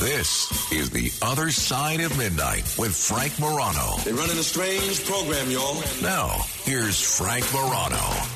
This is The Other Side of Midnight with Frank Morano. They're running a strange program, y'all. Now, here's Frank Morano.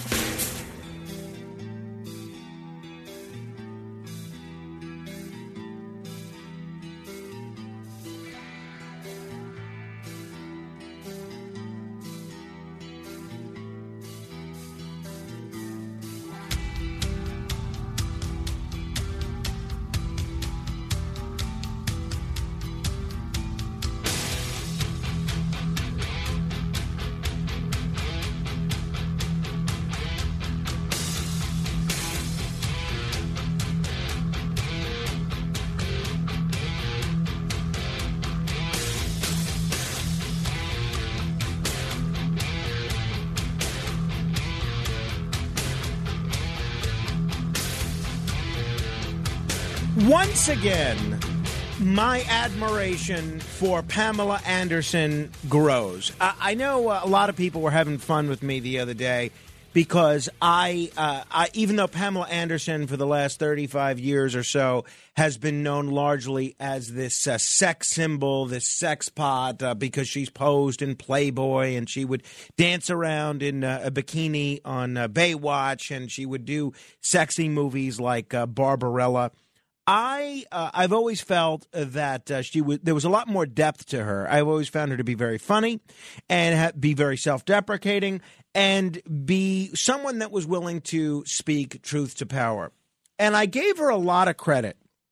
Once again, my admiration for Pamela Anderson grows. I know a lot of people were having fun with me the other day because I even though Pamela Anderson for the last 35 years or so has been known largely as this sex symbol, this sex pot, because she's posed in Playboy and she would dance around in a bikini on Baywatch and she would do sexy movies like Barbarella. I've always felt that there was a lot more depth to her. I've always found her to be very funny and be very self-deprecating and be someone that was willing to speak truth to power. And I gave her a lot of credit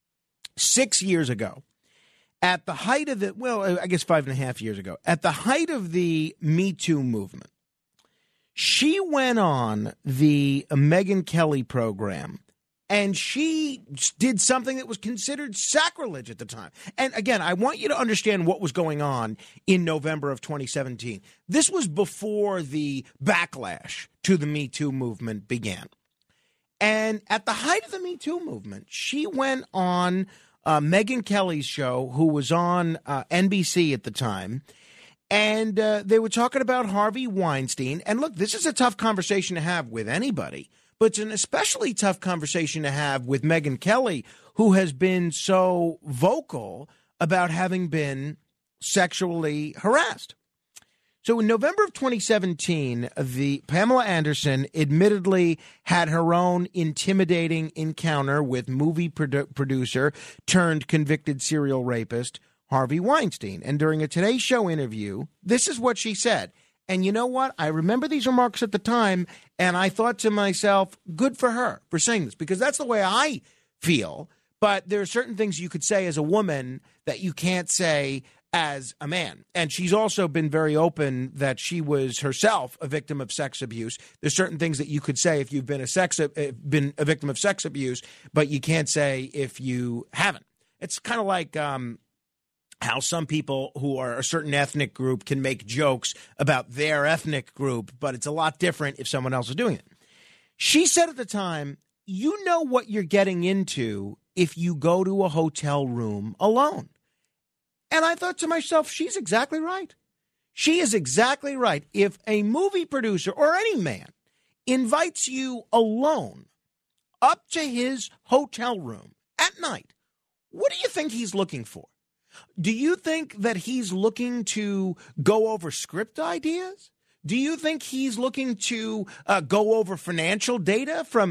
6 years ago at the height of I guess 5.5 years ago, at the height of the Me Too movement. She went on the Megyn Kelly program. And she did something that was considered sacrilege at the time. And again, I want you to understand what was going on in November of 2017. This was before the backlash to the Me Too movement began. And at the height of the Me Too movement, she went on Megyn Kelly's show, who was on NBC at the time. And they were talking about Harvey Weinstein. And look, this is a tough conversation to have with anybody. But it's an especially tough conversation to have with Megyn Kelly, who has been so vocal about having been sexually harassed. So in November of 2017, the Pamela Anderson admittedly had her own intimidating encounter with movie producer turned convicted serial rapist Harvey Weinstein. And during a Today Show interview, this is what she said. And you know what? I remember these remarks at the time, and I thought to myself, good for her for saying this, because that's the way I feel. But there are certain things you could say as a woman that you can't say as a man. And she's also been very open that she was herself a victim of sex abuse. There's certain things that you could say if you've been a victim of sex abuse, but you can't say if you haven't. It's kind of like how some people who are a certain ethnic group can make jokes about their ethnic group, but it's a lot different if someone else is doing it. She said at the time, you know what you're getting into if you go to a hotel room alone. And I thought to myself, she's exactly right. She is exactly right. If a movie producer or any man invites you alone up to his hotel room at night, what do you think he's looking for? Do you think that he's looking to go over script ideas? Do you think he's looking to go over financial data from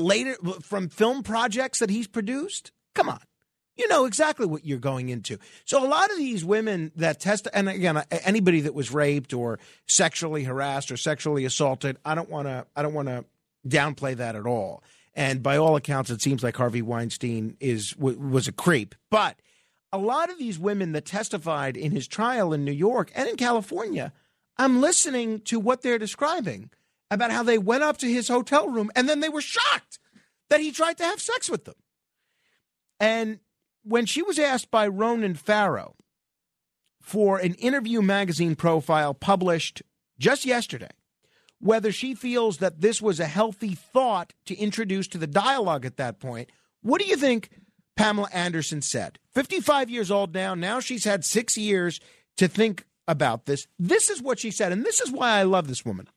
film projects that he's produced? Come on. You know exactly what you're going into. So a lot of these women that and again, anybody that was raped or sexually harassed or sexually assaulted, I don't want to downplay that at all. And by all accounts, it seems like Harvey Weinstein was a creep. But a lot of these women that testified in his trial in New York and in California, I'm listening to what they're describing about how they went up to his hotel room and then they were shocked that he tried to have sex with them. And when she was asked by Ronan Farrow for an Interview magazine profile published just yesterday, whether she feels that this was a healthy thought to introduce to the dialogue at that point, what do you think Pamela Anderson said? 55 years old now. Now she's had 6 years to think about this. This is what she said, and this is why I love this woman.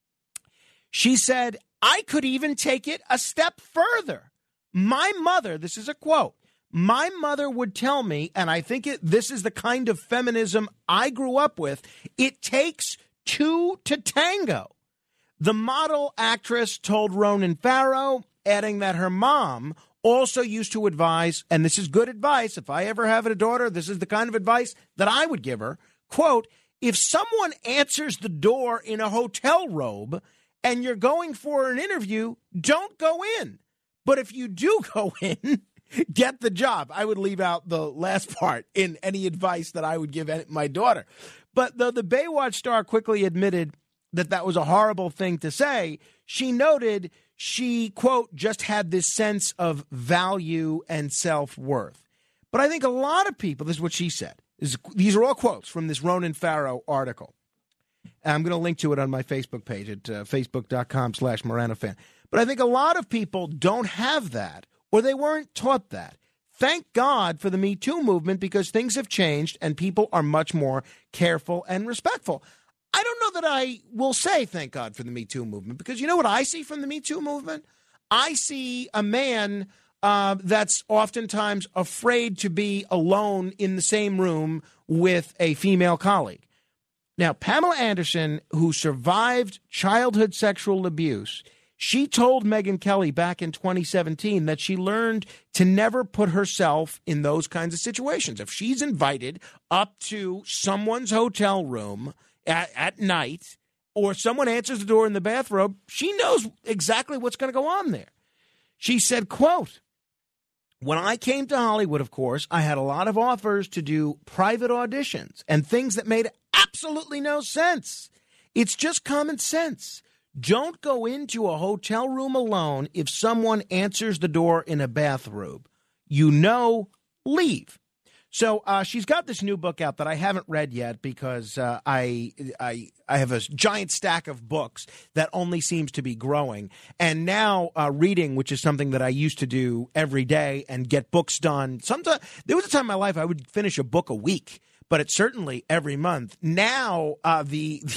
She said, I could even take it a step further. My mother, this is a quote, My mother would tell me, and I think this is the kind of feminism I grew up with, it takes two to tango. The model actress told Ronan Farrow, adding that her mom also used to advise, and this is good advice, if I ever have a daughter, this is the kind of advice that I would give her, quote, if someone answers the door in a hotel robe and you're going for an interview, don't go in. But if you do go in, get the job. I would leave out the last part in any advice that I would give my daughter. But though the Baywatch star quickly admitted that was a horrible thing to say, she noted she, quote, just had this sense of value and self-worth. But I think a lot of people, this is what she said. These are all quotes from this Ronan Farrow article. And I'm going to link to it on my Facebook page at facebook.com/MoranoFan. But I think a lot of people don't have that, or they weren't taught that. Thank God for the Me Too movement, because things have changed and people are much more careful and respectful. I don't know that I will say thank God for the Me Too movement, because you know what I see from the Me Too movement? I see a man that's oftentimes afraid to be alone in the same room with a female colleague. Now, Pamela Anderson, who survived childhood sexual abuse, she told Megyn Kelly back in 2017 that she learned to never put herself in those kinds of situations. If she's invited up to someone's hotel room at night, or someone answers the door in the bathrobe, she knows exactly what's going to go on there. She said, quote, when I came to Hollywood, of course, I had a lot of offers to do private auditions and things that made absolutely no sense. It's just common sense. Don't go into a hotel room alone if someone answers the door in a bathrobe. You know, leave. So she's got this new book out that I haven't read yet because I have a giant stack of books that only seems to be growing. And now reading, which is something that I used to do every day and get books done. Sometimes there was a time in my life I would finish a book a week, but it's certainly every month. Now I'm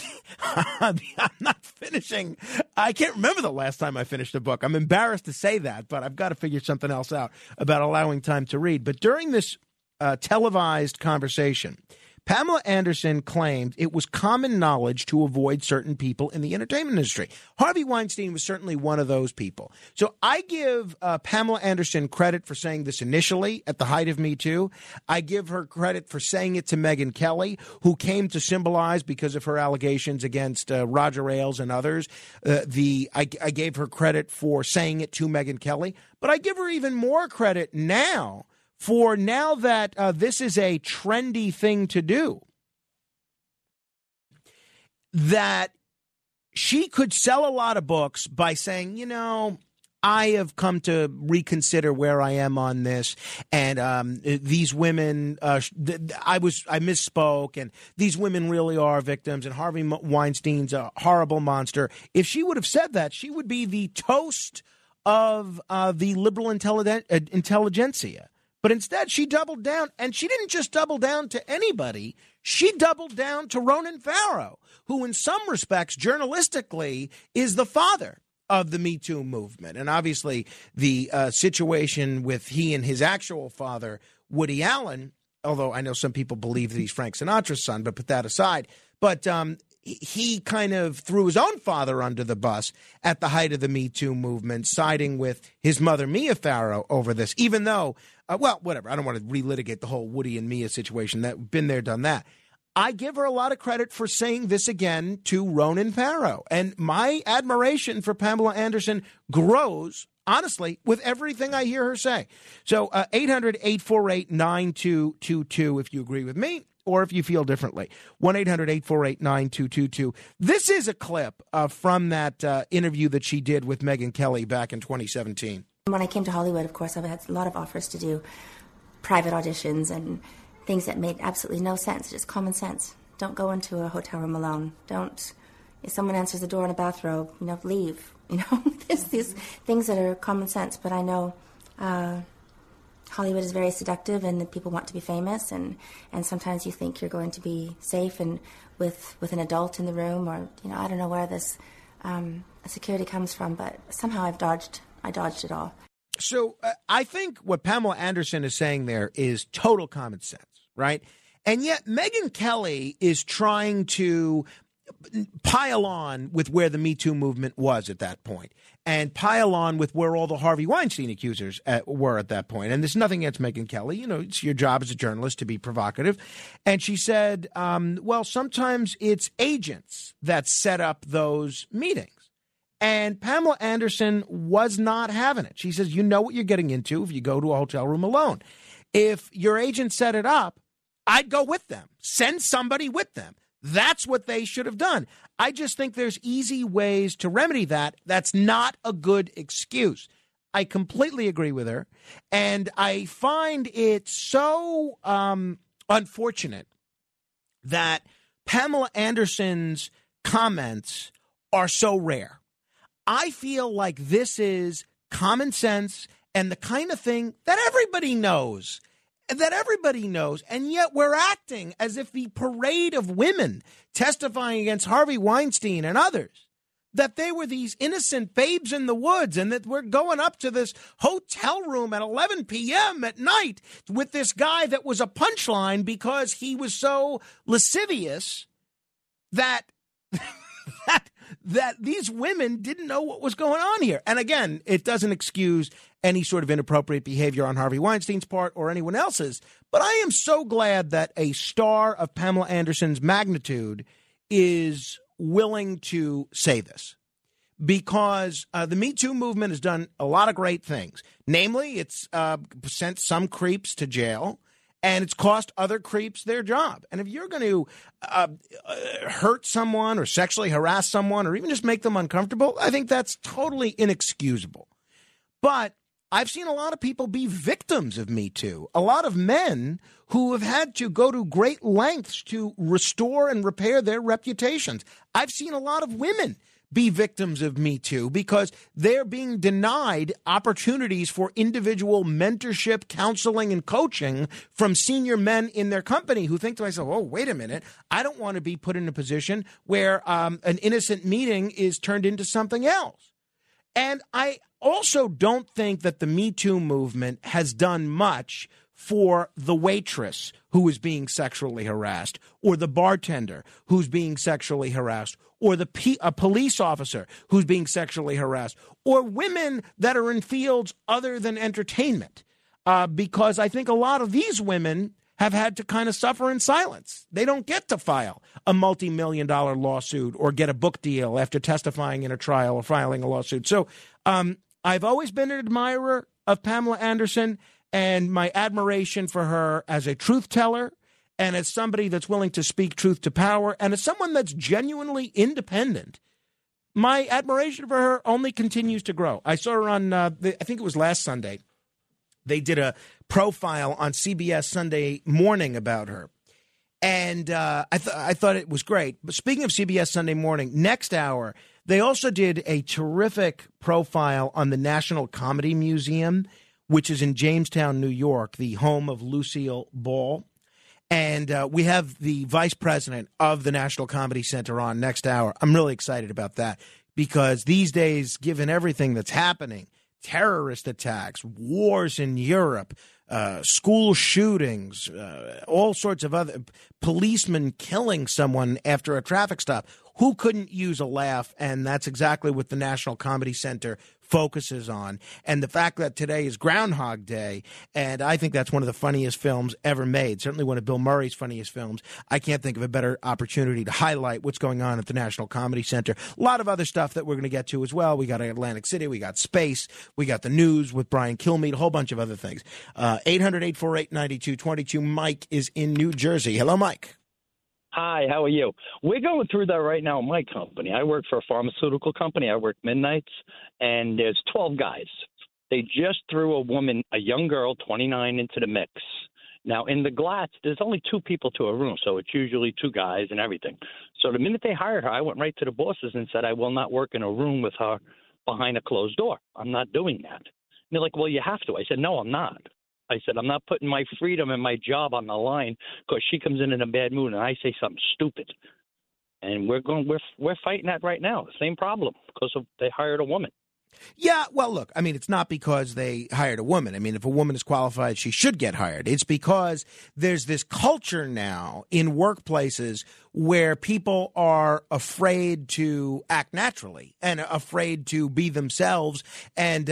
not finishing. I can't remember the last time I finished a book. I'm embarrassed to say that, but I've got to figure something else out about allowing time to read. But during this televised conversation, Pamela Anderson claimed it was common knowledge to avoid certain people in the entertainment industry. Harvey Weinstein was certainly one of those people. So I give Pamela Anderson credit for saying this initially at the height of Me Too. I give her credit for saying it to Megyn Kelly, who came to symbolize, because of her allegations against Roger Ailes and others, I gave her credit for saying it to Megyn Kelly. But I give her even more credit now for now that this is a trendy thing to do, that she could sell a lot of books by saying, you know, I have come to reconsider where I am on this, and these women, I misspoke, and these women really are victims, and Harvey Weinstein's a horrible monster. If she would have said that, she would be the toast of the liberal intelligentsia. But instead, she doubled down, and she didn't just double down to anybody. She doubled down to Ronan Farrow, who in some respects, journalistically, is the father of the Me Too movement. And obviously, the situation with he and his actual father, Woody Allen, although I know some people believe that he's Frank Sinatra's son, but put that aside. But he kind of threw his own father under the bus at the height of the Me Too movement, siding with his mother, Mia Farrow, over this, even though, well, whatever. I don't want to relitigate the whole Woody and Mia situation. That been there, done that. I give her a lot of credit for saying this again to Ronan Farrow. And my admiration for Pamela Anderson grows, honestly, with everything I hear her say. So 800-848-9222 if you agree with me, or if you feel differently. 1-800-848-9222. This is a clip from that interview that she did with Megyn Kelly back in 2017. When I came to Hollywood, of course, I've had a lot of offers to do private auditions and things that made absolutely no sense, just common sense. Don't go into a hotel room alone. Don't, if someone answers the door in a bathrobe, leave. There's these things that are common sense, but I know Hollywood is very seductive, and the people want to be famous, and sometimes you think you're going to be safe and with an adult in the room, or I don't know where this security comes from, but somehow I dodged it all. So I think what Pamela Anderson is saying there is total common sense, right? And yet Megyn Kelly is trying to pile on with where the Me Too movement was at that point, and pile on with where all the Harvey Weinstein accusers were at that point. And there's nothing against Megyn Kelly. You know, it's your job as a journalist to be provocative. And she said, well, sometimes it's agents that set up those meetings. And Pamela Anderson was not having it. She says, you know what you're getting into if you go to a hotel room alone. If your agent set it up, I'd go with them. Send somebody with them. That's what they should have done. I just think there's easy ways to remedy that. That's not a good excuse. I completely agree with her. And I find it so unfortunate that Pamela Anderson's comments are so rare. I feel like this is common sense and the kind of thing that everybody knows. And yet we're acting as if the parade of women testifying against Harvey Weinstein and others, that they were these innocent babes in the woods, and that we're going up to this hotel room at 11 p.m. at night with this guy that was a punchline because he was so lascivious that that these women didn't know what was going on here. And again, it doesn't excuse any sort of inappropriate behavior on Harvey Weinstein's part or anyone else's. But I am so glad that a star of Pamela Anderson's magnitude is willing to say this, because the Me Too movement has done a lot of great things. Namely, it's sent some creeps to jail, and it's cost other creeps their job. And if you're going to hurt someone or sexually harass someone or even just make them uncomfortable, I think that's totally inexcusable. But I've seen a lot of people be victims of Me Too. A lot of men who have had to go to great lengths to restore and repair their reputations. I've seen a lot of women be victims of Me Too because they're being denied opportunities for individual mentorship, counseling, and coaching from senior men in their company who think to themselves, oh, wait a minute, I don't want to be put in a position where an innocent meeting is turned into something else. And I also don't think that the Me Too movement has done much for the waitress who is being sexually harassed, or the bartender who's being sexually harassed, or a police officer who's being sexually harassed, or women that are in fields other than entertainment. Because I think a lot of these women have had to kind of suffer in silence. They don't get to file a multi-million-dollar lawsuit or get a book deal after testifying in a trial or filing a lawsuit. So I've always been an admirer of Pamela Anderson, and my admiration for her as a truth teller and as somebody that's willing to speak truth to power and as someone that's genuinely independent, my admiration for her only continues to grow. I saw her on, I think it was last Sunday. They did a profile on CBS Sunday Morning about her. And I thought it was great. But speaking of CBS Sunday Morning, next hour, they also did a terrific profile on the National Comedy Museum, which is in Jamestown, New York, the home of Lucille Ball. And we have the vice president of the National Comedy Center on next hour. I'm really excited about that because these days, given everything that's happening, terrorist attacks, wars in Europe, school shootings, all sorts of other policemen killing someone after a traffic stop. Who couldn't use a laugh? And that's exactly what the National Comedy Center focuses on. And the fact that today is Groundhog Day, and I think that's one of the funniest films ever made, certainly one of Bill Murray's funniest films. I can't think of a better opportunity to highlight what's going on at the National Comedy Center. A lot of other stuff that we're going to get to as well. We got Atlantic City, we got space, we got the news with Brian Kilmeade, a whole bunch of other things. 800-848-9222. Mike is in New Jersey. Hello, Mike. Hi, how are you? We're going through that right now in my company. I work for a pharmaceutical company. I work midnights, and there's 12 guys. They just threw a woman, a young girl, 29, into the mix. Now, in the Glatz, there's only 2 people to a room, so it's usually 2 guys and everything. So the minute they hired her, I went right to the bosses and said, I will not work in a room with her behind a closed door. I'm not doing that. And they're like, well, you have to. I said, no, I'm not. I said, I'm not putting my freedom and my job on the line because she comes in a bad mood and I say something stupid. And we're fighting that right now. Same problem because they hired a woman. Yeah, well, look, I mean, it's not because they hired a woman. I mean, if a woman is qualified, she should get hired. It's because there's this culture now in workplaces where people are afraid to act naturally and afraid to be themselves. And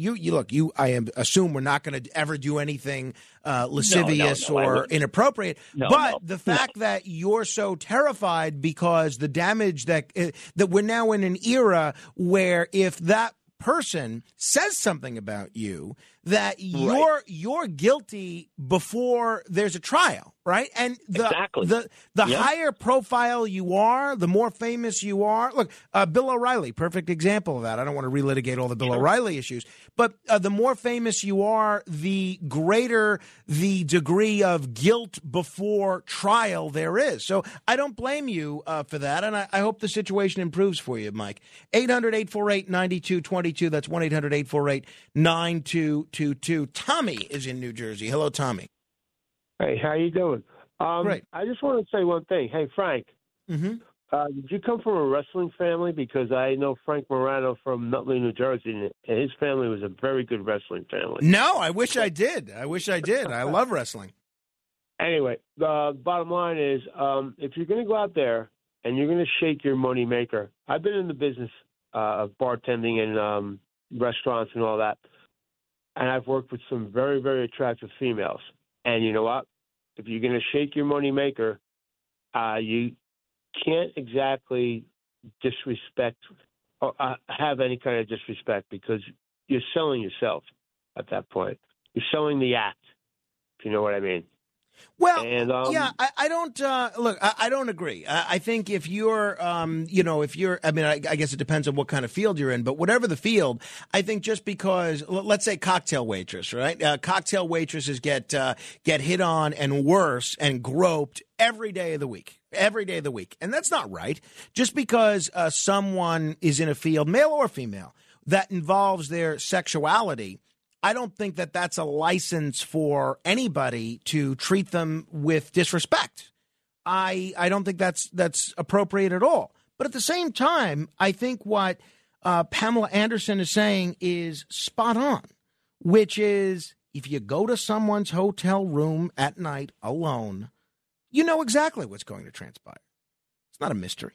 I assume we're not going to ever do anything lascivious or inappropriate. The fact that you're so terrified because the damage that we're now in an era where if that person says something about you, that you're guilty before there's a trial, right? And the higher profile you are, the more famous you are. Look, Bill O'Reilly, perfect example of that. I don't want to relitigate all the Bill O'Reilly issues, but the more famous you are, the greater the degree of guilt before trial there is. So I don't blame you for that, and I hope the situation improves for you, Mike. 800-848-9222. That's 1-800-848-9222. Tommy is in New Jersey. Hello, Tommy. Hey, how you doing? Great. I just want to say one thing. Hey, Frank. Mm-hmm. Did you come from a wrestling family? Because I know Frank Morano from Nutley, New Jersey, and his family was a very good wrestling family. No, I wish I did. I love wrestling. Anyway, the bottom line is if you're going to go out there and you're going to shake your money maker, I've been in the business of bartending and restaurants and all that. And I've worked with some very, very attractive females. And you know what? If you're going to shake your money maker, you can't exactly disrespect or have any kind of disrespect because you're selling yourself at that point. You're selling the act, if you know what I mean. Well, and, I don't look. I don't agree. I think if you're, I guess it depends on what kind of field you're in. But whatever the field, I think just because, let's say, cocktail waitress, right? Cocktail waitresses get hit on and worse and groped every day of the week. And that's not right. Just because someone is in a field, male or female, that involves their sexuality, I don't think that that's a license for anybody to treat them with disrespect. I don't think that's appropriate at all. But at the same time, I think what Pamela Anderson is saying is spot on, which is if you go to someone's hotel room at night alone, you know exactly what's going to transpire. It's not a mystery.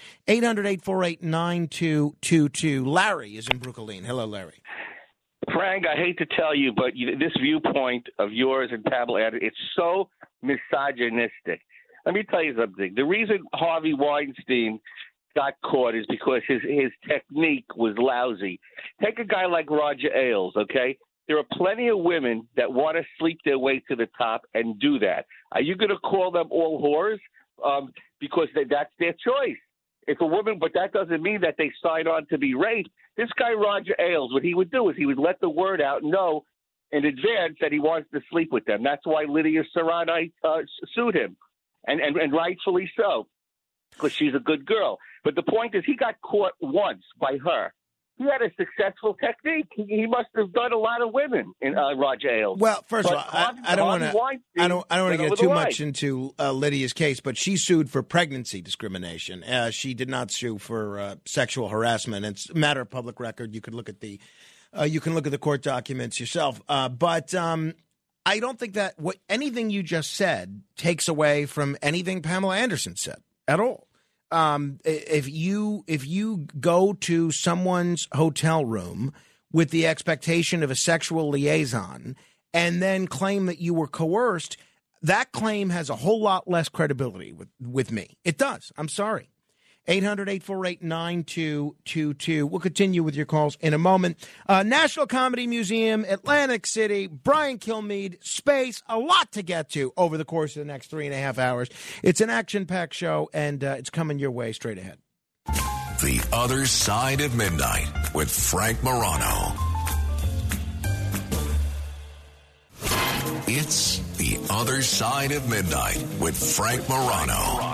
800-848-9222. Larry is in Brooklyn. Hello, Larry. Frank, I hate to tell you, but this viewpoint of yours and Pamela Anderson, it's so misogynistic. Let me tell you something. The reason Harvey Weinstein got caught is because his technique was lousy. Take a guy like Roger Ailes, okay? There are plenty of women that want to sleep their way to the top and do that. Are you going to call them all whores? Because that's their choice. If a woman, but that doesn't mean that they sign on to be raped. This guy, Roger Ailes, what he would do is he would let the word out know in advance that he wants to sleep with them. That's why Lydia Serrani sued him, and rightfully so, because she's a good girl. But the point is he got caught once by her. He had a successful technique. He must have done a lot of women in Roger Ailes. Well, first of all, I don't want to get too much into Lydia's case, but she sued for pregnancy discrimination. She did not sue for sexual harassment. It's a matter of public record. You could look at the court documents yourself. But I don't think that anything you just said takes away from anything Pamela Anderson said at all. If you go to someone's hotel room with the expectation of a sexual liaison and then claim that you were coerced, that claim has a whole lot less credibility with me. It does. I'm sorry. 800-848-9222. We'll continue with your calls in a moment. National Comedy Museum, Atlantic City, Brian Kilmeade, space, a lot to get to over the course of the next 3.5 hours. It's an action-packed show, and it's coming your way straight ahead. The Other Side of Midnight with Frank Morano. It's The Other Side of Midnight with Frank Morano.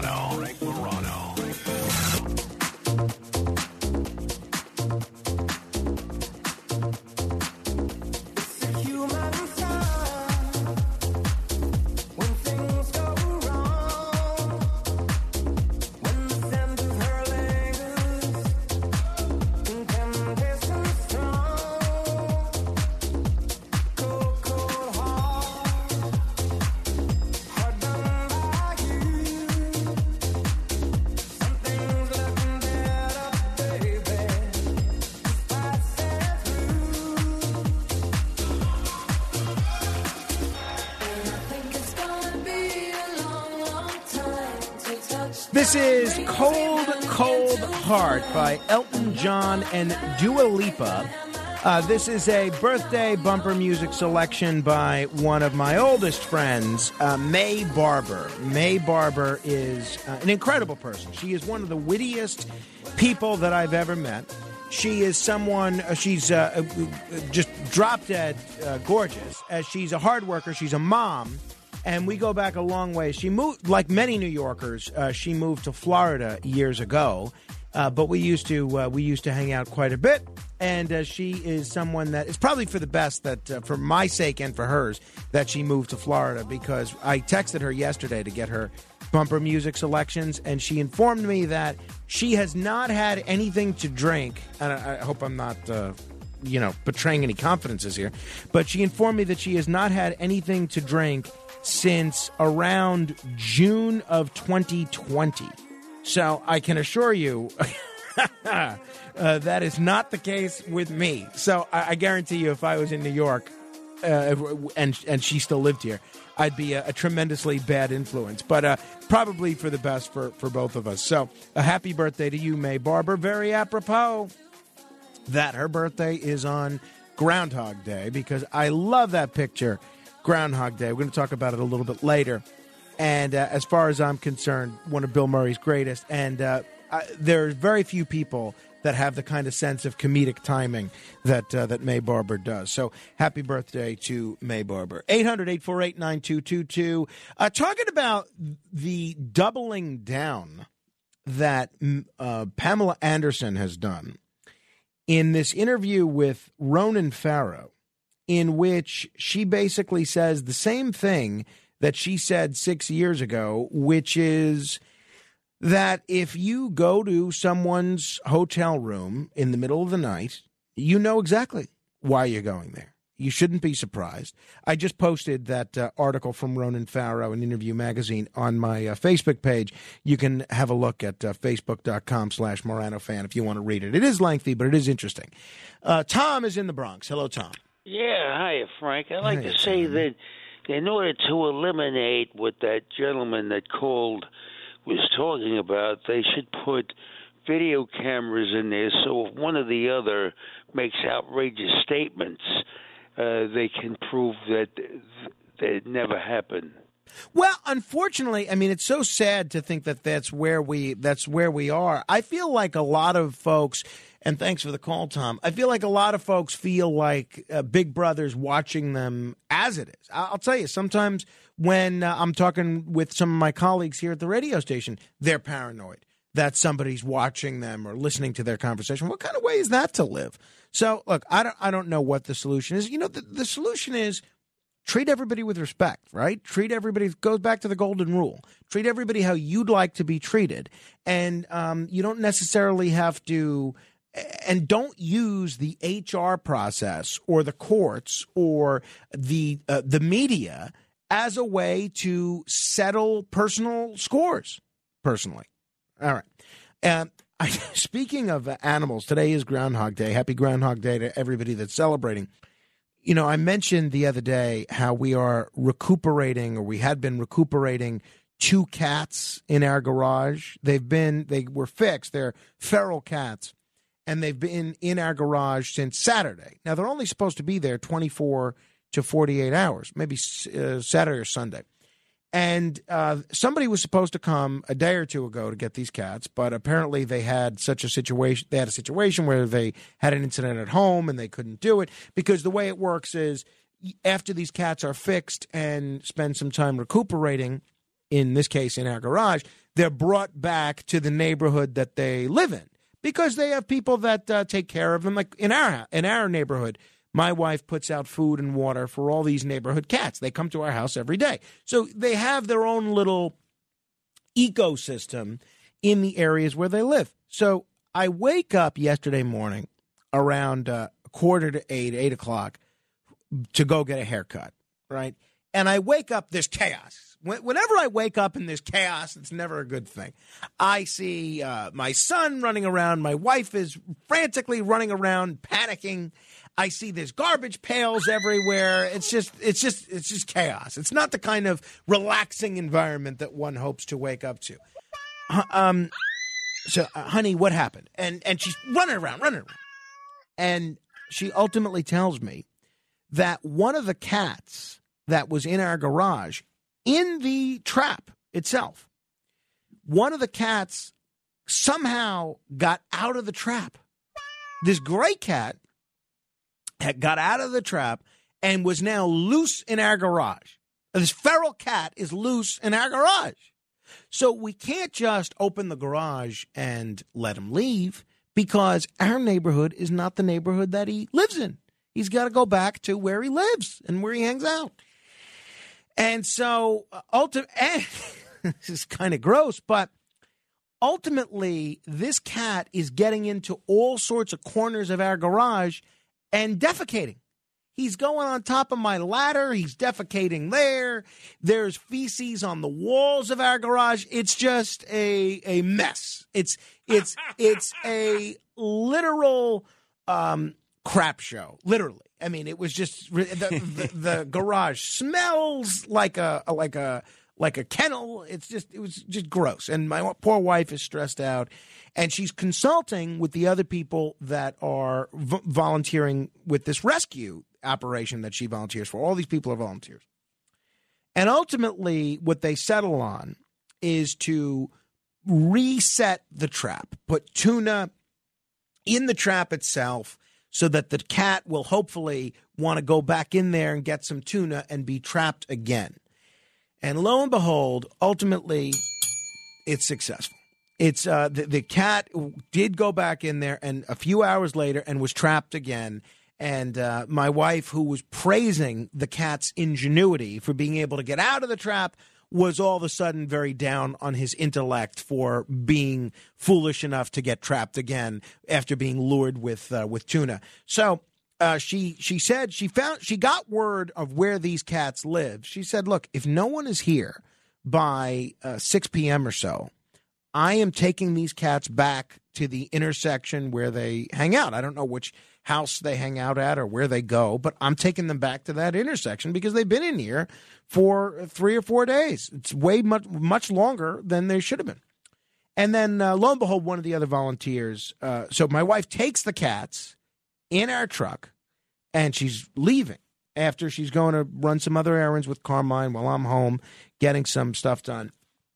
Strong. This is Cold, Cold Heart by Elton John and Dua Lipa. This is a birthday bumper music selection by one of my oldest friends, May Barber. May Barber is an incredible person. She is one of the wittiest people that I've ever met. She is someone, she's just drop-dead gorgeous. She's a hard worker. She's a mom. And we go back a long way. She moved, like many New Yorkers, she moved to Florida years ago. But we used to hang out quite a bit. And she is someone that is probably for the best that, for my sake and for hers, that she moved to Florida, because I texted her yesterday to get her bumper music selections, and she informed me that she has not had anything to drink. And I hope I'm not, betraying any confidences here. But she informed me that she has not had anything to drink since around June of 2020. So I can assure you that is not the case with me. So I guarantee you, if I was in New York and she still lived here, I'd be a tremendously bad influence. But probably for the best for both of us. So a happy birthday to you, May Barber. Very apropos that her birthday is on Groundhog Day, because I love that picture, Groundhog Day. We're going to talk about it a little bit later. And as far as I'm concerned, one of Bill Murray's greatest. And there are very few people that have the kind of sense of comedic timing that May Barber does. So happy birthday to May Barber. 800-848-9222. Talking about the doubling down that Pamela Anderson has done in this interview with Ronan Farrow, in which she basically says the same thing that she said 6 years ago, which is that if you go to someone's hotel room in the middle of the night, you know exactly why you're going there. You shouldn't be surprised. I just posted that article from Ronan Farrow in Interview Magazine on my Facebook page. You can have a look at facebook.com/Morano fan if you want to read it. It is lengthy, but it is interesting. Tom is in the Bronx. Hello, Tom. Yeah, hi, Frank. I'd like to say that in order to eliminate what that gentleman that called was talking about, they should put video cameras in there so if one or the other makes outrageous statements, they can prove that it never happened. Well, unfortunately, I mean, it's so sad to think that that's where we are. I feel like a lot of folks, and thanks for the call, Tom, I feel like a lot of folks feel like Big Brother's watching them as it is. I'll tell you, sometimes when I'm talking with some of my colleagues here at the radio station, they're paranoid that somebody's watching them or listening to their conversation. What kind of way is that to live? So, look, I don't know what the solution is. You know, the solution is treat everybody with respect, right? Treat everybody, goes back to the golden rule. Treat everybody how you'd like to be treated. And you don't necessarily have to, and don't use the HR process or the courts or the media as a way to settle personal scores, personally. All right. Speaking of animals, today is Groundhog Day. Happy Groundhog Day to everybody that's celebrating. You know, I mentioned the other day how we are recuperating, or we had been recuperating, 2 cats in our garage. They were fixed. They're feral cats, and they've been in our garage since Saturday. Now, they're only supposed to be there 24 to 48 hours, maybe Saturday or Sunday. And somebody was supposed to come a day or two ago to get these cats, but apparently they had a situation where they had an incident at home and they couldn't do it, because the way it works is after these cats are fixed and spend some time recuperating, in this case in our garage, they're brought back to the neighborhood that they live in, because they have people that take care of them. Like in our neighborhood, my wife puts out food and water for all these neighborhood cats. They come to our house every day. So they have their own little ecosystem in the areas where they live. So I wake up yesterday morning around 7:45, 8 o'clock to go get a haircut, right? And I wake up, there's chaos. Whenever I wake up and there's chaos, it's never a good thing. I see my son running around. My wife is frantically running around, panicking. I see there's garbage pails everywhere. It's just chaos. It's not the kind of relaxing environment that one hopes to wake up to. honey, what happened? And she's running around. And she ultimately tells me that one of the cats that was in our garage, in the trap itself, one of the cats somehow got out of the trap. This gray cat had got out of the trap and was now loose in our garage. This feral cat is loose in our garage. So we can't just open the garage and let him leave because our neighborhood is not the neighborhood that he lives in. He's got to go back to where he lives and where he hangs out. And so, this is kind of gross, but ultimately, this cat is getting into all sorts of corners of our garage and defecating. He's going on top of my ladder. He's defecating there. There's feces on the walls of our garage. It's just a mess. It's a literal crap show. Literally. I mean, it was just the garage smells like a kennel. It was just gross. And my poor wife is stressed out, and she's consulting with the other people that are volunteering with this rescue operation that she volunteers for. All these people are volunteers. And ultimately, what they settle on is to reset the trap, put tuna in the trap itself so that the cat will hopefully want to go back in there and get some tuna and be trapped again. And lo and behold, ultimately, it's successful. It's the cat did go back in there and a few hours later and was trapped again. And my wife, who was praising the cat's ingenuity for being able to get out of the trap, was all of a sudden very down on his intellect for being foolish enough to get trapped again after being lured with tuna. So she said she got word of where these cats live. She said, look, if no one is here by 6 p.m. or so, I am taking these cats back to the intersection where they hang out. I don't know which house they hang out at or where they go, but I'm taking them back to that intersection because they've been in here for 3 or 4 days. It's way much longer than they should have been. And then lo and behold, one of the other volunteers. So my wife takes the cats in our truck and she's leaving after she's going to run some other errands with Carmine while I'm home getting some stuff done.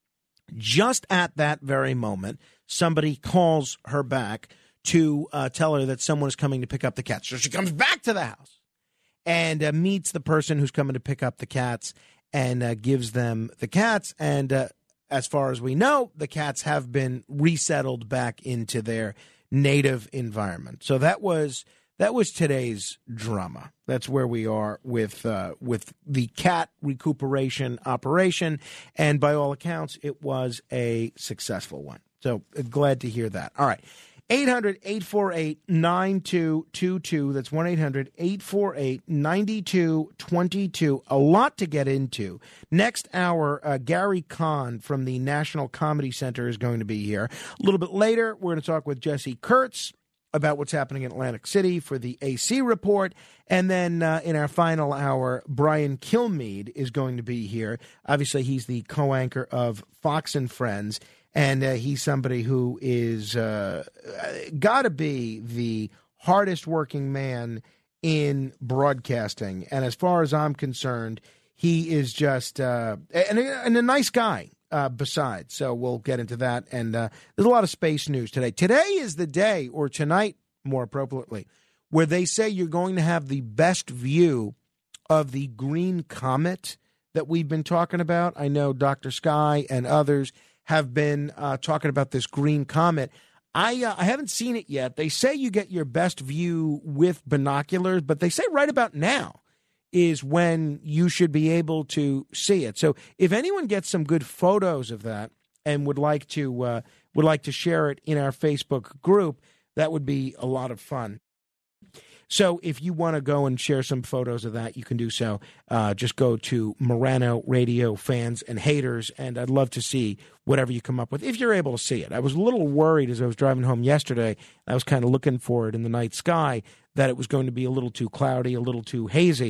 Just at that very moment, somebody calls her back to tell her that someone is coming to pick up the cats. So she comes back to the house and meets the person who's coming to pick up the cats and gives them the cats. And as far as we know, the cats have been resettled back into their native environment. So that was today's drama. That's where we are with the cat recuperation operation. And by all accounts, it was a successful one. So glad to hear that. All right. 800-848-9222. That's 1-800-848-9222. A lot to get into. Next hour, Gary Kahn from the National Comedy Center is going to be here. A little bit later, we're going to talk with Jesse Kurtz about what's happening in Atlantic City for the AC report. And then in our final hour, Brian Kilmeade is going to be here. Obviously, he's the co-anchor of Fox and Friends. And he's somebody who is got to be the hardest working man in broadcasting. And as far as I'm concerned, he is just and a nice guy besides. So we'll get into that. And there's a lot of space news today. Today is the day, or tonight more appropriately, where they say you're going to have the best view of the green comet that we've been talking about. I know Dr. Sky and others have been talking about this green comet. I haven't seen it yet. They say you get your best view with binoculars, but they say right about now is when you should be able to see it. So if anyone gets some good photos of that and would like to share it in our Facebook group, that would be a lot of fun. So if you want to go and share some photos of that, you can do so. Just go to Morano Radio Fans and Haters, and I'd love to see whatever you come up with, if you're able to see it. I was a little worried as I was driving home yesterday. I was kind of looking for it in the night sky, that it was going to be a little too cloudy, a little too hazy.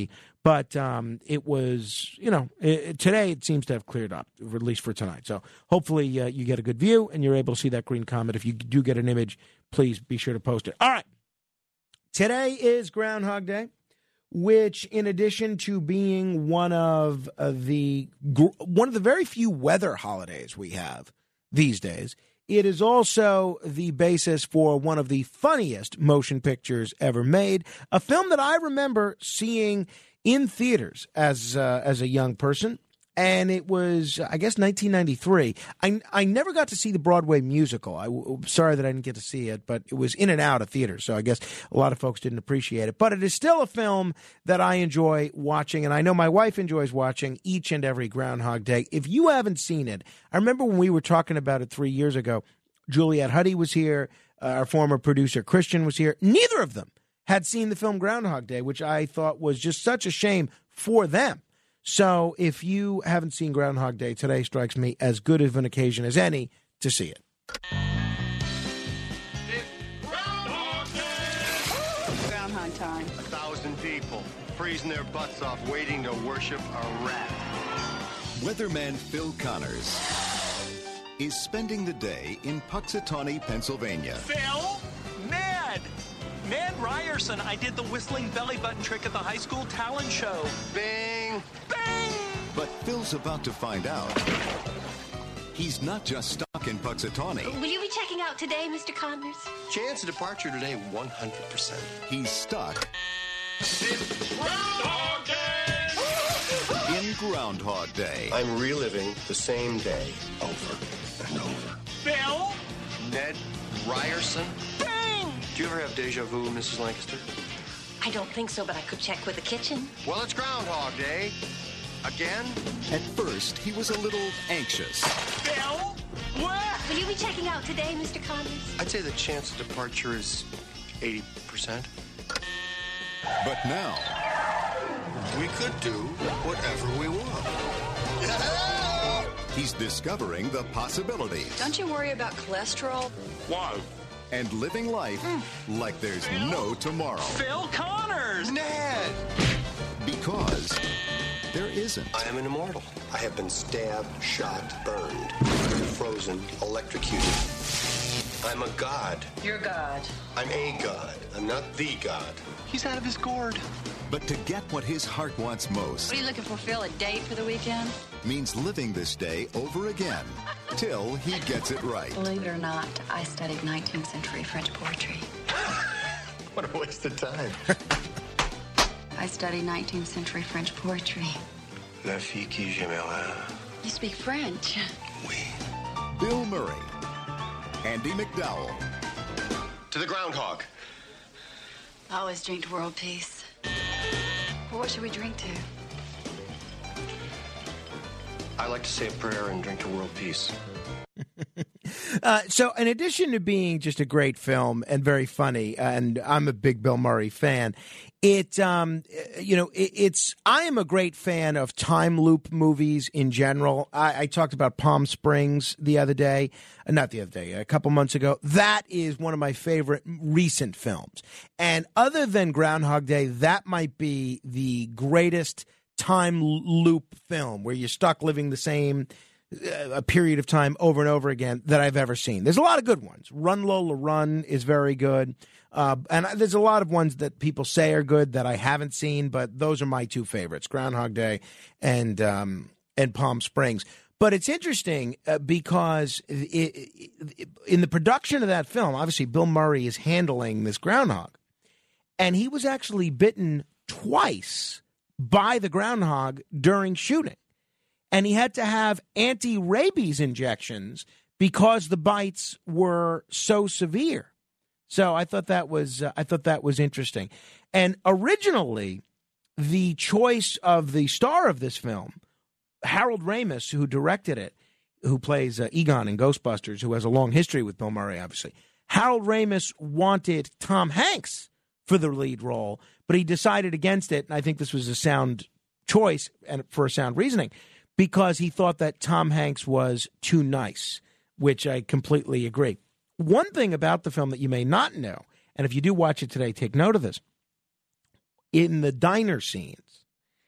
But it was, today it seems to have cleared up, at least for tonight. So hopefully you get a good view and you're able to see that green comet. If you do get an image, please be sure to post it. All right. Today is Groundhog Day, which, in addition to being one of the very few weather holidays we have these days, it is also the basis for one of the funniest motion pictures ever made, a film that I remember seeing in theaters as a young person, and it was, I guess, 1993. I never got to see the Broadway musical. I'm sorry that I didn't get to see it, but it was in and out of theaters, so I guess a lot of folks didn't appreciate it. But it is still a film that I enjoy watching, and I know my wife enjoys watching each and every Groundhog Day. If you haven't seen it, I remember when we were talking about it 3 years ago, Juliet Huddy was here, our former producer Christian was here. Neither of them had seen the film Groundhog Day, which I thought was just such a shame for them. So if you haven't seen Groundhog Day, today strikes me as good of an occasion as any to see it. Groundhog time. 1,000 people freezing their butts off waiting to worship a rat. Weatherman Phil Connors is spending the day in Puxatawney, Pennsylvania. Phil? Ned Ryerson. I did the whistling belly button trick at the high school talent show. Bing! Bing! But Phil's about to find out he's not just stuck in Puxatawney. Will you be checking out today, Mr. Connors? Chance of departure today, 100%. He's stuck Groundhog Day! in Groundhog Day. I'm reliving the same day over and over. Phil? Ned Ryerson? Bing! Do you ever have deja vu, Mrs. Lancaster? I don't think so, but I could check with the kitchen. Well, it's Groundhog Day. Again? At first, he was a little anxious. Phil? What? Will you be checking out today, Mr. Connors? I'd say the chance of departure is 80%. But now, we could do whatever we want. he's discovering the possibilities. Don't you worry about cholesterol? Why? And living life like there's no tomorrow. Phil Connors! Ned! Because there isn't. I am an immortal. I have been stabbed, shot, burned, frozen, electrocuted. I'm a god. You're God. I'm a god. I'm not the god. He's out of his gourd. But to get what his heart wants most What are you looking for, Phil? A date for the weekend? means living this day over again till he gets it right. Believe it or not, I studied 19th century French poetry. What a waste of time. I studied 19th century French poetry. La fille qui j'aimerais. You speak French. Oui. Bill Murray, Andy McDowell. To the groundhog. I always drink to world peace. Well, what should we drink to? I like to say a prayer and drink to world peace. So in addition to being just a great film and very funny, and I'm a big Bill Murray fan, I am a great fan of time loop movies in general. I talked about Palm Springs a couple months ago. That is one of my favorite recent films. And other than Groundhog Day, that might be the greatest time loop film where you're stuck living the same a period of time over and over again that I've ever seen. There's a lot of good ones. Run Lola Run is very good. And there's a lot of ones that people say are good that I haven't seen, but those are my two favorites, Groundhog Day and Palm Springs. But it's interesting because in the production of that film, obviously Bill Murray is handling this groundhog, and he was actually bitten twice by the groundhog during shooting. And he had to have anti-rabies injections because the bites were so severe. So I thought that was interesting. And originally, the choice of the star of this film, Harold Ramis, who directed it, who plays Egon in Ghostbusters, who has a long history with Bill Murray, obviously. Harold Ramis wanted Tom Hanks for the lead role, but he decided against it. And I think this was a sound choice and for a sound reasoning, because he thought that Tom Hanks was too nice, which I completely agree. One thing about the film that you may not know, and if you do watch it today, take note of this. In the diner scenes,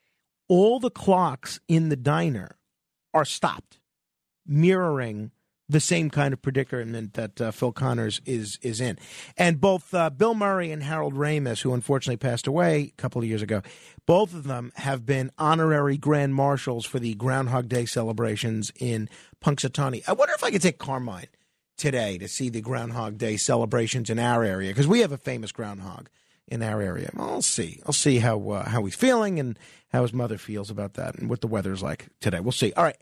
all the clocks in the diner are stopped, mirroring the same kind of predicament that Phil Connors is in. And both Bill Murray and Harold Ramis, who unfortunately passed away a couple of years ago, both of them have been honorary grand marshals for the Groundhog Day celebrations in Punxsutawney. I wonder if I could take Carmine today to see the Groundhog Day celebrations in our area, because we have a famous groundhog in our area. I'll see. I'll see how he's feeling and how his mother feels about that and what the weather's like today. We'll see. All right,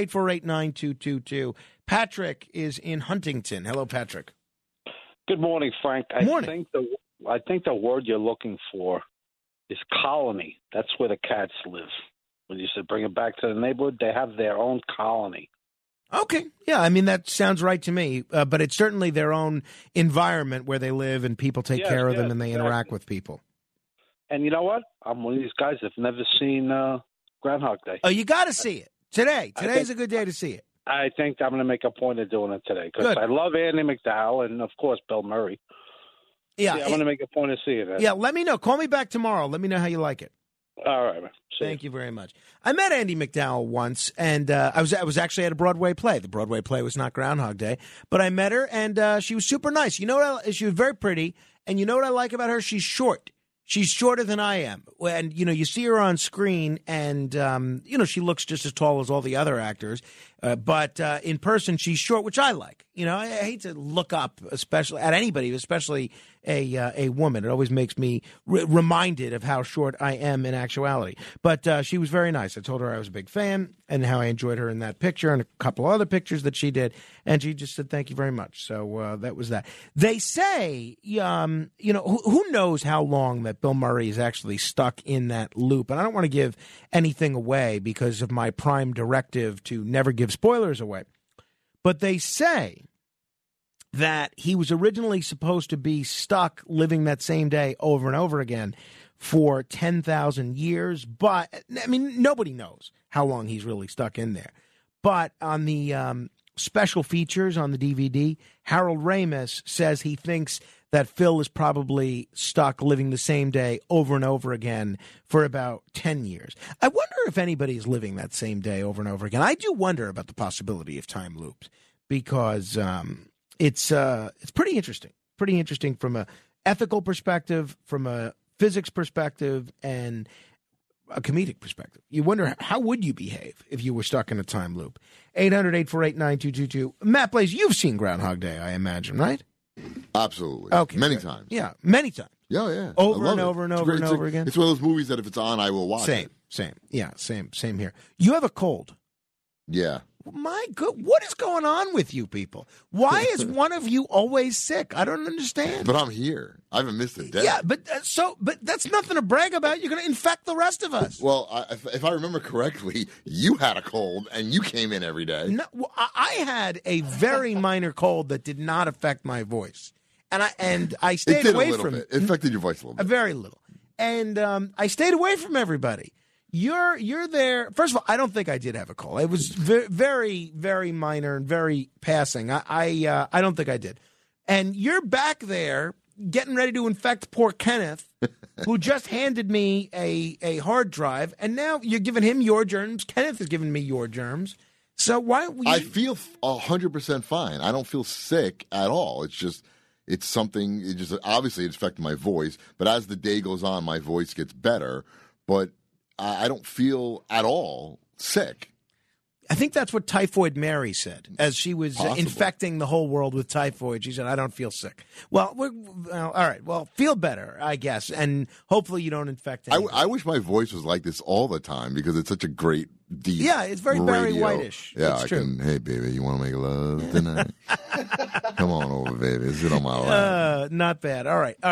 800-848-9222. Patrick is in Huntington. Hello, Patrick. Good morning, Frank. Morning. I think the word you're looking for is colony. That's where the cats live. When you said bring it back to the neighborhood, they have their own colony. Okay. Yeah, I mean, that sounds right to me. But it's certainly their own environment where they live and people take care of them and they interact with people. And you know what? I'm one of these guys that's never seen Groundhog Day. Oh, you got to see it today. Today's a good day to see it. I think I'm going to make a point of doing it today because I love Andy McDowell and, of course, Bill Murray. Yeah, I'm going to make a point of seeing it. Yeah, let me know. Call me back tomorrow. Let me know how you like it. All right, man. Thank you very much. I met Andy McDowell once, and I was actually at a Broadway play. The Broadway play was not Groundhog Day, but I met her, and she was super nice. You know what? She was very pretty, and you know what I like about her? She's short. She's shorter than I am. And, you know, you see her on screen, and, you know, she looks just as tall as all the other actors. But in person, she's short, which I like. You know, I hate to look up especially at anybody, especially a woman. It always makes me reminded of how short I am in actuality. But she was very nice. I told her I was a big fan and how I enjoyed her in that picture and a couple of other pictures that she did. And she just said, thank you very much. So that was that. They say, you know, who knows how long that Bill Murray is actually stuck in that loop. And I don't want to give anything away because of my prime directive to never give spoilers away. But they say that he was originally supposed to be stuck living that same day over and over again for 10,000 years. But, I mean, nobody knows how long he's really stuck in there. But on the special features on the DVD, Harold Ramis says he thinks that Phil is probably stuck living the same day over and over again for about 10 years. I wonder if anybody's living that same day over and over again. I do wonder about the possibility of time loops because it's pretty interesting. Pretty interesting from a ethical perspective, from a physics perspective, and a comedic perspective. You wonder, how would you behave if you were stuck in a time loop? 800-848-9222. Matt Blaze, you've seen Groundhog Day, I imagine, right? Absolutely. Okay. Many times. Yeah, many times. Yeah. Over and over and over and over again. It's one of those movies that if it's on, I will watch it. Same. Yeah, same here. You have a cold. Yeah. My good, what is going on with you people? Why is one of you always sick? I don't understand. But I'm here. I haven't missed a day. Yeah, but that's nothing to brag about. You're going to infect the rest of us. Well, if I remember correctly, you had a cold and you came in every day. No, well, I had a very minor cold that did not affect my voice, and I stayed away from it. It affected your voice a little bit. Very little, and I stayed away from everybody. You're there. First of all, I don't think I did have a cold. It was very, very minor and very passing. I don't think I did. And you're back there getting ready to infect poor Kenneth, who just handed me a hard drive, and now you're giving him your germs. Kenneth is giving me your germs. So why? I feel 100% fine. I don't feel sick at all. It's something. It just obviously it's affecting my voice. But as the day goes on, my voice gets better. But I don't feel at all sick. I think that's what Typhoid Mary said as she was infecting the whole world with typhoid. She said, I don't feel sick. Well, all right. Well, feel better, I guess, and hopefully you don't infect anyone. I wish my voice was like this all the time because it's such a great, deep Yeah, it's very Barry Whitish. Yeah, it's true. Hey, baby, you want to make love tonight? Come on over, baby. Sit on my lap. Not bad. All right.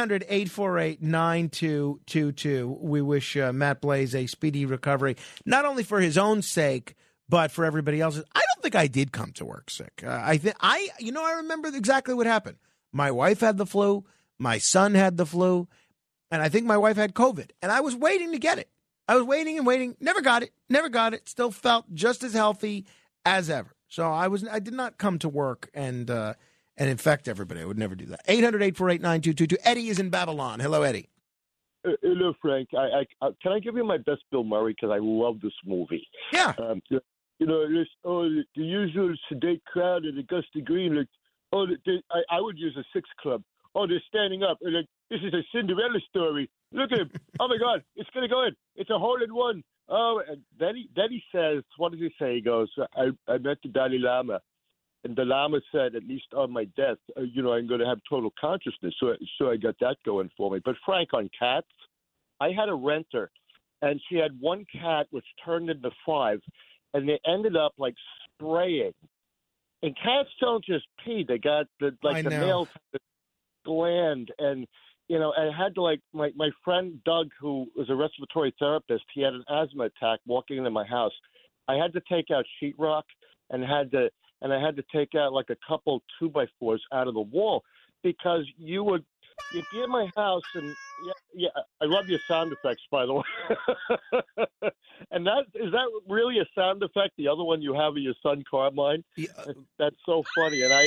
800-848-9222. We wish Matt Blaze a speedy recovery, not only for his own sake, but for everybody else's. I don't think I did come to work sick. I remember exactly what happened. My wife had the flu. My son had the flu. And I think my wife had COVID. And I was waiting to get it. I was waiting and waiting. Never got it. Still felt just as healthy as ever. So I did not come to work and infect everybody. I would never do that. 800-848-9222. Eddie is in Babylon. Hello, Eddie. Look, Frank, I can I give you my best Bill Murray because I love this movie. Yeah. There's the usual sedate crowd at Augusta Green. Like, I would use a Six Club. Oh, they're standing up. Like, this is a Cinderella story. Look at him. Oh my God, it's gonna go in. It's a hole in one. Oh, and then he says, what does he say? He goes, I met the Dalai Lama. And the Lama said, at least on my death, I'm going to have total consciousness. So I got that going for me. But Frank, on cats, I had a renter, and she had one cat which turned into 5, and they ended up like spraying. And cats don't just pee; they got the male gland, and I had to my friend Doug, who was a respiratory therapist. He had an asthma attack walking into my house. I had to take out sheetrock and I had to take out like a couple 2x4s out of the wall because you'd be in my house and yeah, I love your sound effects, by the way. And is that really a sound effect? The other one you have of your son Carmine? Yeah. That's so funny. And I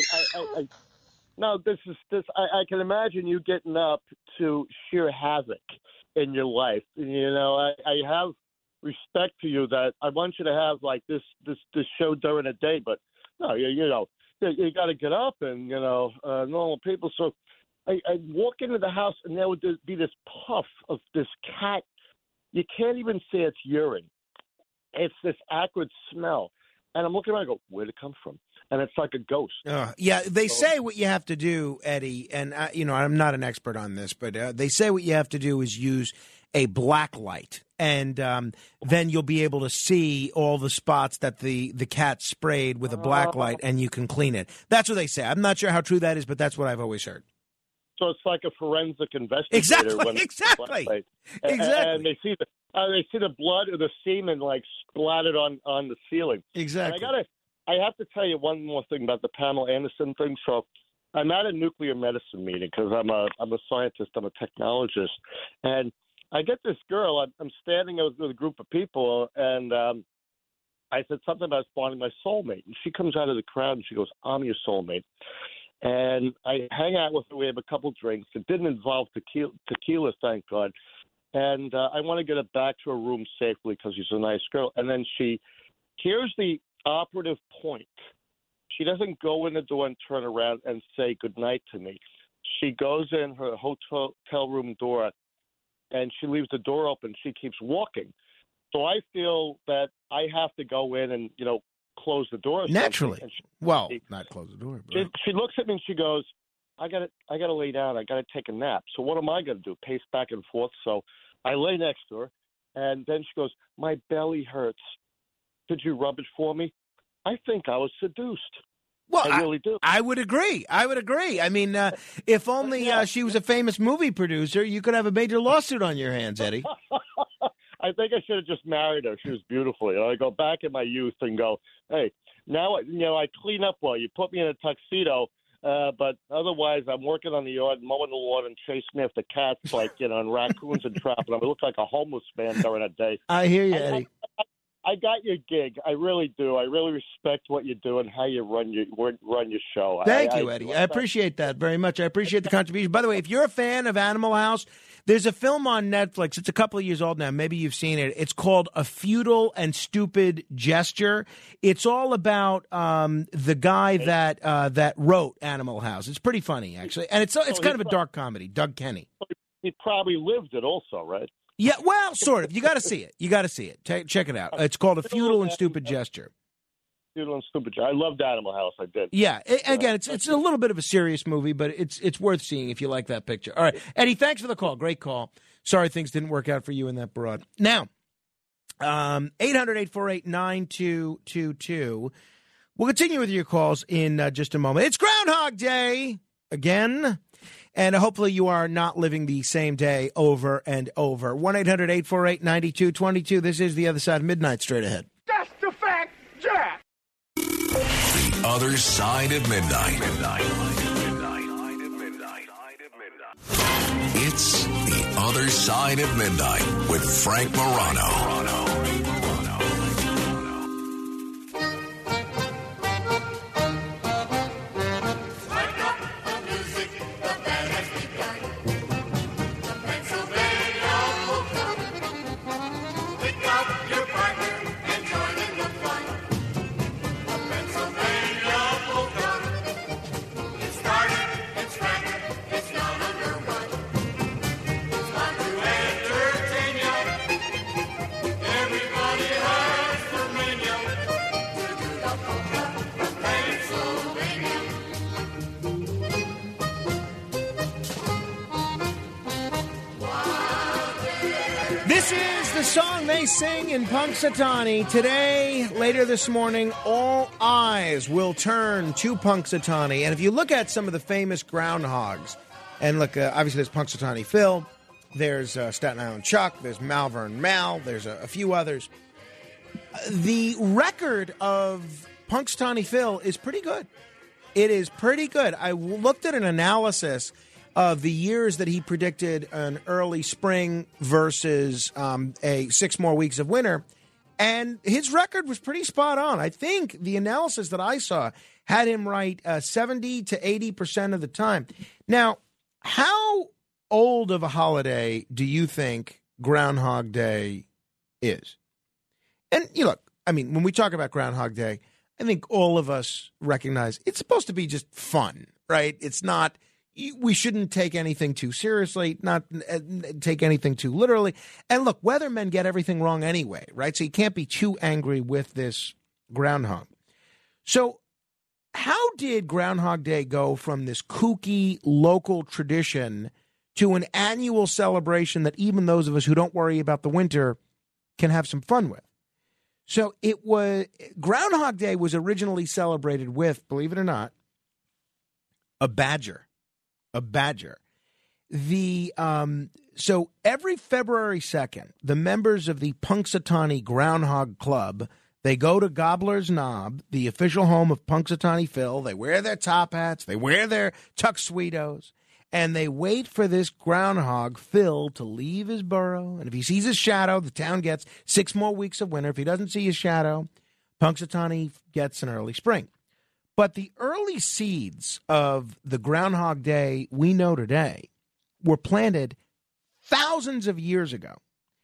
can imagine you getting up to sheer havoc in your life. I have respect for you that I want you to have like this show during the day, but no, you got to get up and normal people. So I walk into the house and there would be this puff of this cat. You can't even say it's urine. It's this acrid smell, and I'm looking around. And go, where'd it come from? And it's like a ghost. Yeah, they say what you have to do, Eddie, and I'm not an expert on this, but they say what you have to do is use a black light, and then you'll be able to see all the spots that the cat sprayed with a black light, and you can clean it. That's what they say. I'm not sure how true that is, but that's what I've always heard. So it's like a forensic investigator. Exactly. And they see the blood or the semen like splattered on the ceiling. Exactly. And I have to tell you one more thing about the Pamela Anderson thing. So I'm at a nuclear medicine meeting because I'm a scientist, I'm a technologist, and I get this girl. I'm standing with a group of people, and I said something about finding my soulmate, and she comes out of the crowd and she goes, "I'm your soulmate." And I hang out with her. We have a couple drinks. It didn't involve tequila, thank God. And I want to get her back to her room safely because she's a nice girl. And then here's the operative point. She doesn't go in the door and turn around and say goodnight to me. She goes in her hotel room door, and she leaves the door open. She keeps walking. So I feel that I have to go in and, close the door. Naturally. Not close the door. But... She looks at me and she goes, I gotta lay down. I gotta take a nap. So what am I gonna do? Pace back and forth. So I lay next to her, and then she goes, "My belly hurts. Could you rub it for me?" I think I was seduced. Well, I really do. I would agree. I mean, if only she was a famous movie producer, you could have a major lawsuit on your hands, Eddie. I think I should have just married her. She was beautiful. I go back in my youth and go, hey, now I clean up well. You put me in a tuxedo, but otherwise I'm working on the yard, mowing the lawn, and chasing after cats and raccoons and trapping them. I look like a homeless man during a day. I hear you, Eddie. I got your gig. I really do. I really respect what you do and how you run your show. Thank you, Eddie. I appreciate that very much. I appreciate the contribution. By the way, if you're a fan of Animal House, there's a film on Netflix. It's a couple of years old now. Maybe you've seen it. It's called A Futile and Stupid Gesture. It's all about the guy that wrote Animal House. It's pretty funny, actually. And it's kind of a dark comedy, Doug Kenny. He probably lived it also, right? Yeah, well, sort of. You got to see it. Check it out. It's called A Futile and Stupid Gesture. Futile and Stupid Gesture. I loved Animal House. I did. Yeah. Again, it's a little bit of a serious movie, but it's worth seeing if you like that picture. All right, Eddie, thanks for the call. Great call. Sorry things didn't work out for you and that broad. Now, 800-848-9222. We'll continue with your calls in just a moment. It's Groundhog Day again. And hopefully you are not living the same day over and over. 1-800-848-9222. This is The Other Side of Midnight. Straight ahead. That's the fact, Jack. The Other Side of Midnight. It's The Other Side of Midnight with Frank Morano. song they sing in Punxsutawney. Today, later this morning, all eyes will turn to Punxsutawney. And if you look at some of the famous groundhogs, and look, obviously there's Punxsutawney Phil, there's Staten Island Chuck, there's Malvern Mal, there's a few others. The record of Punxsutawney Phil is pretty good. It is pretty good. I looked at an analysis of the years that he predicted an early spring versus 6 more weeks of winter, and his record was pretty spot on. I think the analysis that I saw had him right 70 to 80% of the time. Now, how old of a holiday do you think Groundhog Day is? And you look, I mean, when we talk about Groundhog Day, I think all of us recognize it's supposed to be just fun, right? It's not. We shouldn't take anything too seriously, not take anything too literally. And look, weathermen get everything wrong anyway, right? So you can't be too angry with this groundhog. So how did Groundhog Day go from this kooky local tradition to an annual celebration that even those of us who don't worry about the winter can have some fun with? So Groundhog Day was originally celebrated with, believe it or not, a badger. A badger. So every February 2nd, the members of the Punxsutawney Groundhog Club, they go to Gobbler's Knob, the official home of Punxsutawney Phil. They wear their top hats, they wear their tuxedos, and they wait for this groundhog, Phil, to leave his burrow. And if he sees his shadow, the town gets 6 more weeks of winter. If he doesn't see his shadow, Punxsutawney gets an early spring. But the early seeds of the Groundhog Day we know today were planted thousands of years ago.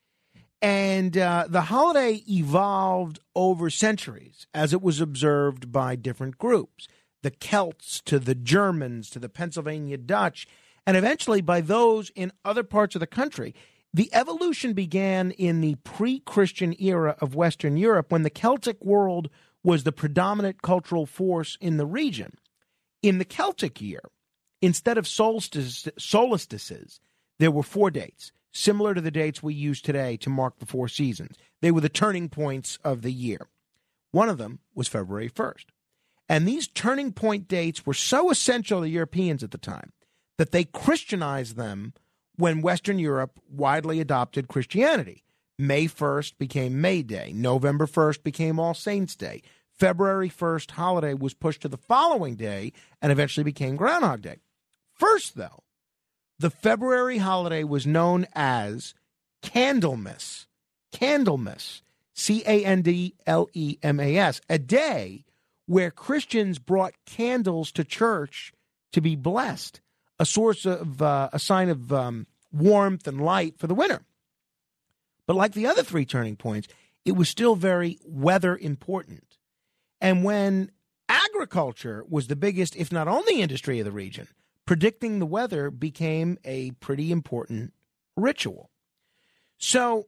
And the holiday evolved over centuries as it was observed by different groups, the Celts to the Germans to the Pennsylvania Dutch, and eventually by those in other parts of the country. The evolution began in the pre-Christian era of Western Europe when the Celtic world was the predominant cultural force in the region. In the Celtic year, instead of solstices, there were 4 dates, similar to the dates we use today to mark the 4 seasons. They were the turning points of the year. One of them was February 1st. And these turning point dates were so essential to Europeans at the time that they Christianized them when Western Europe widely adopted Christianity. May 1st became May Day. November 1st became All Saints' Day. February 1st holiday was pushed to the following day and eventually became Groundhog Day. First, though, the February holiday was known as Candlemas. Candlemas. Candlemas. A day where Christians brought candles to church to be blessed, a source of a sign of warmth and light for the winter. But like the other 3 turning points, it was still very weather important. And when agriculture was the biggest, if not only industry of the region, predicting the weather became a pretty important ritual. So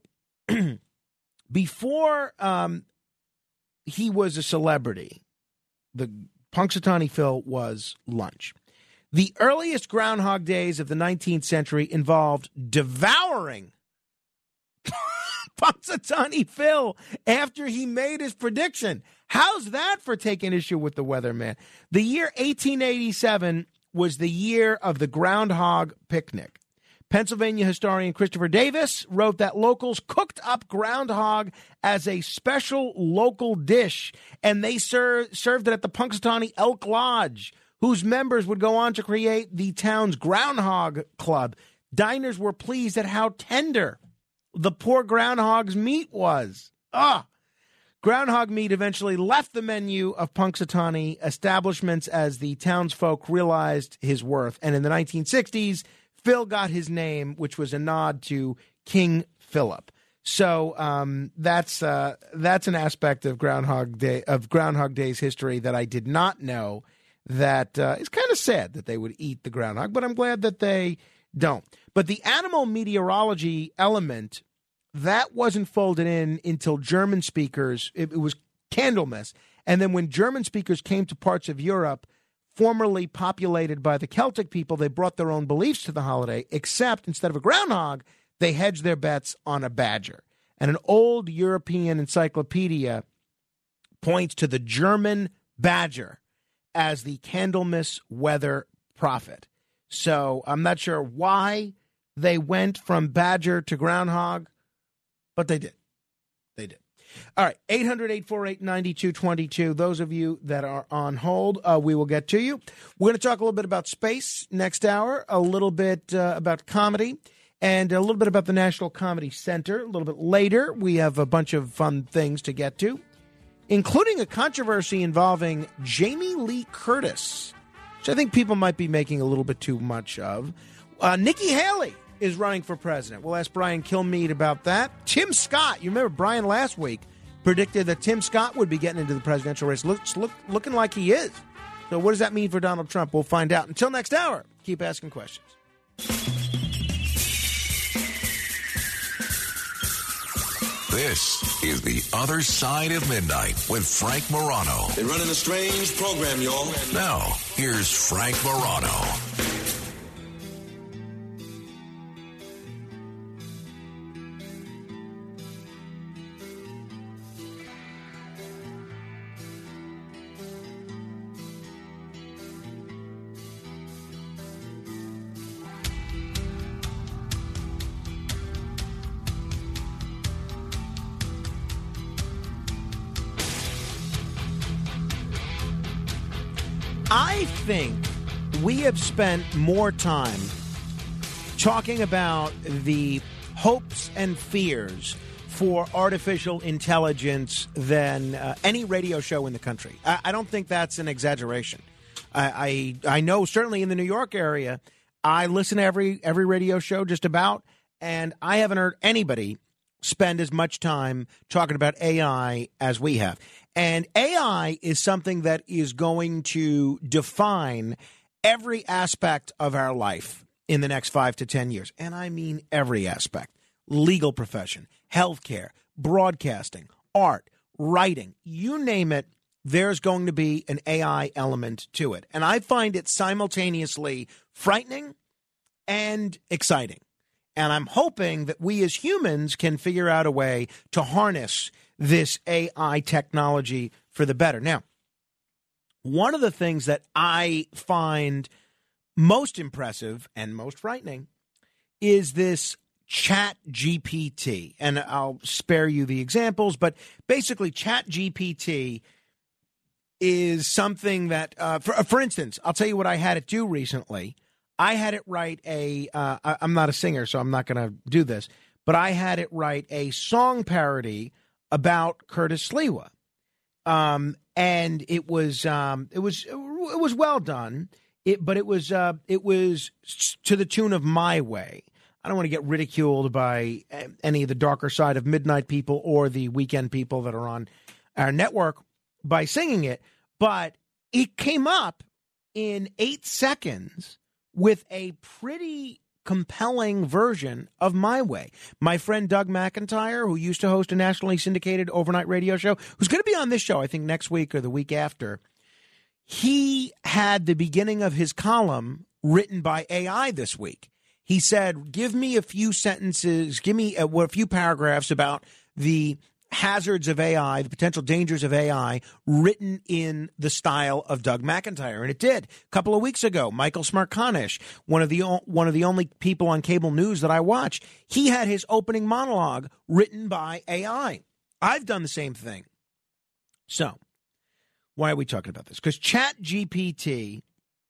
before he was a celebrity, the Punxsutawney Phil was lunch. The earliest Groundhog Days of the 19th century involved devouring Punxsutawney Phil after he made his prediction. How's that for taking issue with the weather, man? The year 1887 was the year of the groundhog picnic. Pennsylvania historian Christopher Davis wrote that locals cooked up groundhog as a special local dish, and they served it at the Punxsutawney Elk Lodge, whose members would go on to create the town's Groundhog Club. Diners were pleased at how tender the poor groundhog's meat was. Groundhog meat eventually left the menu of Punxsutawney establishments as the townsfolk realized his worth. And in the 1960s, Phil got his name, which was a nod to King Philip. So that's an aspect of Groundhog Day's history that I did not know. That it's kind of sad that they would eat the groundhog, but I'm glad that they don't. But the animal meteorology element, that wasn't folded in until German speakers, it was Candlemas. And then when German speakers came to parts of Europe, formerly populated by the Celtic people, they brought their own beliefs to the holiday, except instead of a groundhog, they hedged their bets on a badger. And an old European encyclopedia points to the German badger as the Candlemas weather prophet. So I'm not sure why they went from badger to groundhog, but they did. They did. All right, 800-848-9222. Those of you that are on hold, we will get to you. We're going to talk a little bit about space next hour, a little bit about comedy, and a little bit about the National Comedy Center. A little bit later, we have a bunch of fun things to get to, including a controversy involving Jamie Lee Curtis, which I think people might be making a little bit too much of. Nikki Haley is running for president. We'll ask Brian Kilmeade about that. Tim Scott, you remember Brian last week predicted that Tim Scott would be getting into the presidential race. Looking like he is. So what does that mean for Donald Trump? We'll find out. Until next hour, keep asking questions. This is The Other Side of Midnight with Frank Morano. They're running a strange program, y'all. Now, here's Frank Morano. I think we have spent more time talking about the hopes and fears for artificial intelligence than any radio show in the country. I don't think that's an exaggeration. I know certainly in the New York area, I listen to every radio show just about, and I haven't heard anybody spend as much time talking about AI as we have. And AI is something that is going to define every aspect of our life in the next 5 to 10 years. And I mean every aspect. Legal profession, healthcare, broadcasting, art, writing, you name it, there's going to be an AI element to it. And I find it simultaneously frightening and exciting. And I'm hoping that we as humans can figure out a way to harness this AI technology for the better. Now, one of the things that I find most impressive and most frightening is this ChatGPT. And I'll spare you the examples, but basically ChatGPT is something that, for instance, I'll tell you what I had it do recently. I had it write I'm not a singer, so I'm not going to do this, but I had it write a song parody about Curtis Sliwa. And it was well done. But it was to the tune of My Way. I don't want to get ridiculed by any of the darker side of midnight people or the weekend people that are on our network by singing it, but it came up in 8 seconds with a pretty compelling version of My Way. My friend Doug McIntyre, who used to host a nationally syndicated overnight radio show, who's going to be on this show, I think, next week or the week after, he had the beginning of his column written by AI this week. He said, give me a few sentences, give me a few paragraphs about the hazards of AI, the potential dangers of AI, written in the style of Doug McIntyre. And it did. A couple of weeks ago, Michael Smarkanish, one of the only people on cable news that I watch, he had his opening monologue written by AI. I've done the same thing. So, why are we talking about this? Because ChatGPT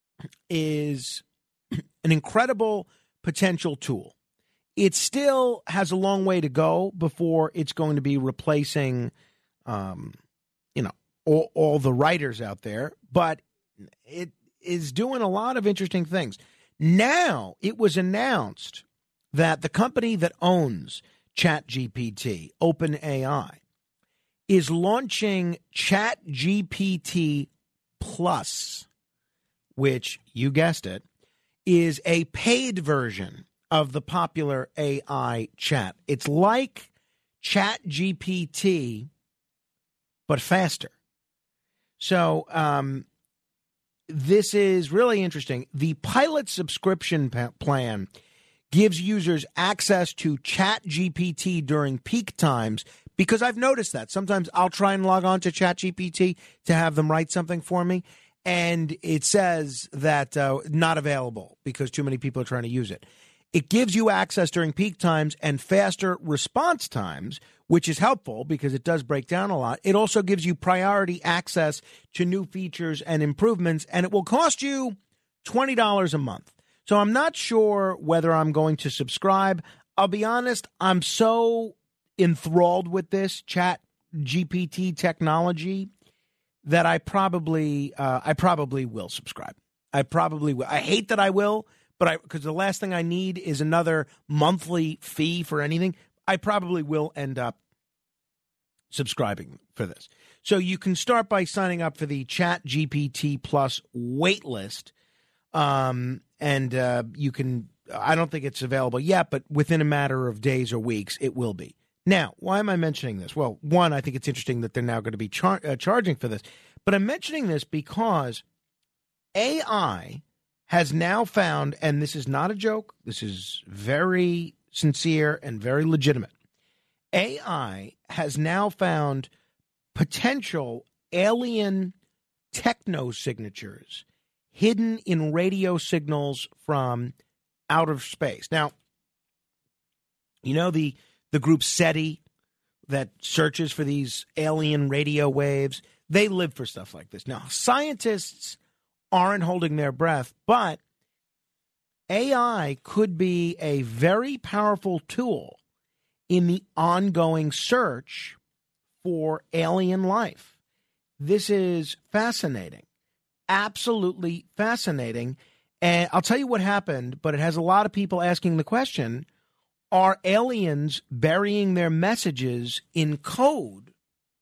is an incredible potential tool. It still has a long way to go before it's going to be replacing, all the writers out there. But it is doing a lot of interesting things. Now, it was announced that the company that owns ChatGPT, OpenAI, is launching ChatGPT Plus, which, you guessed it, is a paid version of the popular AI chat. It's like ChatGPT, but faster. So this is really interesting. The pilot subscription plan gives users access to ChatGPT during peak times, because I've noticed that. Sometimes I'll try and log on to ChatGPT to have them write something for me, and it says that not available because too many people are trying to use it. It gives you access during peak times and faster response times, which is helpful because it does break down a lot. It also gives you priority access to new features and improvements, and it will cost you $20 a month. So I'm not sure whether I'm going to subscribe. I'll be honest, I'm so enthralled with this Chat GPT technology that I probably will subscribe. I probably will. I hate that I will, but because the last thing I need is another monthly fee for anything. I probably will end up subscribing for this. So you can start by signing up for the Chat GPT Plus wait list. And you can, I don't think it's available yet, but within a matter of days or weeks, it will be. Now, why am I mentioning this? Well, one, I think it's interesting that they're now going to be charging for this. But I'm mentioning this because AI has now found, and this is not a joke, this is very sincere and very legitimate. AI has now found potential alien techno-signatures hidden in radio signals from outer space. Now, you know the group SETI that searches for these alien radio waves? They live for stuff like this. Now, scientists aren't holding their breath, but AI could be a very powerful tool in the ongoing search for alien life. This is fascinating. Absolutely fascinating. And I'll tell you what happened, but it has a lot of people asking the question, are aliens burying their messages in code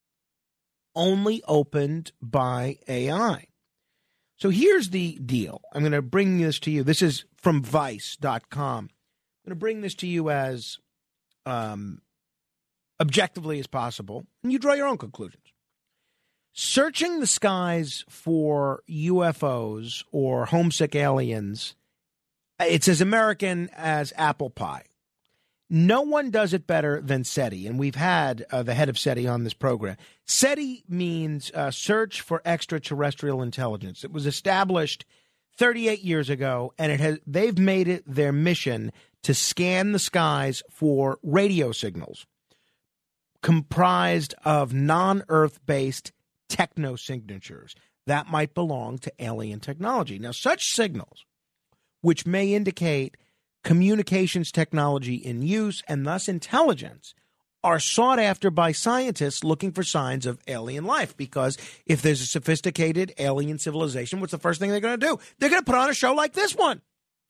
only opened by AI? So here's the deal. I'm going to bring this to you. This is from Vice.com. I'm going to bring this to you as objectively as possible, and you draw your own conclusions. Searching the skies for UFOs or homesick aliens, it's as American as apple pie. No one does it better than SETI, and we've had the head of SETI on this program. SETI means Search for Extraterrestrial Intelligence. It was established 38 years ago, and they've made it their mission to scan the skies for radio signals comprised of non-Earth-based techno-signatures that might belong to alien technology. Now, such signals, which may indicate communications technology in use and thus intelligence, are sought after by scientists looking for signs of alien life, because if there's a sophisticated alien civilization, what's the first thing they're going to do? They're going to put on a show like this one.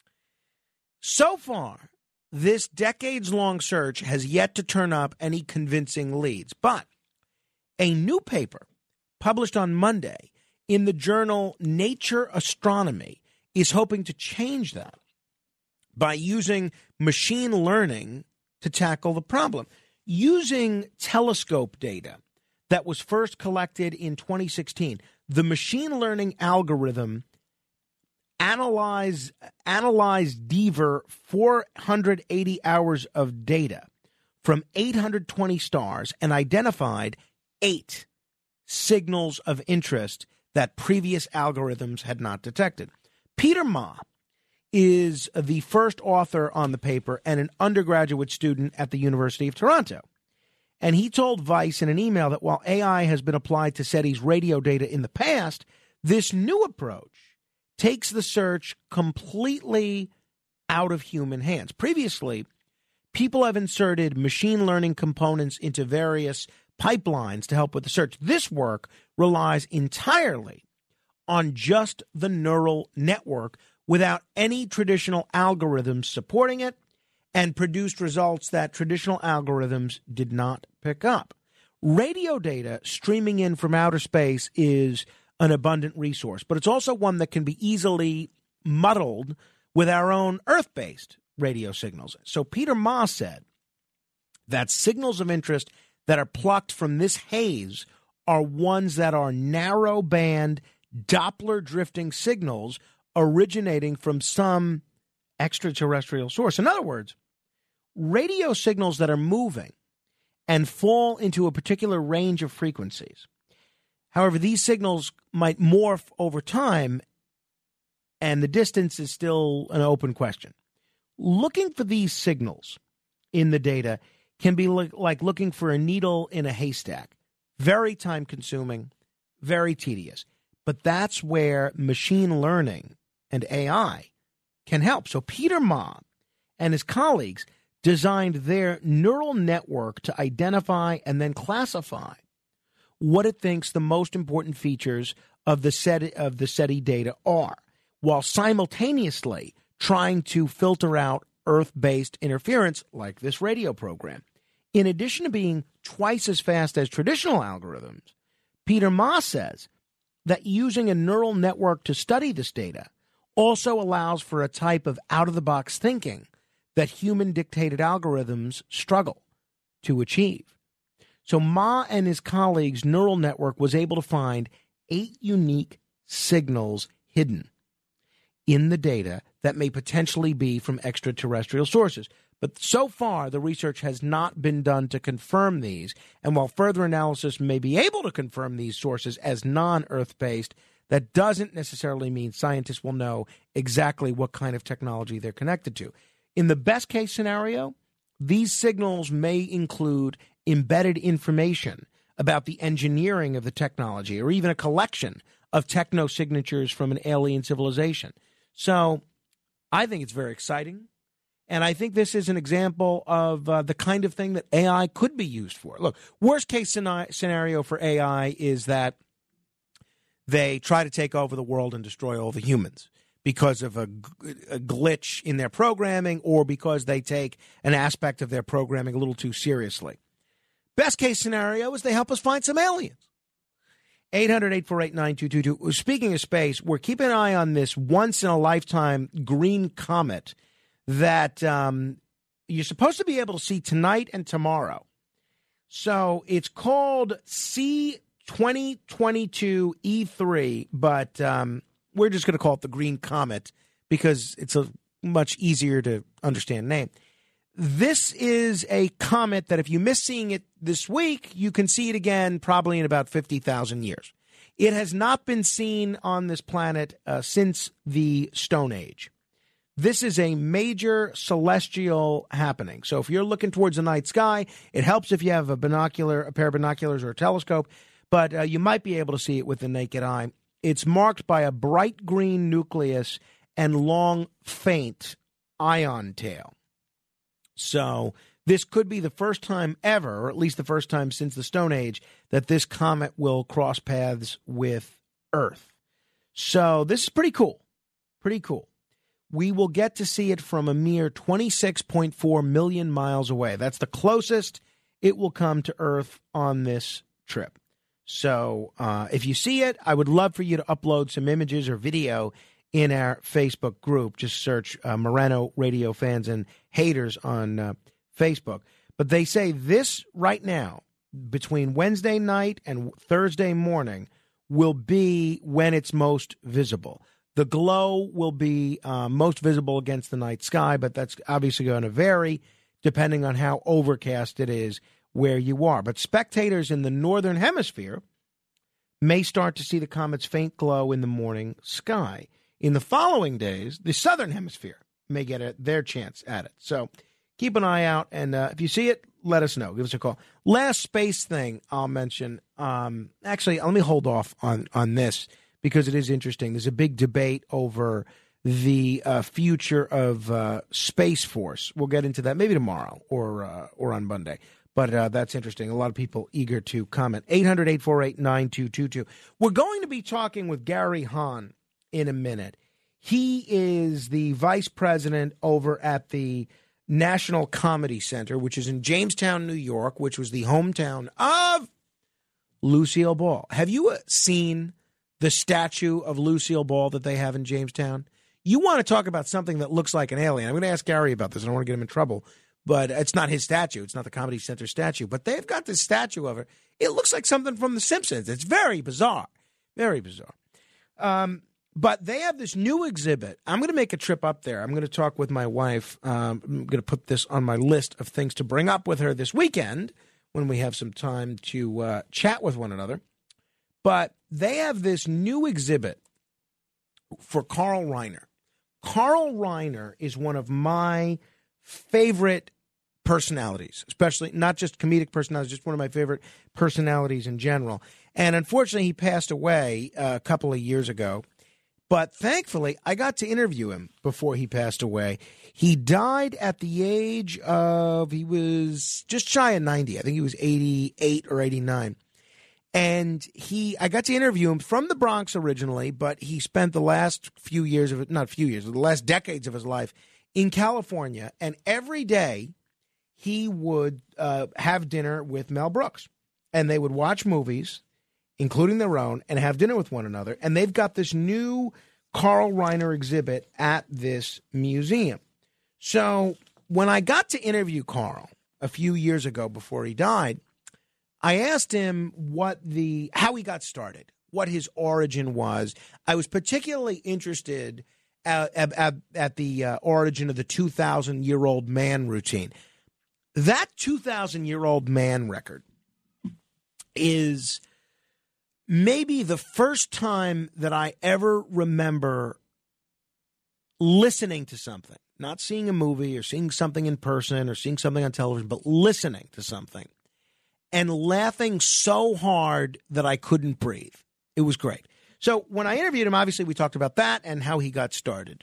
So far, this decades-long search has yet to turn up any convincing leads, but a new paper published on Monday in the journal Nature Astronomy is hoping to change that by using machine learning to tackle the problem. Using telescope data that was first collected in 2016, the machine learning algorithm analyzed DEVER 480 hours of data from 820 stars and identified 8 signals of interest that previous algorithms had not detected. Peter Ma is the first author on the paper and an undergraduate student at the University of Toronto. And he told Vice in an email that while AI has been applied to SETI's radio data in the past, this new approach takes the search completely out of human hands. Previously, people have inserted machine learning components into various pipelines to help with the search. This work relies entirely on just the neural network without any traditional algorithms supporting it, and produced results that traditional algorithms did not pick up. Radio data streaming in from outer space is an abundant resource, but it's also one that can be easily muddled with our own Earth-based radio signals. So Peter Ma said that signals of interest that are plucked from this haze are ones that are narrow-band Doppler drifting signals originating from some extraterrestrial source. In other words, radio signals that are moving and fall into a particular range of frequencies. However, these signals might morph over time, and the distance is still an open question. Looking for these signals in the data can be like looking for a needle in a haystack. Very time-consuming, very tedious. But that's where machine learning and AI can help. So Peter Ma and his colleagues designed their neural network to identify and then classify what it thinks the most important features of the SETI data are, while simultaneously trying to filter out Earth-based interference like this radio program. In addition to being twice as fast as traditional algorithms, Peter Ma says that using a neural network to study this data also allows for a type of out-of-the-box thinking that human-dictated algorithms struggle to achieve. So Ma and his colleagues' neural network was able to find 8 unique signals hidden in the data that may potentially be from extraterrestrial sources. But so far, the research has not been done to confirm these. And while further analysis may be able to confirm these sources as non-Earth-based, that doesn't necessarily mean scientists will know exactly what kind of technology they're connected to. In the best-case scenario, these signals may include embedded information about the engineering of the technology or even a collection of techno-signatures from an alien civilization. So I think it's very exciting. And I think this is an example of the kind of thing that AI could be used for. Look, worst-case scenario for AI is that they try to take over the world and destroy all the humans because of a glitch in their programming or because they take an aspect of their programming a little too seriously. Best-case scenario is they help us find some aliens. 800-848-9222. Speaking of space, we're keeping an eye on this once-in-a-lifetime green comet that you're supposed to be able to see tonight and tomorrow. So it's called C2022 E3, but we're just going to call it the Green Comet because it's a much easier to understand name. This is a comet that if you miss seeing it this week, you can see it again probably in about 50,000 years. It has not been seen on this planet since the Stone Age. This is a major celestial happening. So if you're looking towards the night sky, it helps if you have a pair of binoculars or a telescope, but you might be able to see it with the naked eye. It's marked by a bright green nucleus and long, faint ion tail. So this could be the first time ever, or at least the first time since the Stone Age, that this comet will cross paths with Earth. So this is pretty cool. Pretty cool. We will get to see it from a mere 26.4 million miles away. That's the closest it will come to Earth on this trip. So if you see it, I would love for you to upload some images or video in our Facebook group. Just search Moreno Radio Fans and Haters on Facebook. But they say this right now, between Wednesday night and Thursday morning, will be when it's most visible. The glow will be most visible against the night sky, but that's obviously going to vary depending on how overcast it is where you are. But spectators in the northern hemisphere may start to see the comet's faint glow in the morning sky. In the following days, the southern hemisphere may get their chance at it. So keep an eye out, and if you see it, let us know. Give us a call. Last space thing I'll mention. Actually, let me hold off on this because it is interesting. There's a big debate over the future of Space Force. We'll get into that maybe tomorrow or on Monday. But that's interesting. A lot of people eager to comment. 800-848-9222. We're going to be talking with Gary Hahn in a minute. He is the vice president over at the National Comedy Center, which is in Jamestown, New York, which was the hometown of Lucille Ball. Have you seen the statue of Lucille Ball that they have in Jamestown? You want to talk about something that looks like an alien. I'm going to ask Gary about this. I don't want to get him in trouble. But it's not his statue. It's not the Comedy Center statue. But they've got this statue of her. It looks like something from The Simpsons. It's very bizarre. Very bizarre. But they have this new exhibit. I'm going to make a trip up there. I'm going to talk with my wife. I'm going to put this on my list of things to bring up with her this weekend when we have some time to chat with one another. But they have this new exhibit for Carl Reiner. Carl Reiner is one of my favorite personalities, especially not just comedic personalities, just one of my favorite personalities in general. And unfortunately, he passed away a couple of years ago. But thankfully, I got to interview him before he passed away. He died at the age of, he was just shy of 90. I think he was 88 or 89. And I got to interview him from the Bronx originally, but he spent the last few years of it, not few years, the last decades of his life in California. And every day he would have dinner with Mel Brooks. And they would watch movies, including their own, and have dinner with one another. And they've got this new Carl Reiner exhibit at this museum. So when I got to interview Carl a few years ago before he died, I asked him how he got started, what his origin was. I was particularly interested at the origin of the 2,000-year-old man routine. That 2,000-year-old man record is maybe the first time that I ever remember listening to something, not seeing a movie or seeing something in person or seeing something on television, but listening to something and laughing so hard that I couldn't breathe. It was great. So when I interviewed him, obviously we talked about that and how he got started.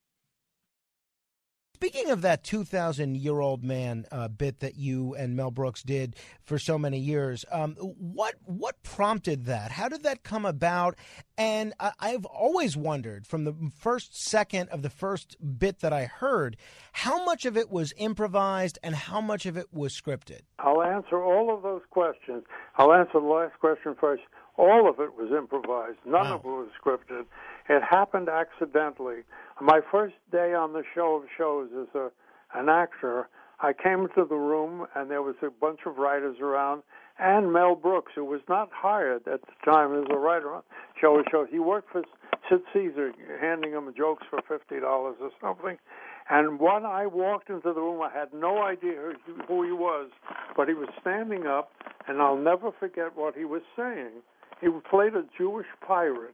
Speaking of that 2,000-year-old man bit that you and Mel Brooks did for so many years, what prompted that? How did that come about? And I've always wondered, from the first second of the first bit that I heard, how much of it was improvised and how much of it was scripted? I'll answer all of those questions. I'll answer the last question first. All of it was improvised. None of it was scripted. It happened accidentally. My first day on the show of shows as an actor, I came into the room and there was a bunch of writers around, and Mel Brooks, who was not hired at the time as a writer on show of shows. He worked for Sid Caesar, handing him jokes for $50 or something. And when I walked into the room, I had no idea who he was, but he was standing up, and I'll never forget what he was saying. He played a Jewish pirate.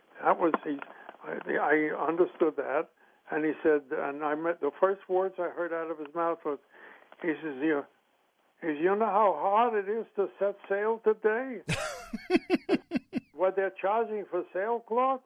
I understood that. And he said, the first words I heard out of his mouth was, he says, you know how hard it is to set sail today? What they're charging for sailcloth?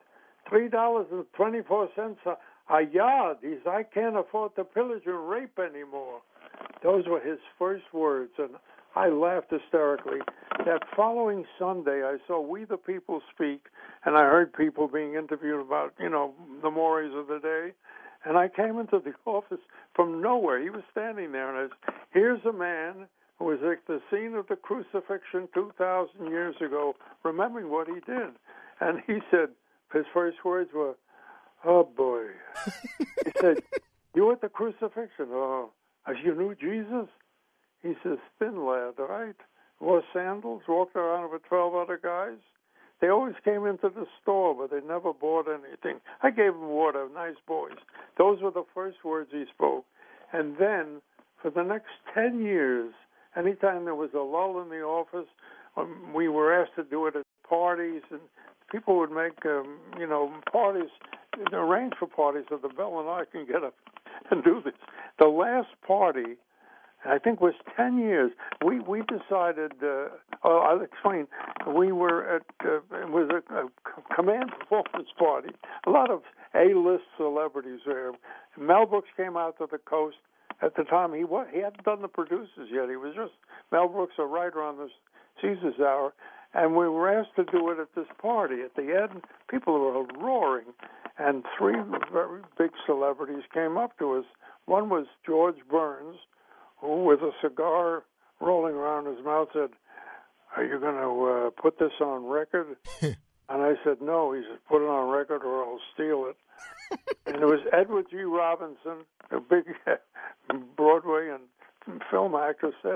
$3.24 a yard. He said, I can't afford to pillage and rape anymore. Those were his first words, and I laughed hysterically. That following Sunday, I saw We the People speak, and I heard people being interviewed about, the mores of the day. And I came into the office from nowhere. He was standing there, and I said, here's a man who was at the scene of the crucifixion 2,000 years ago, remembering what he did. And he said, his first words were, oh, boy. He said, you at the crucifixion? Oh, you knew Jesus? He says, thin lad, right? Wore sandals, walked around with 12 other guys. They always came into the store, but they never bought anything. I gave them water, nice boys. Those were the first words he spoke. And then, for the next 10 years, anytime there was a lull in the office, we were asked to do it at parties, and people would make, parties, arrange for parties so the Bell and I can get up and do this. The last party, I think, was 10 years. We decided, I'll explain, we were at, it was a command performance party. A lot of A-list celebrities there. Mel Brooks came out to the coast. At the time, he hadn't done the producers yet. He was just Mel Brooks, a writer on the Caesar's Hour. And we were asked to do it at this party. At the end, people were roaring. And three very big celebrities came up to us. One was George Burns, who, with a cigar rolling around his mouth, said, are you going to put this on record? And I said, no. He said, put it on record or I'll steal it. And it was Edward G. Robinson, a big Broadway and film actor, said,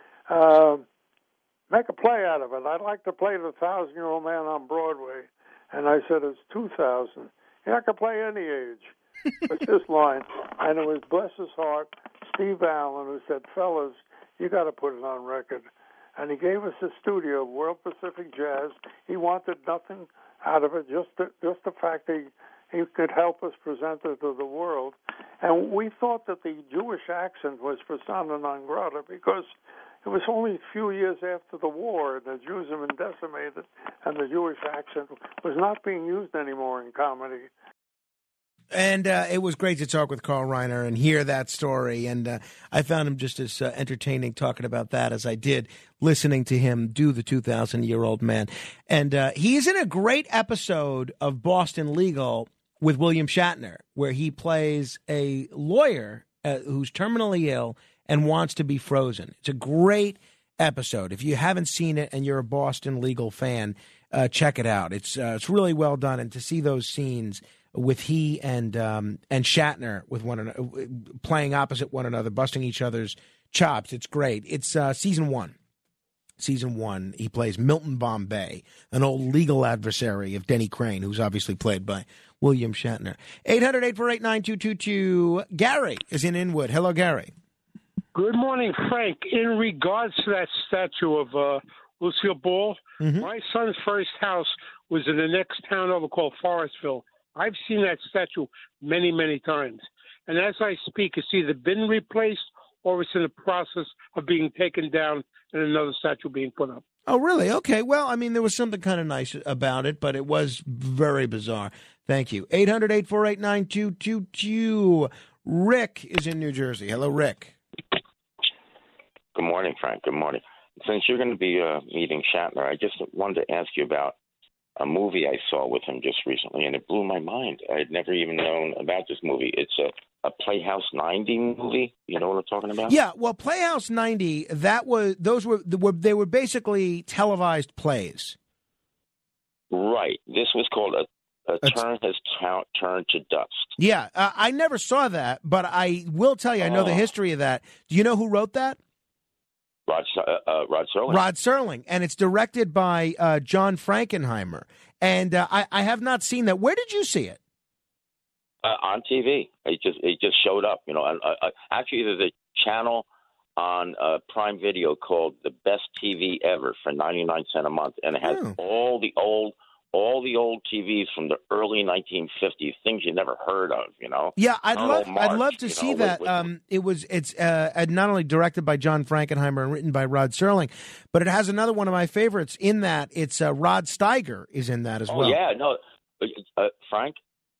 make a play out of it. I'd like to play the 1,000-year-old man on Broadway. And I said, it's 2000. Yeah, I can play any age. It's this line. And it was, bless his heart, Steve Allen, who said, fellas, you got to put it on record. And he gave us a studio, World Pacific Jazz. He wanted nothing out of it, just the fact that he could help us present it to the world. And we thought that the Jewish accent was persona non grata because it was only a few years after the war, and the Jews have been decimated, and the Jewish accent was not being used anymore in comedy. And it was great to talk with Carl Reiner and hear that story. And I found him just as entertaining talking about that as I did listening to him do the 2,000-year-old man. And he's in a great episode of Boston Legal with William Shatner, where he plays a lawyer who's terminally ill and wants to be frozen. It's a great episode. If you haven't seen it and you're a Boston Legal fan, check it out. It's really well done. And to see those scenes with he and Shatner with one another, playing opposite one another, busting each other's chops. It's great. It's season one. Season one, he plays Milton Bombay, an old legal adversary of Denny Crane, who's obviously played by William Shatner. 800-848-9222. Gary is in Inwood. Hello, Gary. Good morning, Frank. In regards to that statue of Lucille Ball, my son's first house was in the next town over called Forestville. I've seen that statue many, many times. And as I speak, it's either been replaced or it's in the process of being taken down and another statue being put up. Oh, really? Okay. Well, I mean, there was something kind of nice about it, but it was very bizarre. Thank you. 800-848-9222. Rick is in New Jersey. Hello, Rick. Good morning, Frank. Good morning. Since you're going to be meeting Shatner, I just wanted to ask you about a movie I saw with him just recently, and it blew my mind. I had never even known about this movie. It's a Playhouse 90 movie. You know what I'm talking about? Yeah, well, Playhouse 90, they were basically televised plays. Right. This was called A Turn Has Turned to Dust. Yeah, I never saw that, but I will tell you, I know the history of that. Do you know who wrote that? Rod Serling. Rod Serling, and it's directed by John Frankenheimer. And I have not seen that. Where did you see it? On TV. It just showed up. You know, actually, there's a channel on Prime Video called The Best TV Ever for 99 cents a month, and it has all the old TVs from the early 1950s, things you never heard of, you know. Yeah, I'd love to see that. It's not only directed by John Frankenheimer and written by Rod Serling, but it has another one of my favorites in that. It's Rod Steiger is in that as well. Yeah, no, Frank,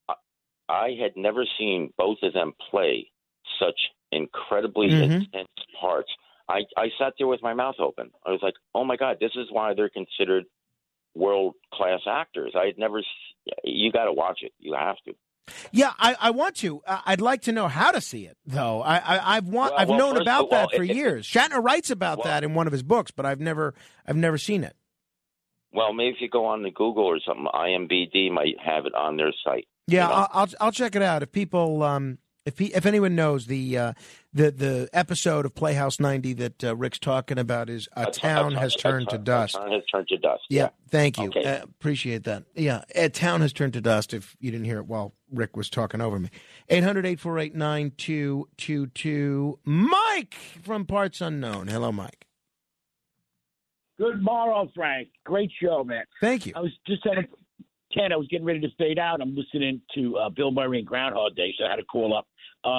I had never seen both of them play such incredibly intense parts. I sat there with my mouth open. I was like, oh my God, this is why they're considered world-class actors. You got to watch it. You have to. Yeah, I want to. I'd like to know how to see it, though. I've known about that for years. Shatner writes about that in one of his books, but I've never seen it. Well, maybe if you go on the Google or something, IMDb might have it on their site. Yeah, you know? I'll check it out. If people, if anyone knows the episode of Playhouse 90 that Rick's talking about is A Town Has Turned to Dust. A Town Has Turned to Dust. Yeah, thank you. Okay. Appreciate that. Yeah, A Town Has Turned to Dust, if you didn't hear it while Rick was talking over me. 800-848-9222. Mike from Parts Unknown. Hello, Mike. Good morrow, Frank. Great show, man. Thank you. I was just at Ken, I was getting ready to fade out. I'm listening to Bill Murray and Groundhog Day, so I had to call up.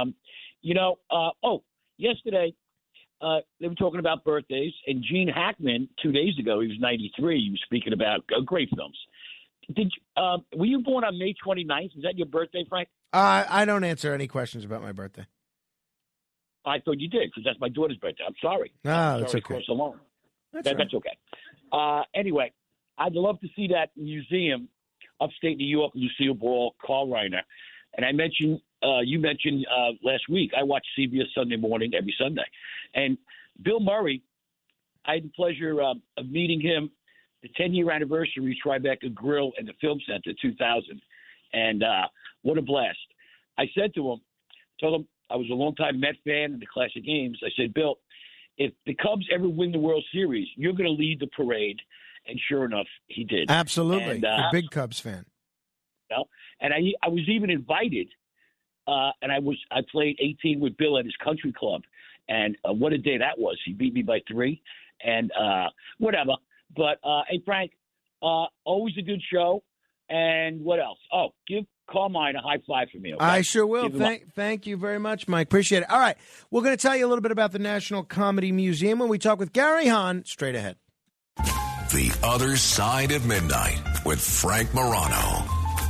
Yesterday they were talking about birthdays, and Gene Hackman, 2 days ago, he was 93. He was speaking about great films. Were you born on May 29th? Is that your birthday, Frank? I don't answer any questions about my birthday. I thought you did, because that's my daughter's birthday. I'm sorry. That's okay. Alone. That's okay. Anyway, I'd love to see that museum, upstate New York, Lucille Ball, Carl Reiner. And I mentioned, you mentioned last week, I watch CBS Sunday Morning every Sunday. And Bill Murray, I had the pleasure of meeting him the 10-year anniversary, Tribeca Grill and the Film Center, 2000. And what a blast. I said to him, told him I was a longtime Met fan in the classic games. I said, Bill, if the Cubs ever win the World Series, you're going to lead the parade. And sure enough, he did. Absolutely. And, a big Cubs fan. And I was even invited, and I played 18 with Bill at his country club. And what a day that was. He beat me by 3 and whatever. But, hey, Frank, always a good show. And what else? Oh, give Carmine a high five for me. Okay? I sure will. Thank you very much, Mike. Appreciate it. All right. We're going to tell you a little bit about the National Comedy Museum when we talk with Gary Hahn straight ahead. The Other Side of Midnight with Frank Morano.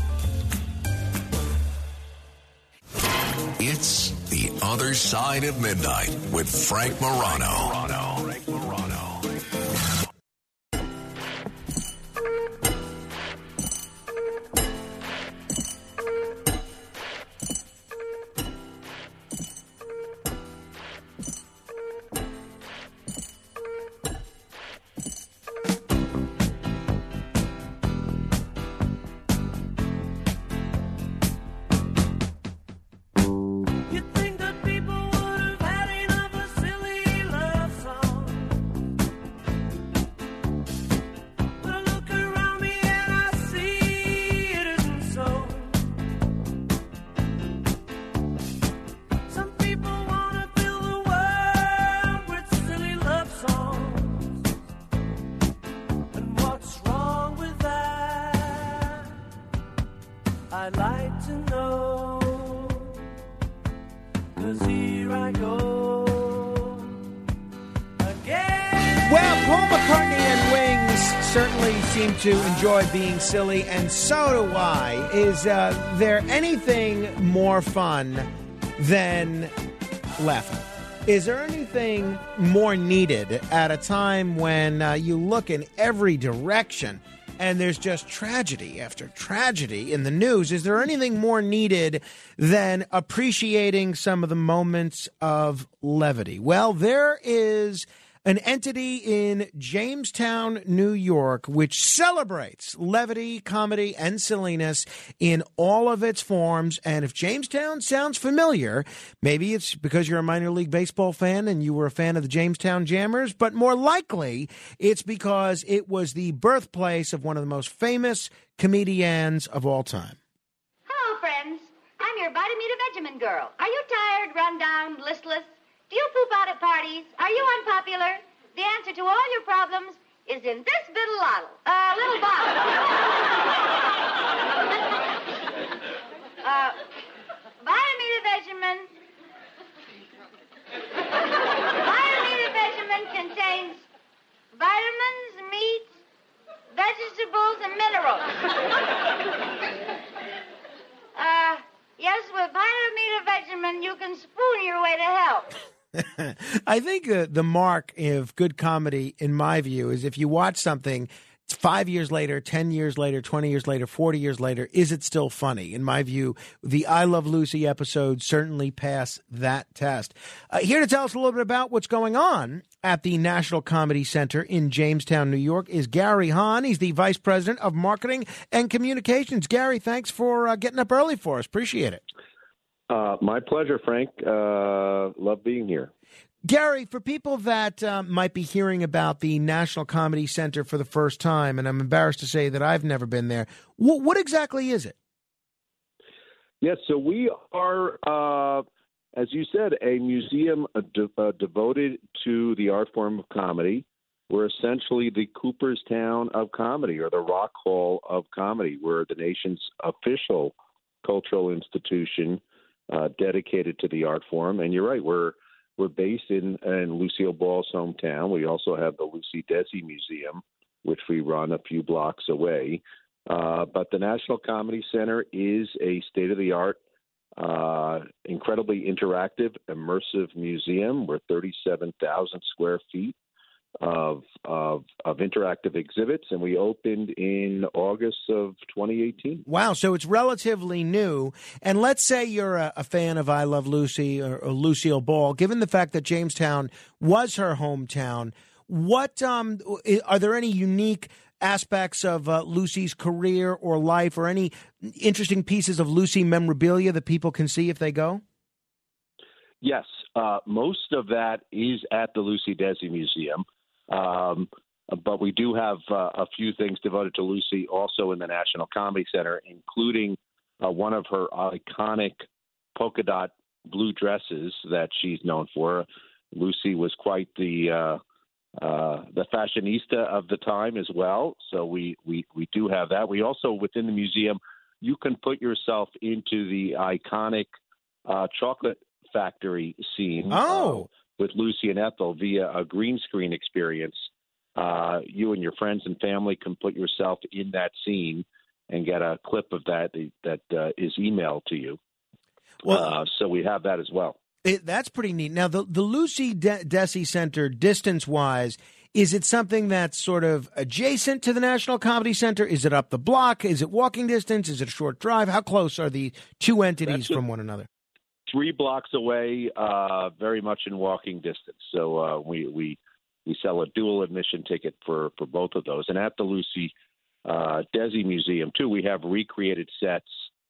It's The Other Side of Midnight with Frank Morano. I'd like to know, 'cause here I go again. Well, Paul McCartney and Wings certainly seem to enjoy being silly, and so do I. Is there anything more fun than laughing? Is there anything more needed at a time when you look in every direction and there's just tragedy after tragedy in the news? Is there anything more needed than appreciating some of the moments of levity? Well, there is an entity in Jamestown, New York, which celebrates levity, comedy, and silliness in all of its forms. And if Jamestown sounds familiar, maybe it's because you're a minor league baseball fan and you were a fan of the Jamestown Jammers, but more likely it's because it was the birthplace of one of the most famous comedians of all time. Hello, friends. I'm your Vitamin girl. Are you tired, run down, listless? Do you poop out at parties? Are you unpopular? The answer to all your problems is in this little bottle. Vitamin contains vitamins, meats, vegetables, and minerals. Yes, with Vitamin you can spoon your way to health. I think the mark of good comedy, in my view, is if you watch something 5 years later, 10 years later, 20 years later, 40 years later, is it still funny? In my view, the I Love Lucy episode certainly passed that test. Here to tell us a little bit about what's going on at the National Comedy Center in Jamestown, New York, is Gary Hahn. He's the Vice President of Marketing and Communications. Gary, thanks for getting up early for us. Appreciate it. My pleasure, Frank. Love being here. Gary, for people that might be hearing about the National Comedy Center for the first time, and I'm embarrassed to say that I've never been there, what exactly is it? Yes, so we are, as you said, a museum devoted to the art form of comedy. We're essentially the Cooperstown of comedy, or the Rock Hall of comedy. We're the nation's official cultural institution dedicated to the art form. And you're right, we're based in Lucille Ball's hometown. We also have the Lucy Desi Museum, which we run a few blocks away. But the National Comedy Center is a state-of-the-art, incredibly interactive, immersive museum. We're 37,000 square feet of interactive exhibits, and we opened in August of 2018. Wow, so it's relatively new. And let's say you're a fan of I Love Lucy or Lucille Ball. Given the fact that Jamestown was her hometown, what are there any unique aspects of Lucy's career or life, or any interesting pieces of Lucy memorabilia that people can see if they go? Yes, most of that is at the Lucy Desi Museum, but we do have a few things devoted to Lucy also in the National Comedy Center, including one of her iconic polka dot blue dresses that she's known for. Lucy was quite the fashionista of the time as well, so we do have that. We also, within the museum, you can put yourself into the iconic chocolate factory scene with Lucy and Ethel via a green screen experience. You and your friends and family can put yourself in that scene and get a clip of that is emailed to you. Well, so we have that as well. That's pretty neat. Now, the Lucy Desi Center, distance-wise, is it something that's sort of adjacent to the National Comedy Center? Is it up the block? Is it walking distance? Is it a short drive? How close are the two entities from one another? 3 blocks away, very much in walking distance. So we sell a dual admission ticket for both of those. And at the Lucy Desi Museum, too, we have recreated sets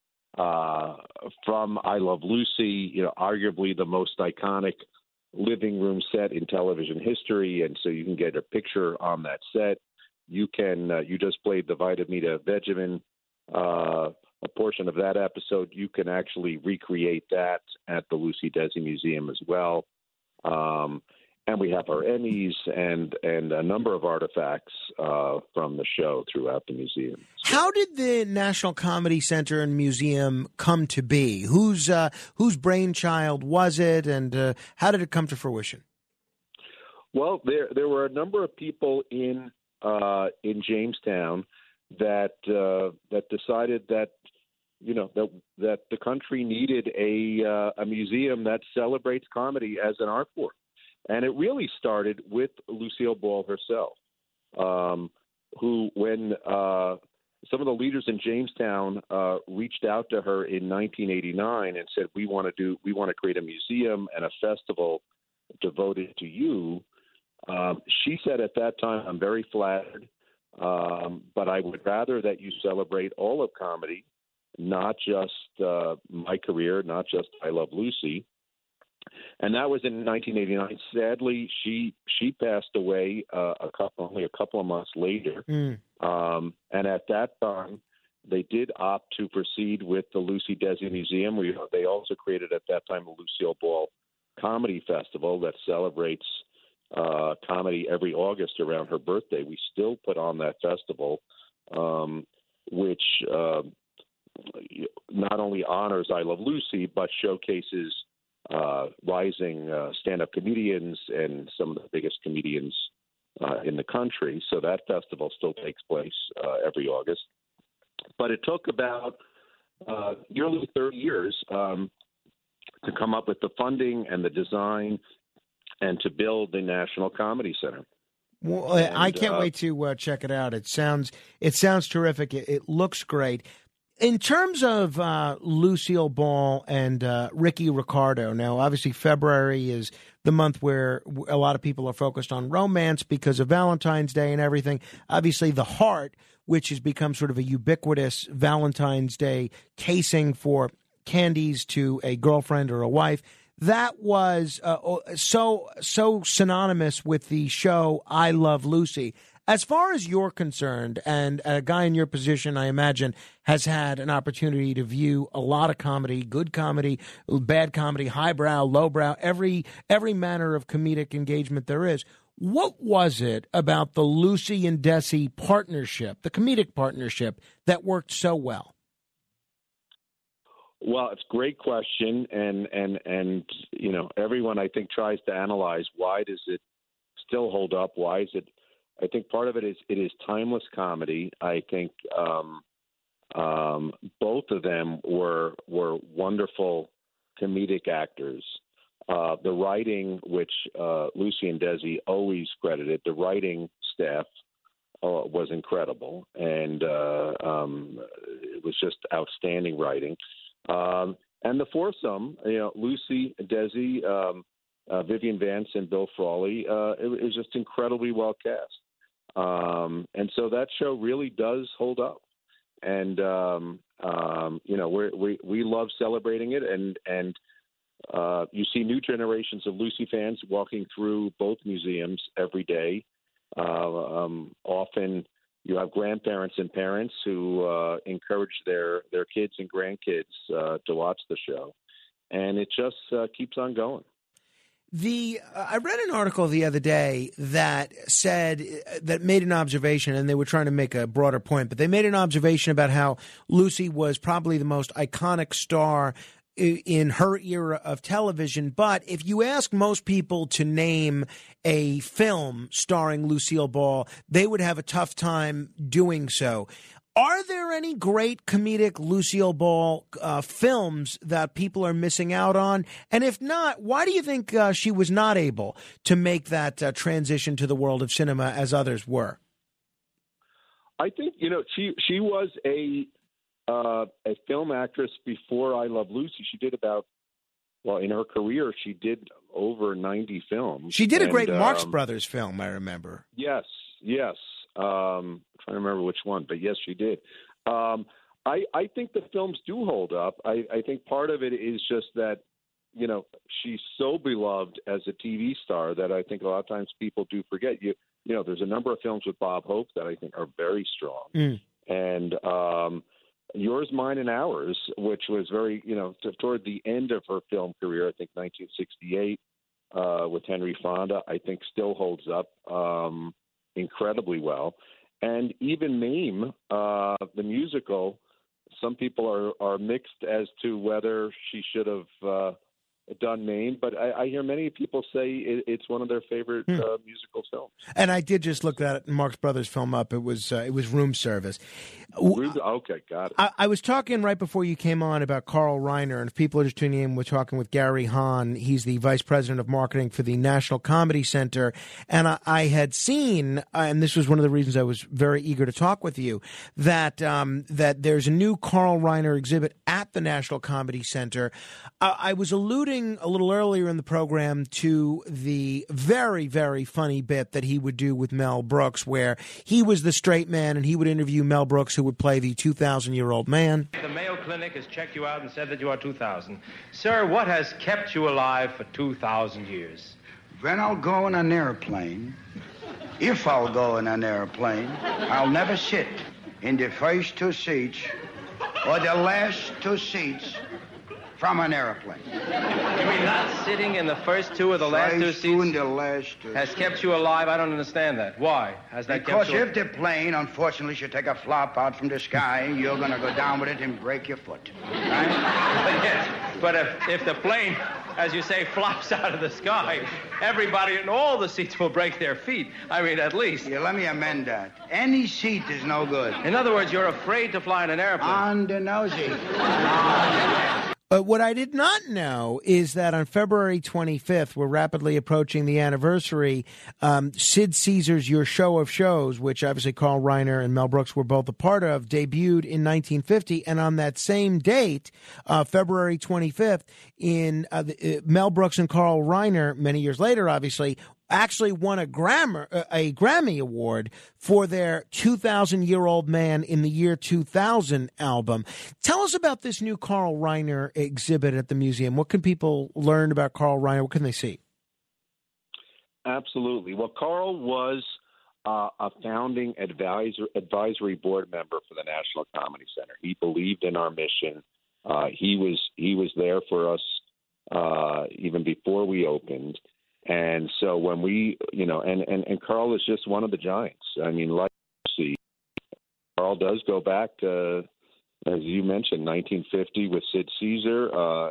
from I Love Lucy, arguably the most iconic living room set in television history. And so you can get a picture on that set. You can, you just played the Vita Mita Vegemin, a portion of that episode. You can actually recreate that at the Lucy Desi Museum as well. And we have our Emmys and a number of artifacts from the show throughout the museum. How did the National Comedy Center and Museum come to be? Whose brainchild was it, and how did it come to fruition? Well, there were a number of people in Jamestown that decided that that the country needed a museum that celebrates comedy as an art form. And it really started with Lucille Ball herself, who, when some of the leaders in Jamestown reached out to her in 1989 and said, "We want to create a museum and a festival devoted to you." She said at that time, "I'm very flattered, but I would rather that you celebrate all of comedy, not just my career, not just I Love Lucy." And that was in 1989. Sadly, she passed away only a couple of months later. And at that time, they did opt to proceed with the Lucy Desi Museum. They also created at that time a Lucille Ball Comedy Festival that celebrates comedy every August around her birthday. We still put on that festival, which not only honors I Love Lucy, but showcases rising stand-up comedians and some of the biggest comedians in the country. So that festival still takes place every August. But it took about nearly 30 years to come up with the funding and the design and to build the National Comedy Center. Well, I can't wait to check it out. It sounds terrific. It looks great. In terms of Lucille Ball and Ricky Ricardo, now obviously February is the month where a lot of people are focused on romance because of Valentine's Day and everything. Obviously the heart, which has become sort of a ubiquitous Valentine's Day casing for candies to a girlfriend or a wife, that was so synonymous with the show I Love Lucy. As far as you're concerned, and a guy in your position, I imagine, has had an opportunity to view a lot of comedy, good comedy, bad comedy, highbrow, lowbrow, every manner of comedic engagement there is. What was it about the Lucy and Desi partnership, the comedic partnership, that worked so well? Well, it's a great question, and everyone I think tries to analyze why does it still hold up? Why is it? I think part of it is timeless comedy. I think both of them were wonderful comedic actors. The writing, which Lucy and Desi always credited, the writing staff was incredible, and it was just outstanding writing. And the foursome, Lucy, Desi, Vivian Vance, and Bill Frawley, it was just incredibly well cast. And so that show really does hold up. And we love celebrating it. And you see new generations of Lucy fans walking through both museums every day. Often you have grandparents and parents who encourage their kids and grandkids to watch the show. And it just keeps on going. I read an article the other day that said that made an observation, and they were trying to make a broader point, but they made an observation about how Lucy was probably the most iconic star in her era of television. But if you ask most people to name a film starring Lucille Ball, they would have a tough time doing so. Are there any great comedic Lucille Ball films that people are missing out on? And if not, why do you think she was not able to make that transition to the world of cinema as others were? I think, she was a film actress before I Love Lucy. She did in her career, she did over 90 films. She did a great Marx Brothers film, I remember. Yes. I'm trying to remember which one, but yes, she did. I think the films do hold up. I think part of it is just that, she's so beloved as a TV star that I think a lot of times people do forget. There's a number of films with Bob Hope that I think are very strong. And Yours, Mine, and Ours, which was very, toward the end of her film career, I think 1968, with Henry Fonda, I think still holds up incredibly well. And even Mame, the musical, some people are mixed as to whether she should have done Mame, but I hear many people say it's one of their favorite musical films. And I did just look that Marx Brothers film up. It was Room Service. Okay, got it. I was talking right before you came on about Carl Reiner, and if people are just tuning in, we're talking with Gary Hahn. He's the Vice President of Marketing for the National Comedy Center. And I had seen, and this was one of the reasons I was very eager to talk with you, that there's a new Carl Reiner exhibit at the National Comedy Center. I was alluding a little earlier in the program to the very, very funny bit that he would do with Mel Brooks, where he was the straight man and he would interview Mel Brooks, who would play the 2,000-year-old man. The Mayo Clinic has checked you out and said that you are 2,000. Sir, what has kept you alive for 2,000 years? When I'll go in an airplane, if I'll go in an airplane, I'll never sit in the first two seats or the last two seats from an airplane. You mean not sitting in the first two or the last two seats? In the last two has kept you alive? I don't understand that. Why has that because kept you if the plane, unfortunately, should take a flop out from the sky, you're going to go down with it and break your foot. Right? Yes, but if the plane, as you say, flops out of the sky, everybody in all the seats will break their feet. I mean, at least. Yeah, let me amend that. Any seat is no good. In other words, you're afraid to fly in an airplane. On the nosy. But what I did not know is that on February 25th, we're rapidly approaching the anniversary. Sid Caesar's Your Show of Shows, which obviously Carl Reiner and Mel Brooks were both a part of, debuted in 1950. And on that same date, February 25th, Mel Brooks and Carl Reiner, many years later, obviously, actually won a Grammy Award for their 2,000-Year-Old Man in the Year 2000 album. Tell us about this new Carl Reiner exhibit at the museum. What can people learn about Carl Reiner? What can they see? Absolutely. Well, Carl was a founding advisory board member for the National Comedy Center. He believed in our mission. He was there for us even before we opened. And so when we, and Carl is just one of the giants. I mean, like you see, Carl does go back to, as you mentioned, 1950 with Sid Caesar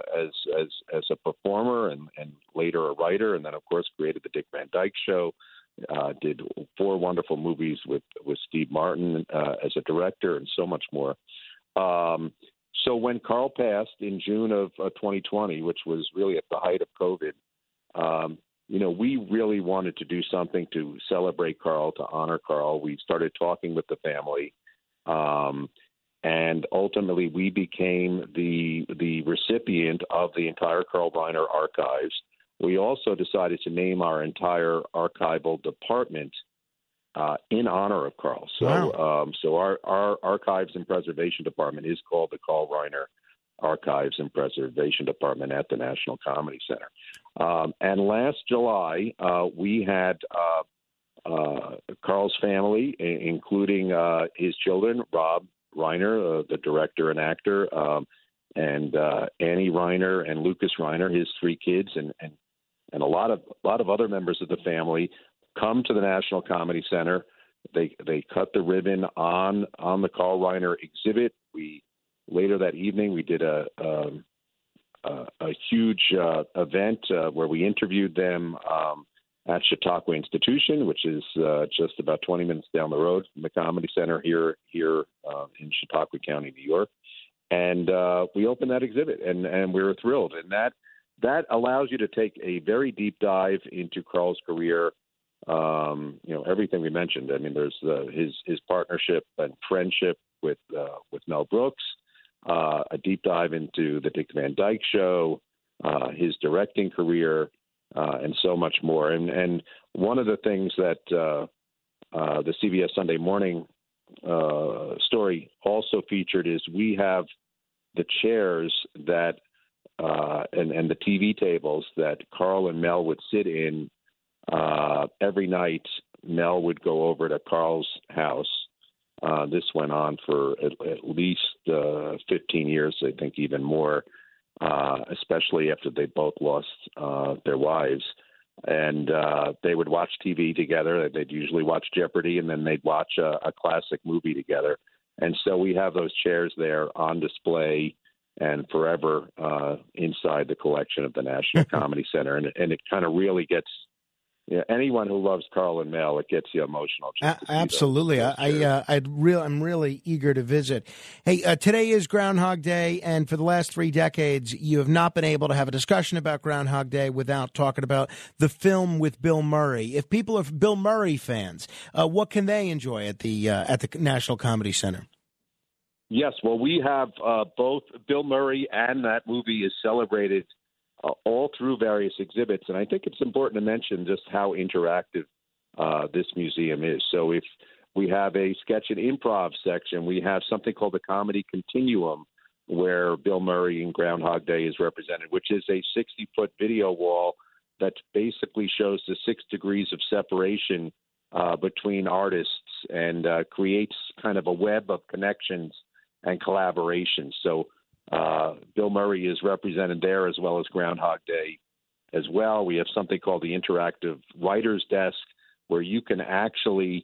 as a performer and later a writer, and then of course created the Dick Van Dyke Show. Did 4 wonderful movies with Steve Martin as a director, and so much more. So when Carl passed in June of 2020, which was really at the height of COVID. We really wanted to do something to celebrate Carl, to honor Carl. We started talking with the family, and ultimately we became the recipient of the entire Carl Reiner archives. We also decided to name our entire archival department in honor of Carl. So, wow. So our archives and preservation department is called the Carl Reiner Archives and Preservation Department at the National Comedy Center. And last July, we had Carl's family, including his children, Rob Reiner, the director and actor, and Annie Reiner and Lucas Reiner, his 3 kids, and a lot of other members of the family come to the National Comedy Center. They cut the ribbon on the Carl Reiner exhibit. Later that evening, we did a huge event where we interviewed them at Chautauqua Institution, which is just about 20 minutes down the road from the Comedy Center here in Chautauqua County, New York. And we opened that exhibit, and we were thrilled. And that allows you to take a very deep dive into Carl's career. Everything we mentioned. I mean, there's his partnership and friendship with Mel Brooks, a deep dive into the Dick Van Dyke Show, his directing career, and so much more. And one of the things that the CBS Sunday Morning story also featured is we have the chairs that and the TV tables that Carl and Mel would sit in. Every night, Mel would go over to Carl's house. This went on for at least 15 years, I think even more, especially after they both lost their wives. And they would watch TV together. They'd usually watch Jeopardy, and then they'd watch a classic movie together. And so we have those chairs there on display and forever inside the collection of the National Comedy Center. And it kind of really gets anyone who loves Carl and Mel, it gets you emotional. Absolutely. I'm really eager to visit. Hey, today is Groundhog Day, and for the last 3 decades, you have not been able to have a discussion about Groundhog Day without talking about the film with Bill Murray. If people are Bill Murray fans, what can they enjoy at the National Comedy Center? Yes, well, we have both Bill Murray and that movie is celebrated all through various exhibits. And I think it's important to mention just how interactive this museum is. So if we have a sketch and improv section, we have something called the Comedy Continuum, where Bill Murray in Groundhog Day is represented, which is a 60-foot video wall that basically shows the 6 degrees of separation between artists and creates kind of a web of connections and collaboration. So Bill Murray is represented there, as well as Groundhog Day as well. We have something called the Interactive Writer's Desk, where you can actually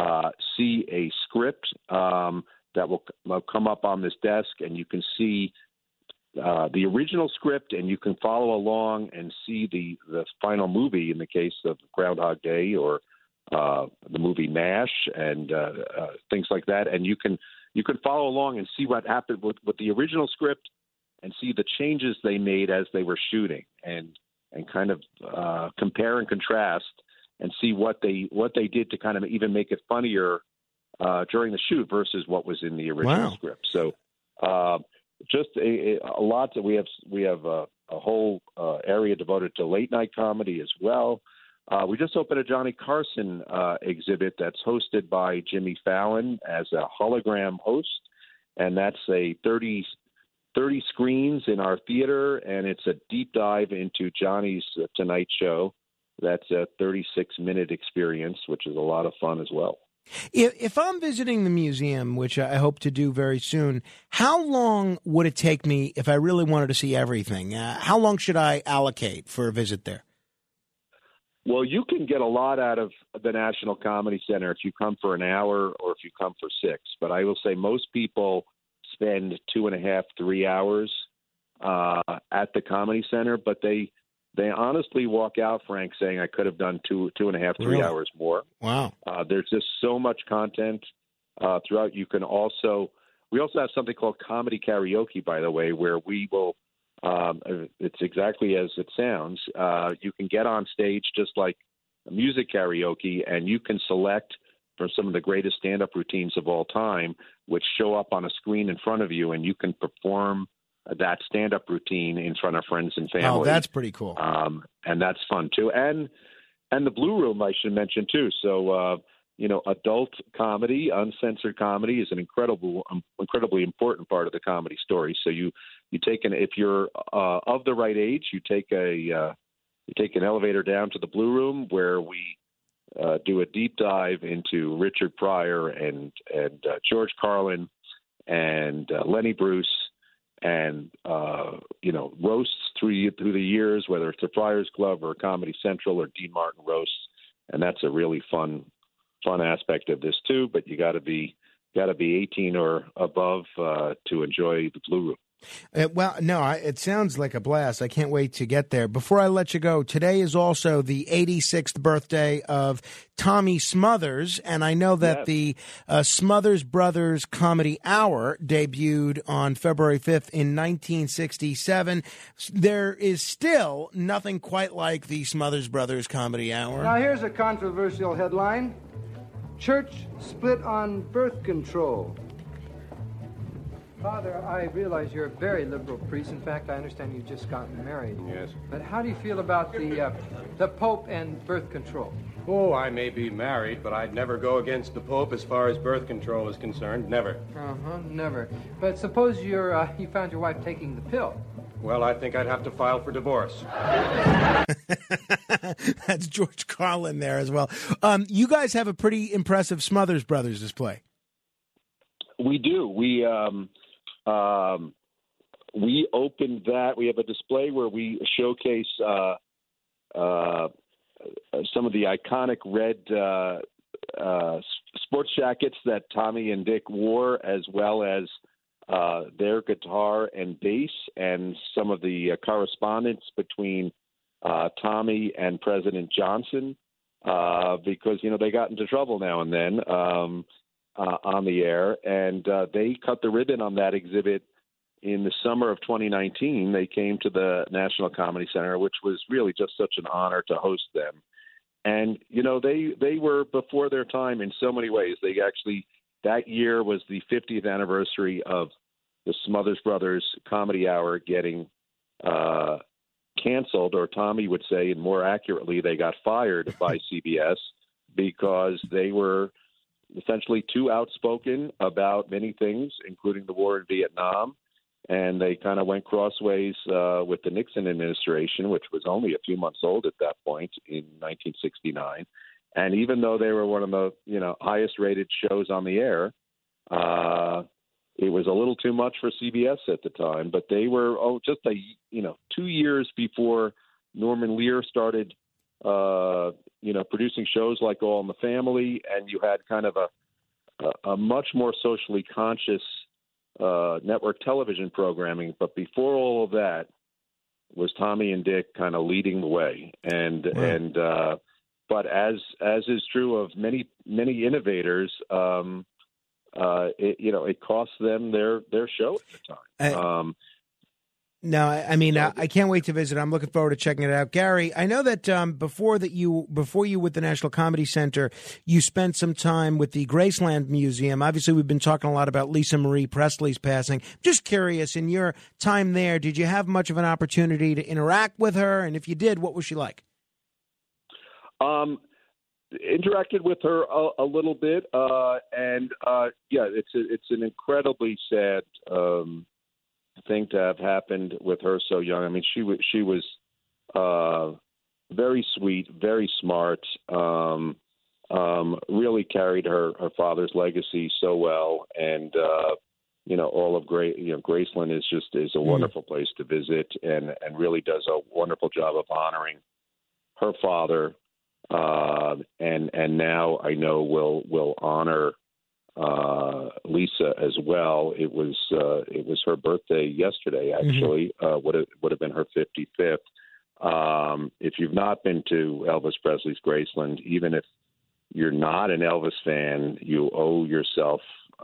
see a script that will come up on this desk, and you can see the original script, and you can follow along and see the final movie in the case of Groundhog Day or the movie MASH and things like that. And you can follow along and see what happened with the original script and see the changes they made as they were shooting and kind of compare and contrast and see what they did to kind of even make it funnier during the shoot versus what was in the original script. So just a lot that we have a whole area devoted to late night comedy as well. We just opened a Johnny Carson exhibit that's hosted by Jimmy Fallon as a hologram host, and that's a 30 screens in our theater, and it's a deep dive into Johnny's Tonight Show. That's a 36-minute experience, which is a lot of fun as well. If I'm visiting the museum, which I hope to do very soon, how long would it take me if I really wanted to see everything? How long should I allocate for a visit there? Well, you can get a lot out of the National Comedy Center if you come for an hour or if you come for 6. But I will say most people spend 2.5, 3 hours at the Comedy Center. But they honestly walk out, Frank, saying I could have done 2.5, 3 hours more. Wow. There's just so much content throughout. We also have something called Comedy Karaoke, by the way, where we will. It's exactly as it sounds. You can get on stage just like music karaoke, and you can select from some of the greatest stand-up routines of all time, which show up on a screen in front of you, and you can perform that stand-up routine in front of friends and family. Oh, that's pretty cool. And that's fun too. And the Blue Room, I should mention too. So adult comedy, uncensored comedy is an incredibly important part of the comedy story. So you take if you're of the right age, you take an elevator down to the Blue Room where we do a deep dive into Richard Pryor and George Carlin and Lenny Bruce and roasts through the years, whether it's the Friars Club or Comedy Central or Dean Martin roasts, and that's a really fun aspect of this too. But you got to be 18 or above to enjoy the Blue Room. It sounds like a blast. I can't wait to get there. Before I let you go, today is also the 86th birthday of Tommy Smothers, and I know that the Smothers Brothers Comedy Hour debuted on February 5th in 1967. There is still nothing quite like the Smothers Brothers Comedy Hour. Now here's a controversial headline. Church split on birth control. Father, I realize you're a very liberal priest. In fact, I understand you've just gotten married. Yes. But how do you feel about the Pope and birth control? Oh, I may be married, but I'd never go against the Pope as far as birth control is concerned. Never. Never. But suppose you found your wife taking the pill. Well, I think I'd have to file for divorce. That's George Carlin there as well. You guys have a pretty impressive Smothers Brothers display. We do. We opened that. We have a display where we showcase some of the iconic red sports jackets that Tommy and Dick wore, as well as their guitar and bass, and some of the correspondence between Tommy and President Johnson, because they got into trouble now and then on the air, and they cut the ribbon on that exhibit in the summer of 2019. They came to the National Comedy Center, which was really just such an honor to host them. And they were before their time in so many ways. They actually, that year was the 50th anniversary of the Smothers Brothers Comedy Hour getting canceled, or Tommy would say, and more accurately, they got fired by CBS because they were essentially too outspoken about many things, including the war in Vietnam, and they kind of went crossways with the Nixon administration, which was only a few months old at that point in 1969. And even though they were one of the highest-rated shows on the air, it was a little too much for CBS at the time. But they were just 2 years before Norman Lear started producing shows like All in the Family, and you had kind of a much more socially conscious network television programming. But before all of that was Tommy and Dick kind of leading the way. But as is true of many innovators, it cost them their show at the time. No, I can't wait to visit. I'm looking forward to checking it out. Gary, I know that before you with the National Comedy Center, you spent some time with the Graceland Museum. Obviously, we've been talking a lot about Lisa Marie Presley's passing. Just curious, in your time there, did you have much of an opportunity to interact with her? And if you did, what was she like? Interacted with her a little bit, it's an incredibly sad thing to have happened with her so young. I mean, she was very sweet, very smart, really carried her father's legacy so well, and all of Graceland is a wonderful place to visit, and really does a wonderful job of honoring her father. And now I know will honor Lisa as well. It was her birthday yesterday, actually. Would have been her 55th. If you've not been to Elvis Presley's Graceland, even if you're not an Elvis fan, you owe yourself.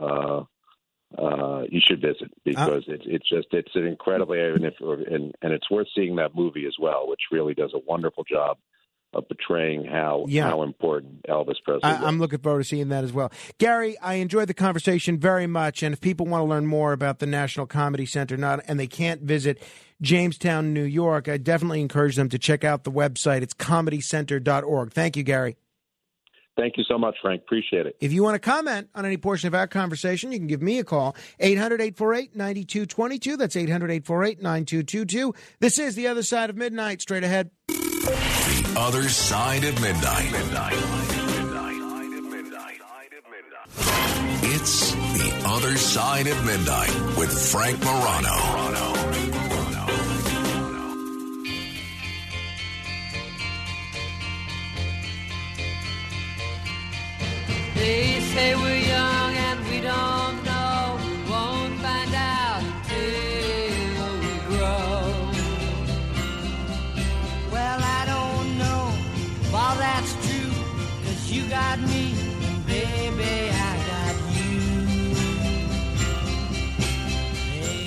You should visit, because it's an incredibly and it's worth seeing that movie as well, which really does a wonderful job of portraying how important Elvis Presley was. I'm looking forward to seeing that as well. Gary, I enjoyed the conversation very much, and if people want to learn more about the National Comedy Center and they can't visit Jamestown, New York, I definitely encourage them to check out the website. It's comedycenter.org. Thank you, Gary. Thank you so much, Frank. Appreciate it. If you want to comment on any portion of our conversation, you can give me a call, 800-848-9222. That's 800-848-9222. This is The Other Side of Midnight. Straight ahead. The Other Side of Midnight. It's The Other Side of Midnight with Frank Morano. They say we're young and we don't know. We won't find out till we grow. Well, I don't know if all that's true, 'cause you got me, and baby, I got you. Hey,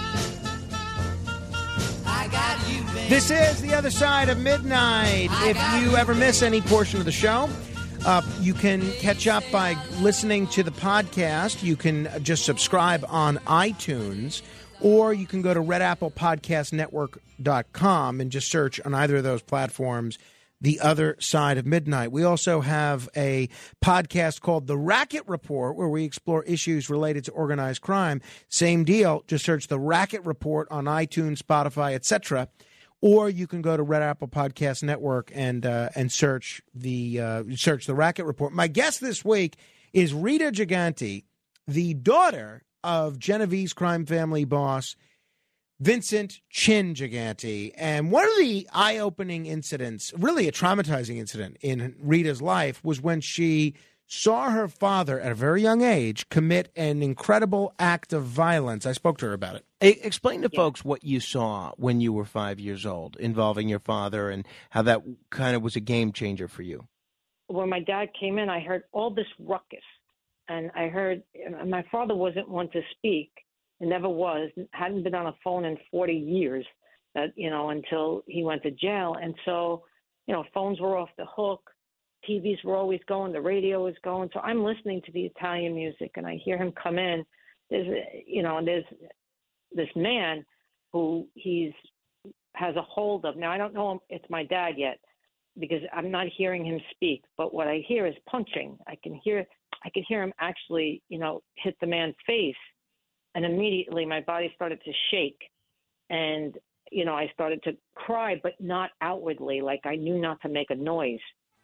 I got you, baby. This is The Other Side of Midnight. If you ever miss any portion of the show, you can catch up by listening to the podcast. You can just subscribe on iTunes, or you can go to redapplepodcastnetwork.com and just search on either of those platforms, The Other Side of Midnight. We also have a podcast called The Racket Report, where we explore issues related to organized crime. Same deal. Just search The Racket Report on iTunes, Spotify, etc. Or you can go to Red Apple Podcast Network and search the Racket Report. My guest this week is Rita Giganti, the daughter of Genevieve's crime family boss Vincent Chin Giganti. And one of the eye-opening incidents, really a traumatizing incident in Rita's life, was when she saw her father at a very young age commit an incredible act of violence. I spoke to her about it. Explain to folks what you saw when you were 5 years old involving your father and how that kind of was a game changer for you. When my dad came in, I heard all this ruckus. And I heard my father wasn't one to speak. It never was. Hadn't been on a phone in 40 years, until he went to jail. And so, phones were off the hook. TVs were always going, the radio was going. So I'm listening to the Italian music, and I hear him come in. There's this man who has a hold of. Now, I don't know if it's my dad yet because I'm not hearing him speak, but what I hear is punching. I can hear him actually, hit the man's face, and immediately my body started to shake, and, I started to cry, but not outwardly, like I knew not to make a noise.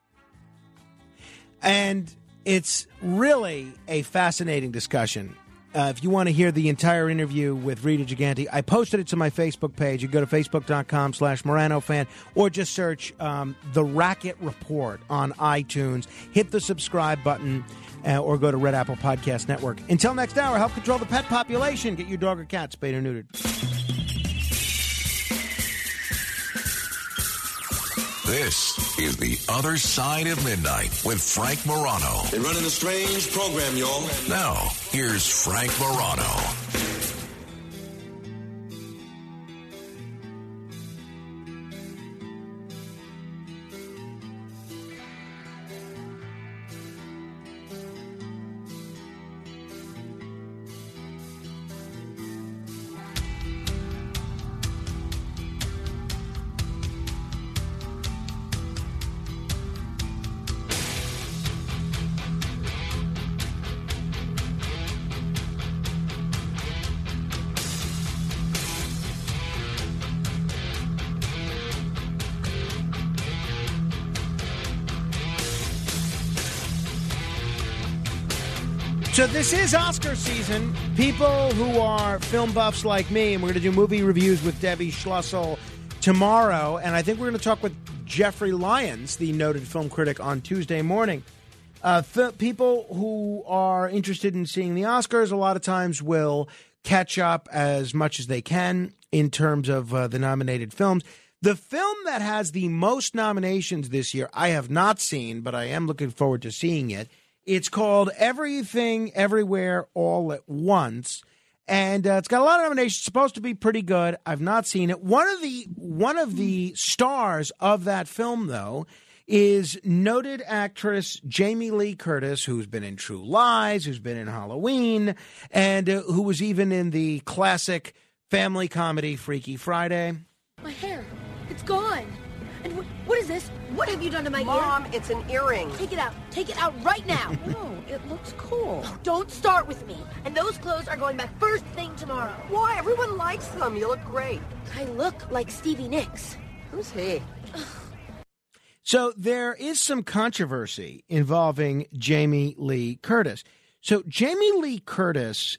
And it's really a fascinating discussion. If you want to hear the entire interview with Rita Giganti, I posted it to my Facebook page. You go to facebook.com/MoranoFan, or just search The Racket Report on iTunes. Hit the subscribe button, or go to Red Apple Podcast Network. Until next hour, help control the pet population. Get your dog or cat spayed or neutered. This is The Other Side of Midnight with Frank Morano. They're running a strange program, y'all. Now, here's Frank Morano. So this is Oscar season. People who are film buffs like me, and we're going to do movie reviews with Debbie Schlussel tomorrow, and I think we're going to talk with Jeffrey Lyons, the noted film critic, on Tuesday morning. People who are interested in seeing the Oscars a lot of times will catch up as much as they can in terms of the nominated films. The film that has the most nominations this year, I have not seen, but I am looking forward to seeing it. It's called Everything, Everywhere, All at Once, and it's got a lot of nominations. It's supposed to be pretty good. I've not seen it. One of the stars of that film, though, is noted actress Jamie Lee Curtis, who's been in True Lies, who's been in Halloween, and who was even in the classic family comedy Freaky Friday. My hair, it's gone. And what is this? What have you done to my ear? Mom, it's an earring. Take it out. Take it out right now. No, it looks cool. Don't start with me. And those clothes are going back first thing tomorrow. Why? Everyone likes them. You look great. I look like Stevie Nicks. Who's he? So there is some controversy involving Jamie Lee Curtis. So Jamie Lee Curtis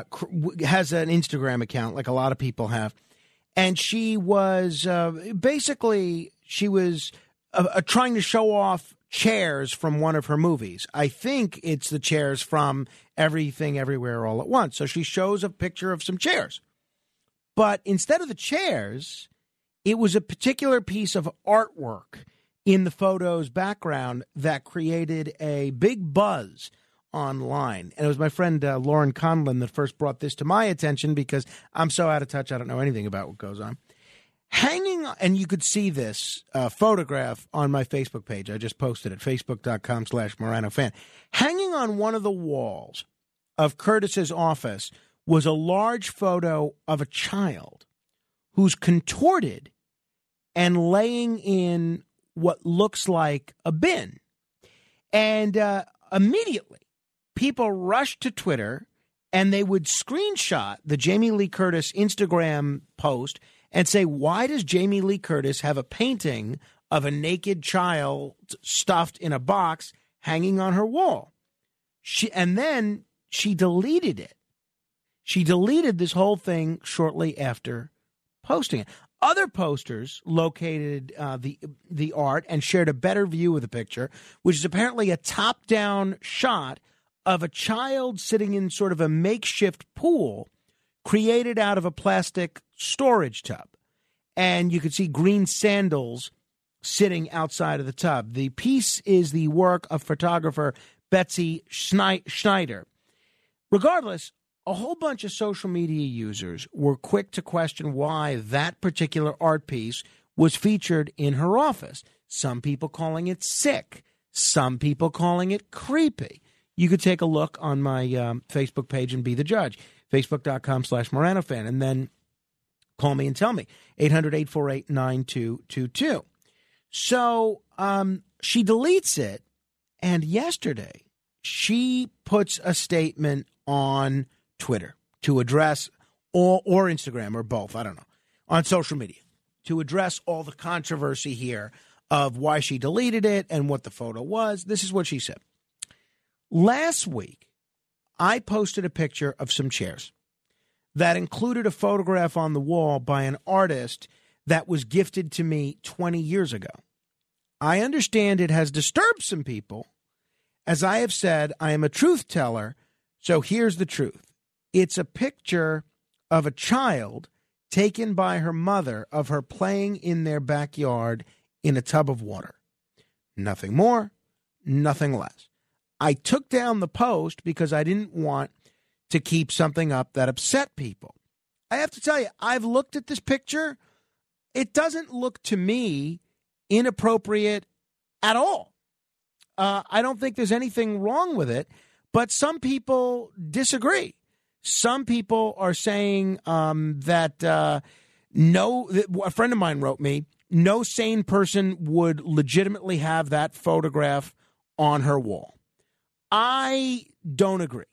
has an Instagram account, like a lot of people have, and she was basically trying to show off chairs from one of her movies. I think it's the chairs from Everything Everywhere All at Once. So she shows a picture of some chairs. But instead of the chairs, it was a particular piece of artwork in the photo's background that created a big buzz online. And it was my friend Lauren Conlon that first brought this to my attention because I'm so out of touch, I don't know anything about what goes on. Hanging, and you could see this photograph on my Facebook page. I just posted it, facebook.com/MoranoFan. Hanging on one of the walls of Curtis's office was a large photo of a child who's contorted and laying in what looks like a bin. And immediately, people rushed to Twitter and they would screenshot the Jamie Lee Curtis Instagram post and say, why does Jamie Lee Curtis have a painting of a naked child stuffed in a box hanging on her wall? And then she deleted it. She deleted this whole thing shortly after posting it. Other posters located the art and shared a better view of the picture, which is apparently a top-down shot of a child sitting in sort of a makeshift pool created out of a plastic storage tub. And you could see green sandals sitting outside of the tub. The piece is the work of photographer Betsy Schneider. Regardless, a whole bunch of social media users were quick to question why that particular art piece was featured in her office. Some people calling it sick. Some people calling it creepy. You could take a look on my Facebook page and be the judge. Facebook.com/MoranoFan. And then call me and tell me. 800-848-9222. So she deletes it. And yesterday, she puts a statement on Twitter to address or Instagram or both, I don't know, on social media to address all the controversy here of why she deleted it and what the photo was. This is what she said. Last week, I posted a picture of some chairs that included a photograph on the wall by an artist that was gifted to me 20 years ago. I understand it has disturbed some people. As I have said, I am a truth teller, so here's the truth. It's a picture of a child taken by her mother of her playing in their backyard in a tub of water. Nothing more, nothing less. I took down the post because I didn't want to keep something up that upset people. I have to tell you, I've looked at this picture. It doesn't look to me inappropriate at all. I don't think there's anything wrong with it, but some people disagree. Some people are saying that a friend of mine wrote me, no sane person would legitimately have that photograph on her wall. I don't agree.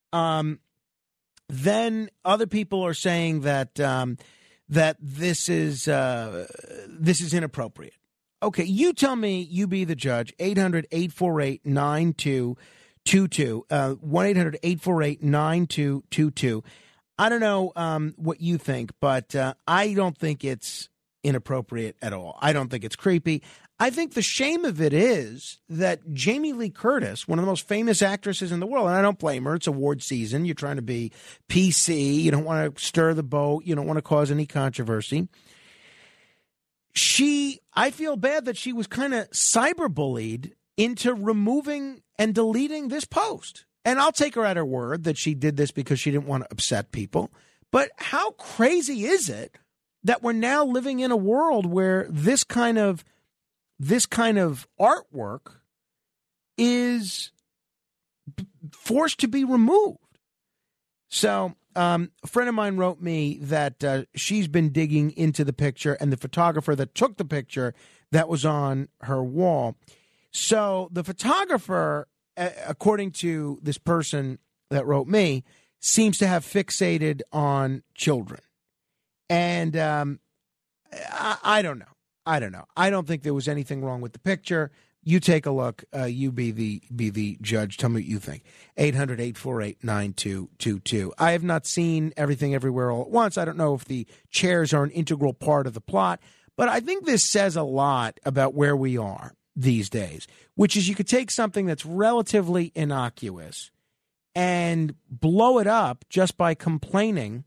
Then other people are saying that that this is inappropriate. Okay, you tell me, you be the judge. 800-848-9222. 1-800-848-9222. I don't know what you think, but I don't think it's inappropriate at all. I don't think it's creepy. I think the shame of it is that Jamie Lee Curtis, one of the most famous actresses in the world, and I don't blame her. It's award season. You're trying to be PC. You don't want to stir the boat. You don't want to cause any controversy. I feel bad that she was kind of cyberbullied into removing and deleting this post. And I'll take her at her word that she did this because she didn't want to upset people. But how crazy is it that we're now living in a world where this kind of artwork is forced to be removed? So a friend of mine wrote me that she's been digging into the picture, and the photographer that took the picture that was on her wall. So the photographer, according to this person that wrote me, seems to have fixated on children. And I don't know. I don't know. I don't think there was anything wrong with the picture. You take a look. You be the judge. Tell me what you think. 800-848-9222. I have not seen Everything Everywhere All at Once. I don't know if the chairs are an integral part of the plot, but I think this says a lot about where we are these days, which is you could take something that's relatively innocuous and blow it up just by complaining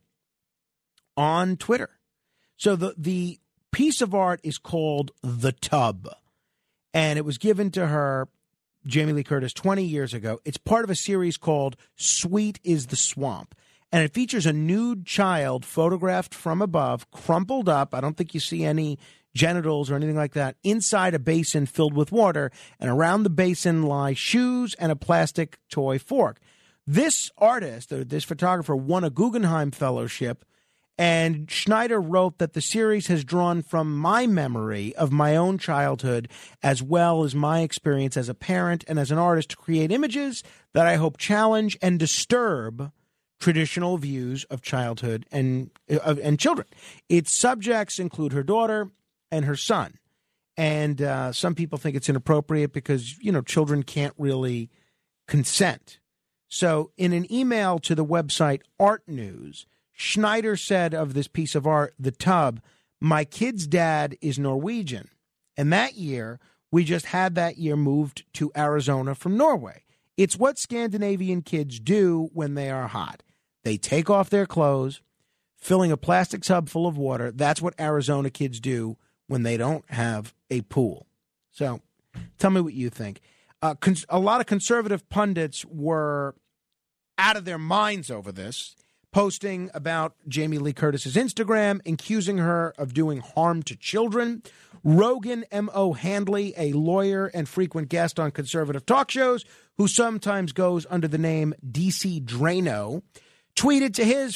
on Twitter. So the piece of art is called The Tub, and it was given to her, Jamie Lee Curtis, 20 years ago. It's part of a series called Sweet is the Swamp, and it features a nude child photographed from above, crumpled up. I don't think you see any genitals or anything like that, inside a basin filled with water, and around the basin lie shoes and a plastic toy fork. This artist, or this photographer, won a Guggenheim Fellowship, and Schneider wrote that the series has drawn from my memory of my own childhood, as well as my experience as a parent and as an artist, to create images that I hope challenge and disturb traditional views of childhood and children. Its subjects include her daughter and her son. And some people think it's inappropriate because, children can't really consent. So in an email to the website Art News, Schneider said of this piece of art, The Tub, "My kid's dad is Norwegian. And that year, we just had that year moved to Arizona from Norway. It's what Scandinavian kids do when they are hot. They take off their clothes, filling a plastic tub full of water. That's what Arizona kids do when they don't have a pool." So tell me what you think. A lot of conservative pundits were out of their minds over this, posting about Jamie Lee Curtis's Instagram, accusing her of doing harm to children. Rogan M.O. Handley, a lawyer and frequent guest on conservative talk shows, who sometimes goes under the name DC Drano, tweeted to his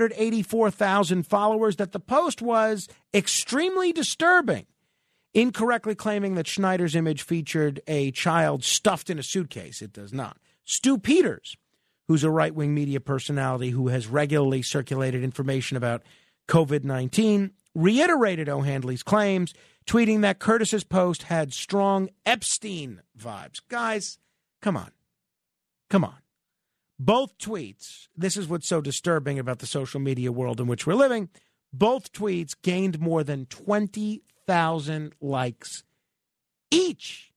484,000 followers that the post was extremely disturbing, incorrectly claiming that Schneider's image featured a child stuffed in a suitcase. It does not. Stu Peters, who's a right-wing media personality who has regularly circulated information about COVID-19, reiterated O'Handley's claims, tweeting that Curtis's post had strong Epstein vibes. Guys, come on. Come on. Both tweets, this is what's so disturbing about the social media world in which we're living, both tweets gained more than 20,000 likes each.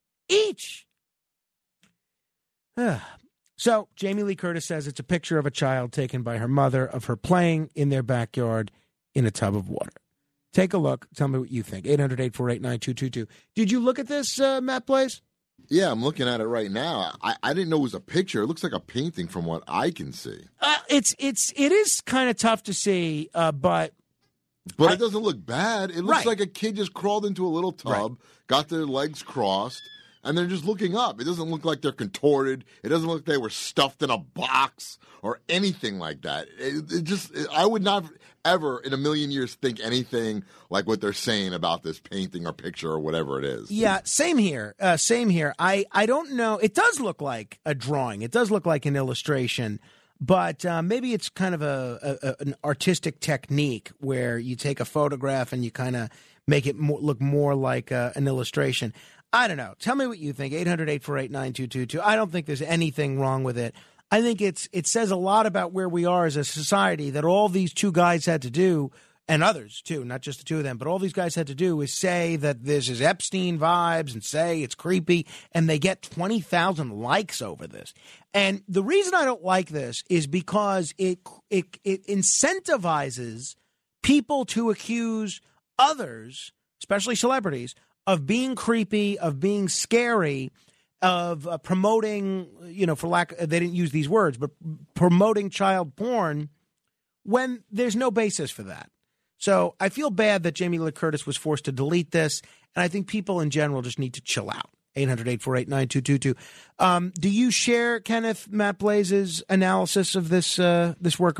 So Jamie Lee Curtis says it's a picture of a child taken by her mother of her playing in their backyard in a tub of water. Take a look. Tell me what you think. 800-848-9222. Did you look at this, Matt Blaze? Yeah, I'm looking at it right now. I didn't know it was a picture. It looks like a painting from what I can see. It is kind of tough to see, but it doesn't look bad. It looks like a kid just crawled into a little tub, got their legs crossed, and they're just looking up. It doesn't look like they're contorted. It doesn't look like they were stuffed in a box or anything like that. I would not ever in a million years think anything like what they're saying about this painting or picture or whatever it is. Yeah, same here. I don't know. It does look like a drawing. It does look like an illustration. But maybe it's kind of an artistic technique where you take a photograph and you kind of make it look more like an illustration. I don't know. Tell me what you think. 800-848-9222. I don't think there's anything wrong with it. I think it says a lot about where we are as a society that all these two guys had to do, and others too, not just the two of them, but all these guys had to do is say that this is Epstein vibes and say it's creepy, and they get 20,000 likes over this. And the reason I don't like this is because it incentivizes people to accuse others, especially celebrities, of being creepy, of being scary, of promoting, for lack, they didn't use these words, but promoting child porn when there's no basis for that. So I feel bad that Jamie Lee Curtis was forced to delete this, and I think people in general just need to chill out. 800-848-9222. Do you share, Kenneth, Matt Blaze's analysis of this work of art?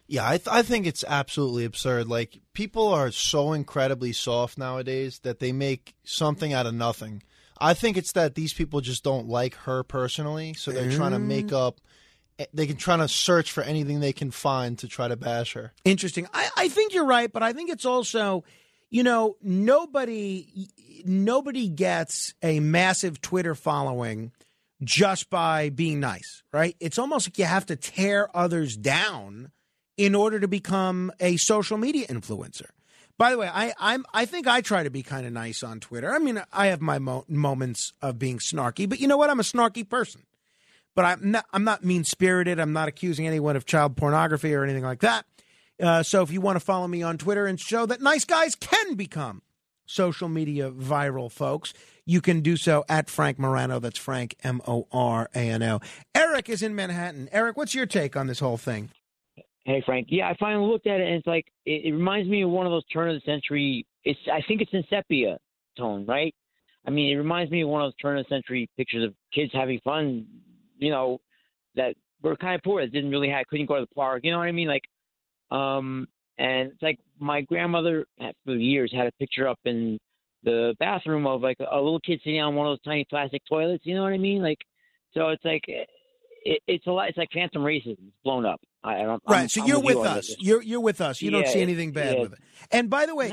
Yeah, I think it's absolutely absurd. Like, people are so incredibly soft nowadays that they make something out of nothing. I think it's that these people just don't like her personally, so they're trying to make up. They can try to search for anything they can find to try to bash her. Interesting. I think you're right, but I think it's also, nobody gets a massive Twitter following just by being nice, right? It's almost like you have to tear others down in order to become a social media influencer. By the way, I think I try to be kind of nice on Twitter. I mean, I have my moments of being snarky, but you know what? I'm a snarky person. But I'm not mean-spirited. I'm not accusing anyone of child pornography or anything like that. So if you want to follow me on Twitter and show that nice guys can become social media viral folks, you can do so at Frank Morano. That's Frank, Morano. Eric is in Manhattan. Eric, what's your take on this whole thing? Hey, Frank. Yeah, I finally looked at it, and it's like it reminds me of one of those turn of the century. I think it's in sepia tone, right? I mean, it reminds me of one of those turn of the century pictures of kids having fun, that were kind of poor, that couldn't go to the park. You know what I mean? Like, and it's like my grandmother for years had a picture up in the bathroom of like a little kid sitting on one of those tiny plastic toilets. You know what I mean? Like, so it's like it's a lot. It's like Phantom Races. It's blown up. So you're with us. You're with us. You don't see anything bad with it. And by the way,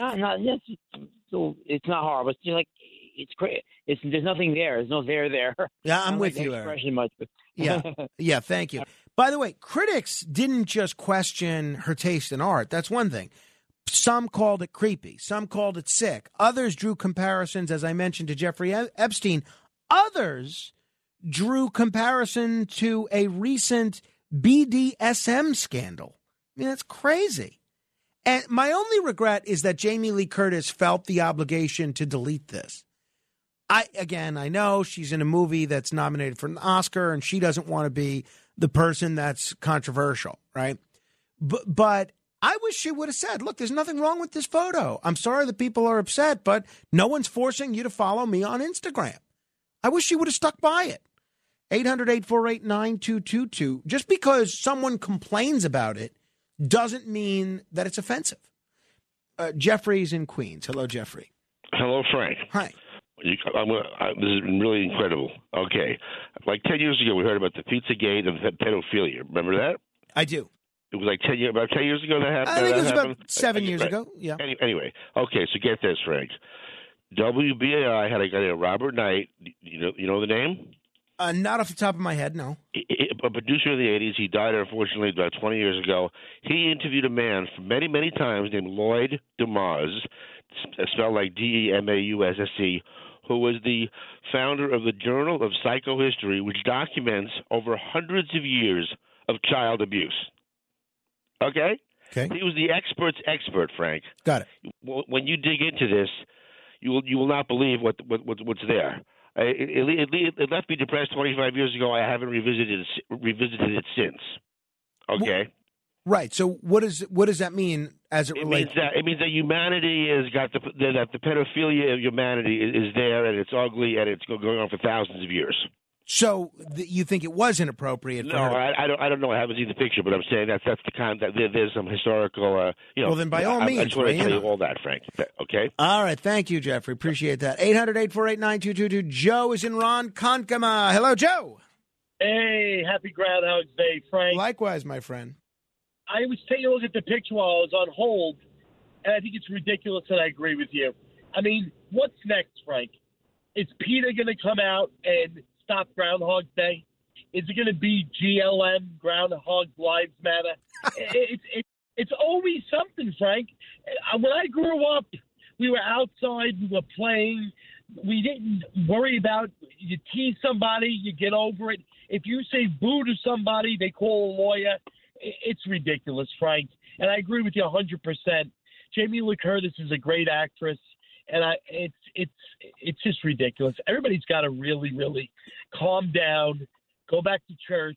it's not horrible. It's just like it's crazy. There's nothing there. There's no there. Yeah, I'm with you, Eric. Much, but yeah. Thank you. By the way, critics didn't just question her taste in art. That's one thing. Some called it creepy. Some called it sick. Others drew comparisons, as I mentioned, to Jeffrey Epstein. Others drew comparison to a recent BDSM scandal. I mean, that's crazy. And my only regret is that Jamie Lee Curtis felt the obligation to delete this. I know she's in a movie that's nominated for an Oscar, and she doesn't want to be the person that's controversial, right? But I wish she would have said, look, there's nothing wrong with this photo. I'm sorry that people are upset, but no one's forcing you to follow me on Instagram. I wish she would have stuck by it. 800-848-9222. Just because someone complains about it doesn't mean that it's offensive. Jeffrey's in Queens. Hello, Jeffrey. Hello, Frank. Hi. This has been really incredible. Okay. Like 10 years ago, we heard about the Pizzagate and the pedophilia. Remember that? I do. It was like 10 years ago that happened? I think it was about 7 years ago. Yeah. Anyway. Okay, so get this, Frank. WBAI had a guy named Robert Knight. You know the name? Not off the top of my head, no. A producer in the 80s. He died, unfortunately, about 20 years ago. He interviewed a man for many, many times named Lloyd DeMause, spelled like DEMAUSSE, who was the founder of the Journal of Psychohistory, which documents over hundreds of years of child abuse. Okay? Okay. He was the expert's expert, Frank. Got it. When you dig into this, you will not believe what's there. It left me depressed 25 years ago. I haven't revisited it since. Okay. Right. So what does that mean as it relates? It means that humanity has got that the pedophilia of humanity is there, and it's ugly, and it's going on for thousands of years. So you think it was inappropriate? No, I don't know. I haven't seen the picture, but I'm saying that's the kind that there's some historical. Well, then by all means, I just want to tell you all that, Frank. Okay. All right. Thank you, Jeffrey. Appreciate that. 800-848-9222. Joe is in Ronkonkoma. Hello, Joe. Hey, happy Groundhog Day, Frank. Likewise, my friend. I was taking a look at the picture while I was on hold, and I think it's ridiculous, and I agree with you. I mean, what's next, Frank? Is PETA going to come out and stop Groundhog Day? Is it going to be GLM, Groundhog Lives Matter? It's always something, Frank. When I grew up, we were outside, we were playing. We didn't worry about, you tease somebody, you get over it. If you say boo to somebody, they call a lawyer. It's ridiculous, Frank. And I agree with you 100%. Jamie Lee Curtis is a great actress, and it's just ridiculous. Everybody's got to really, really calm down, go back to church,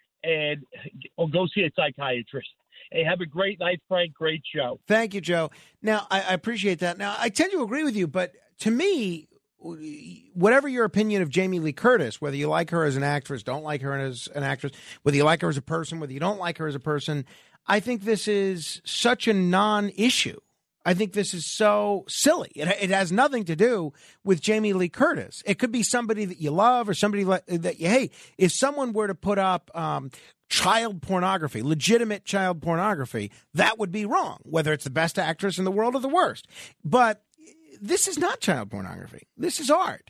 or go see a psychiatrist. Hey, have a great night, Frank. Great show. Thank you, Joe. Now, I appreciate that. Now, I tend to agree with you, but to me, whatever your opinion of Jamie Lee Curtis, whether you like her as an actress, don't like her as an actress, whether you like her as a person, whether you don't like her as a person, I think this is such a non-issue. I think this is so silly. It has nothing to do with Jamie Lee Curtis. It could be somebody that you love or somebody that you hate. If someone were to put up child pornography, legitimate child pornography, that would be wrong, whether it's the best actress in the world or the worst. But this is not child pornography. This is art.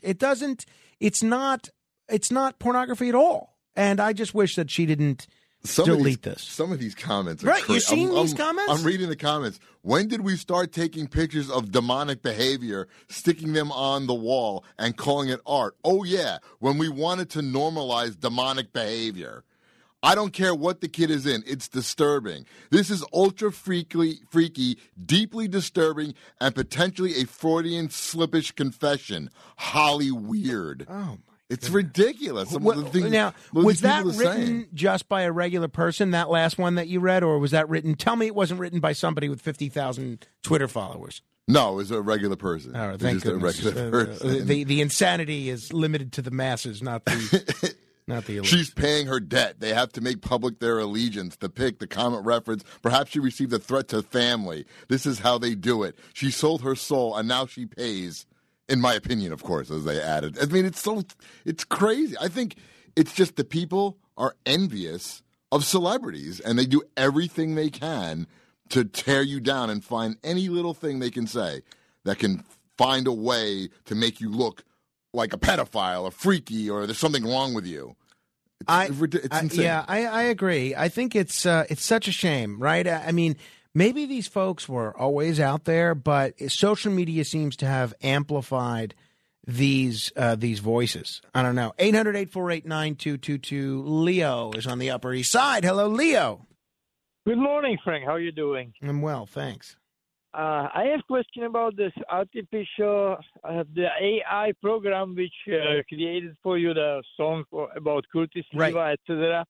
It's not pornography at all. And I just wish that she didn't delete this. Some of these comments are right. You're seeing these comments? I'm reading the comments. When did we start taking pictures of demonic behavior, sticking them on the wall, and calling it art? Oh, yeah, when we wanted to normalize demonic behavior. I don't care what the kid is in. It's disturbing. This is ultra freaky, deeply disturbing, and potentially a Freudian slippish confession. Holly weird. Oh, my. It's ridiculous. Some of the things, now, was that written just by a regular person, that last one that you read, or was that written? Tell me it wasn't written by somebody with 50,000 Twitter followers. No, it was a regular person. All right, thank goodness. A regular person. The insanity is limited to the masses, not the not the elite. She's paying her debt. They have to make public their allegiance. The pic, the comment reference. Perhaps she received a threat to family. This is how they do it. She sold her soul, and now she pays. In my opinion, of course, as they added. I mean, it's crazy. I think it's just the people are envious of celebrities, and they do everything they can to tear you down and find any little thing they can say that can find a way to make you look like a pedophile or freaky or there's something wrong with you. It's insane. Yeah, I agree. I think it's such a shame, right? I mean, maybe these folks were always out there, but social media seems to have amplified these voices. I don't know. 800-848-9222. Leo is on the Upper East Side. Hello, Leo. Good morning, Frank. How are you doing? I'm well, thanks. I have a question about this artificial, the AI program which created for you the song about Curtis Siva, etc.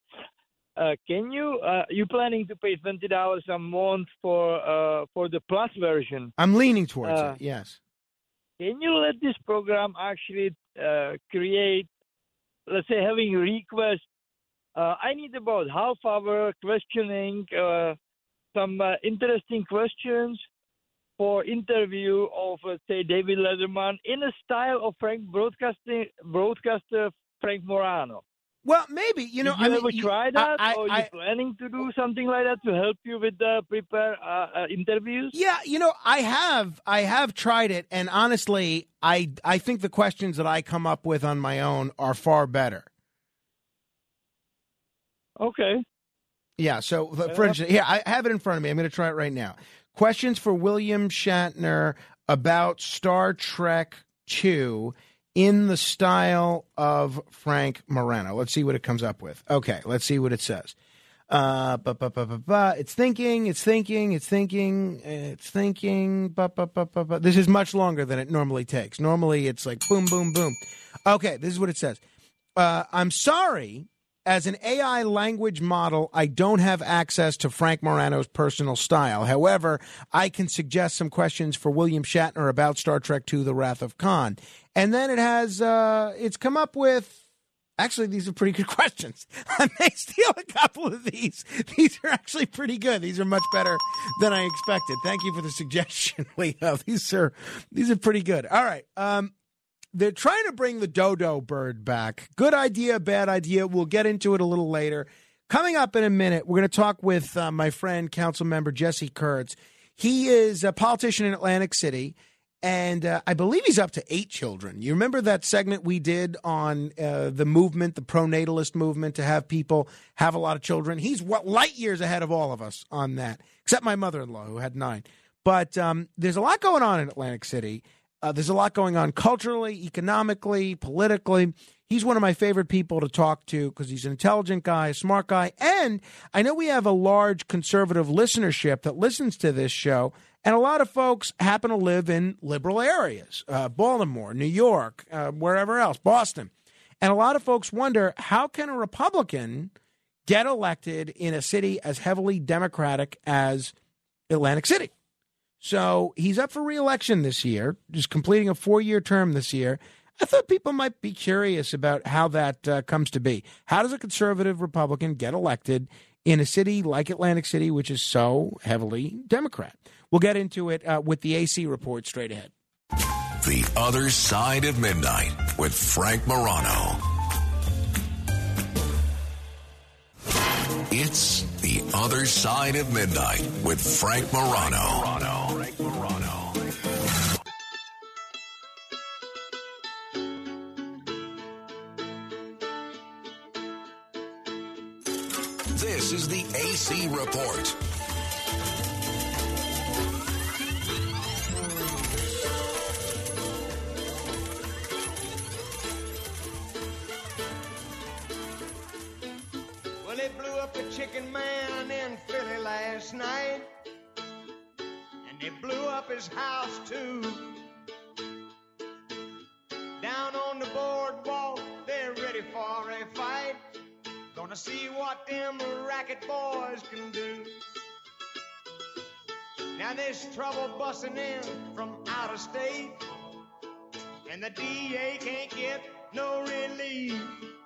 You planning to pay $20 a month for the Plus version? I'm leaning towards it. Yes. Can you let this program actually create, let's say, having requests? I need about half hour questioning, some interesting questions for interview of, say, David Letterman in a style of broadcaster Frank Morano. Well, maybe, you know. Did you ever try that? Or are you planning to do something like that to help you with the prepare interviews? Yeah, you know, I have tried it, and honestly, I think the questions that I come up with on my own are far better. Okay. Yeah, so for instance, here, I have it in front of me. I'm going to try it right now. Questions for William Shatner about Star Trek II in the style of Frank Morano. Let's see what it comes up with. Okay, let's see what it says. It's thinking. This is much longer than it normally takes. Normally, it's like boom, boom, boom. Okay, this is what it says. I'm sorry. As an AI language model, I don't have access to Frank Morano's personal style. However, I can suggest some questions for William Shatner about Star Trek II, The Wrath of Khan. And then it has, it's come up with, actually, these are pretty good questions. I may steal a couple of these. These are actually pretty good. These are much better than I expected. Thank you for the suggestion, Leo. These are pretty good. All right. They're trying to bring the dodo bird back. Good idea, bad idea. We'll get into it a little later. Coming up in a minute, we're going to talk with my friend, council member Jesse Kurtz. He is a politician in Atlantic City, and I believe he's up to 8 children. You remember that segment we did on the movement, the pronatalist movement, to have people have a lot of children? He's light years ahead of all of us on that, except my mother-in-law, who had 9. But there's a lot going on in Atlantic City. There's a lot going on culturally, economically, politically. He's one of my favorite people to talk to because he's an intelligent guy, a smart guy. And I know we have a large conservative listenership that listens to this show. And a lot of folks happen to live in liberal areas, Baltimore, New York, wherever else, Boston. And a lot of folks wonder, how can a Republican get elected in a city as heavily Democratic as Atlantic City? So he's up for re-election this year, just completing a 4-year term this year. I thought people might be curious about how that comes to be. How does a conservative Republican get elected in a city like Atlantic City, which is so heavily Democrat? We'll get into it with the AC report straight ahead. The Other Side of Midnight with Frank Morano. It's The Other Side of Midnight with Frank Morano. This is the AC Report. Well, they blew up a chicken man in Philly last night, and they blew up his house too. Down on the boardwalk, they're ready for a fight. Gonna see what them racket boys can do. Now there's trouble busting in from out of state, and the DA can't get no relief.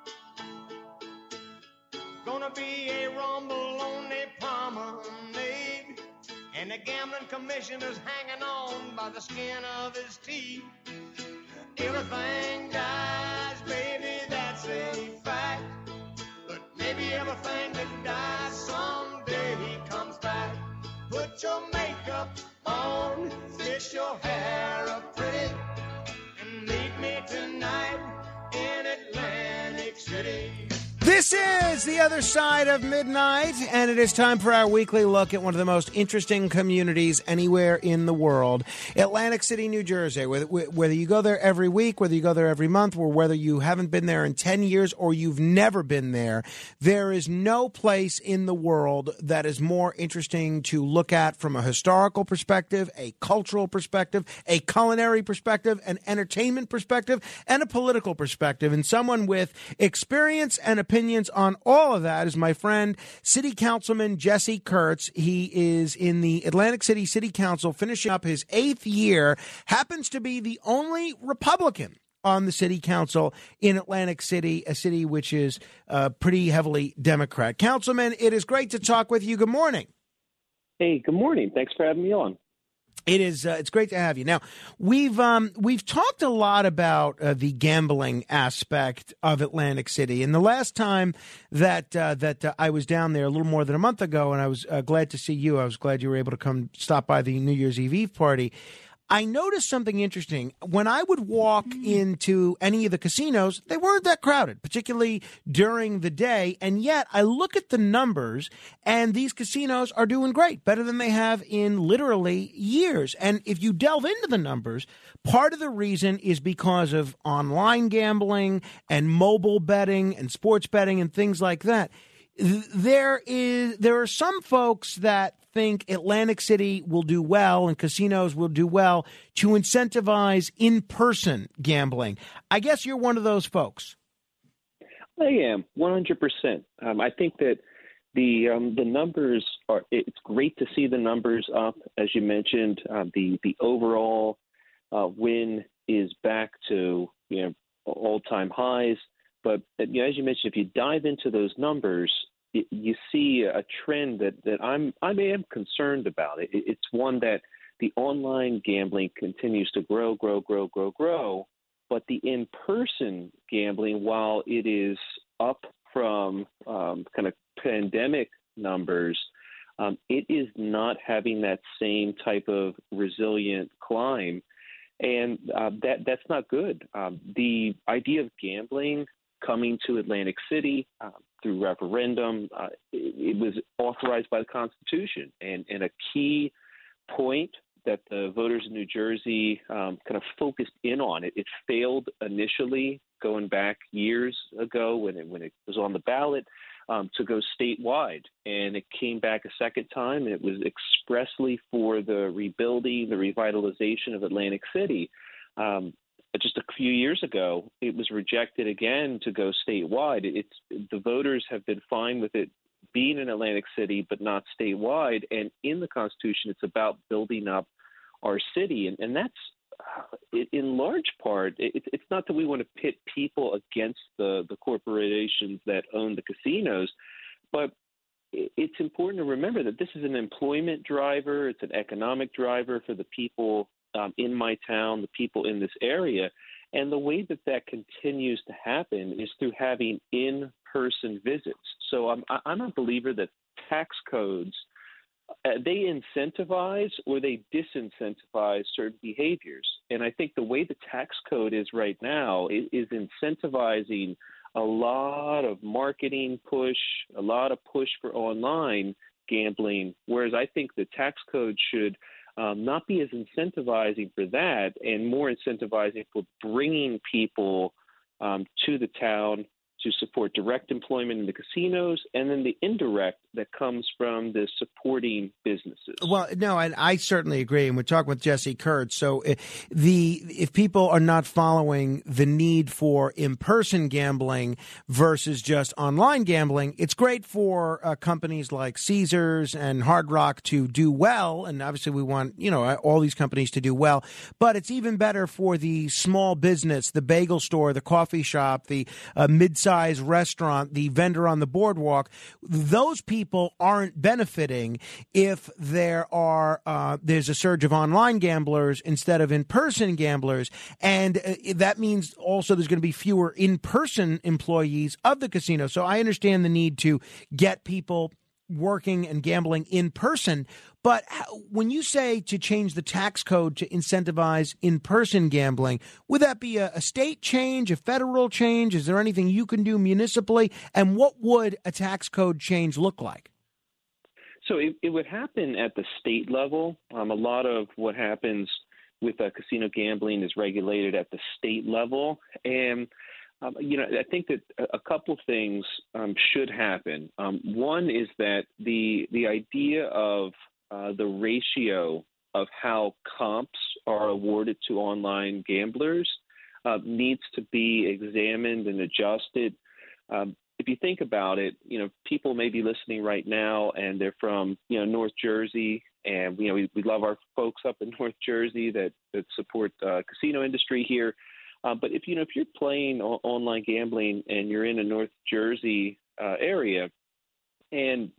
Gonna be a rumble on the promenade, and the gambling commissioner's hanging on by the skin of his teeth. Everything dies, baby, that's a fact. But maybe everything that dies someday comes back. Put your makeup on, fix your hair up pretty, and meet me tonight in Atlantic City. This is The Other Side of Midnight, and it is time for our weekly look at one of the most interesting communities anywhere in the world, Atlantic City, New Jersey. Whether you go there every week, whether you go there every month, or whether you haven't been there in 10 years or you've never been there, there is no place in the world that is more interesting to look at from a historical perspective, a cultural perspective, a culinary perspective, an entertainment perspective, and a political perspective. And someone with experience and opinions on all of that is my friend, City Councilman Jesse Kurtz. He is in the Atlantic City City Council, finishing up his 8th year, happens to be the only Republican on the City Council in Atlantic City, a city which is pretty heavily Democrat. Councilman, it is great to talk with you. Good morning. Hey, good morning. Thanks for having me on. It is. It's great to have you. Now, we've talked a lot about the gambling aspect of Atlantic City, and the last time that I was down there a little more than a month ago, and I was glad to see you. I was glad you were able to come stop by the New Year's Eve party. I noticed something interesting. When I would walk into any of the casinos, they weren't that crowded, particularly during the day. And yet I look at the numbers, and these casinos are doing great, better than they have in literally years. And if you delve into the numbers, part of the reason is because of online gambling and mobile betting and sports betting and things like that. There are some folks that think Atlantic City will do well and casinos will do well to incentivize in-person gambling. I guess you're one of those folks. I am 100%. I think that the numbers are. It's great to see the numbers up, as you mentioned. The overall win is back to all-time highs. But as you mentioned, if you dive into those numbers, you see a trend that I am concerned about. It's one that the online gambling continues to grow. But the in-person gambling, while it is up from kind of pandemic numbers, it is not having that same type of resilient climb. And that's not good. The idea of gambling coming to Atlantic City through referendum, it was authorized by the Constitution. And a key point that the voters in New Jersey kind of focused in on, it failed initially going back years ago when it was on the ballot to go statewide. And it came back a second time, and it was expressly for the rebuilding, the revitalization of Atlantic City. Just a few years ago, it was rejected again to go statewide. The voters have been fine with it being in Atlantic City, but not statewide. And in the Constitution, it's about building up our city. And that's in large part, it's not that we want to pit people against the corporations that own the casinos, but it's important to remember that this is an employment driver. It's an economic driver for the people in my town, the people in this area. And the way that continues to happen is through having in-person visits. So I'm a believer that tax codes, they incentivize or they disincentivize certain behaviors. And I think the way the tax code is right now is incentivizing a lot of marketing push, a lot of push for online gambling, whereas I think the tax code should not be as incentivizing for that and more incentivizing for bringing people to the town to support direct employment in the casinos, and then the indirect that comes from the supporting businesses. Well, no, and I certainly agree. And we're talking with Jesse Kurtz. So if people are not following the need for in-person gambling versus just online gambling, it's great for companies like Caesars and Hard Rock to do well. And obviously we want, all these companies to do well. But it's even better for the small business, the bagel store, the coffee shop, the mid-sized restaurant, the vendor on the boardwalk. Those people aren't benefiting if there's a surge of online gamblers instead of in-person gamblers. And that means also there's going to be fewer in-person employees of the casino. So I understand the need to get people working and gambling in person. But when you say to change the tax code to incentivize in-person gambling, would that be a state change, a federal change? Is there anything you can do municipally? And what would a tax code change look like? So it would happen at the state level. A lot of what happens with casino gambling is regulated at the state level. And I think that a couple things should happen. One is that the idea of the ratio of how comps are awarded to online gamblers needs to be examined and adjusted. If you think about it, people may be listening right now and they're from, North Jersey, and we love our folks up in North Jersey that support the casino industry here. But if you're playing online gambling and you're in a North Jersey area, and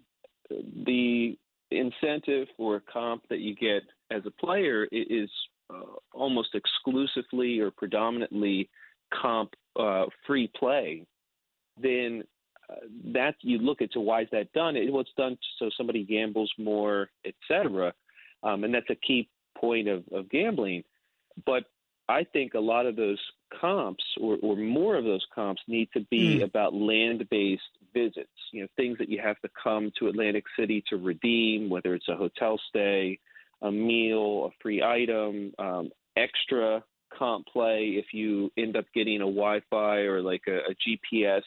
the incentive or comp that you get as a player is almost exclusively or predominantly comp free play, then that you look at, so why is that done? It's done so somebody gambles more, et cetera, and that's a key point of gambling. But I think a lot of those comps or more of those comps need to be about land-based visits, things that you have to come to Atlantic City to redeem, whether it's a hotel stay, a meal, a free item, extra comp play if you end up getting a Wi-Fi or like a GPS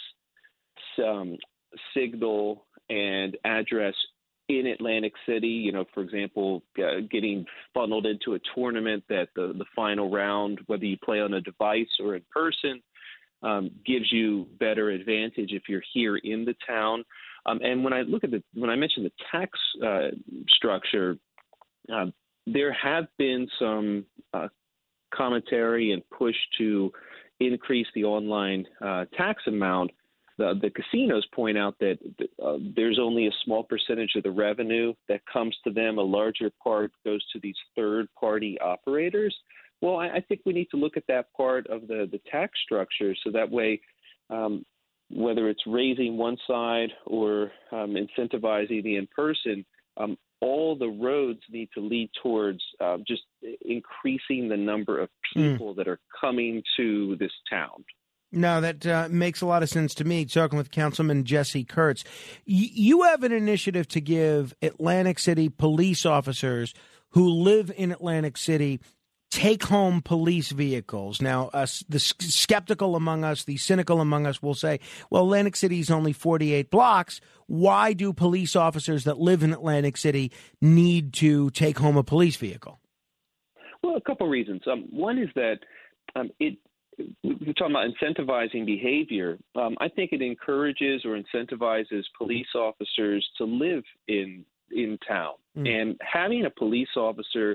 signal and address in Atlantic City, for example, getting funneled into a tournament that the final round, whether you play on a device or in person, gives you better advantage if you're here in the town. And when I mentioned the tax structure, there have been some commentary and push to increase the online tax amount. The casinos point out that there's only a small percentage of the revenue that comes to them. A larger part goes to these third-party operators. Well, I think we need to look at that part of the tax structure so that way, whether it's raising one side or incentivizing the in-person, all the roads need to lead towards just increasing the number of people that are coming to this town. No, that makes a lot of sense to me, talking with Councilman Jesse Kurtz. You have an initiative to give Atlantic City police officers who live in Atlantic City take-home police vehicles. Now, the skeptical among us, the cynical among us will say, well, Atlantic City is only 48 blocks. Why do police officers that live in Atlantic City need to take home a police vehicle? Well, a couple reasons. One is that we're talking about incentivizing behavior. I think it encourages or incentivizes police officers to live in town. And having a police officer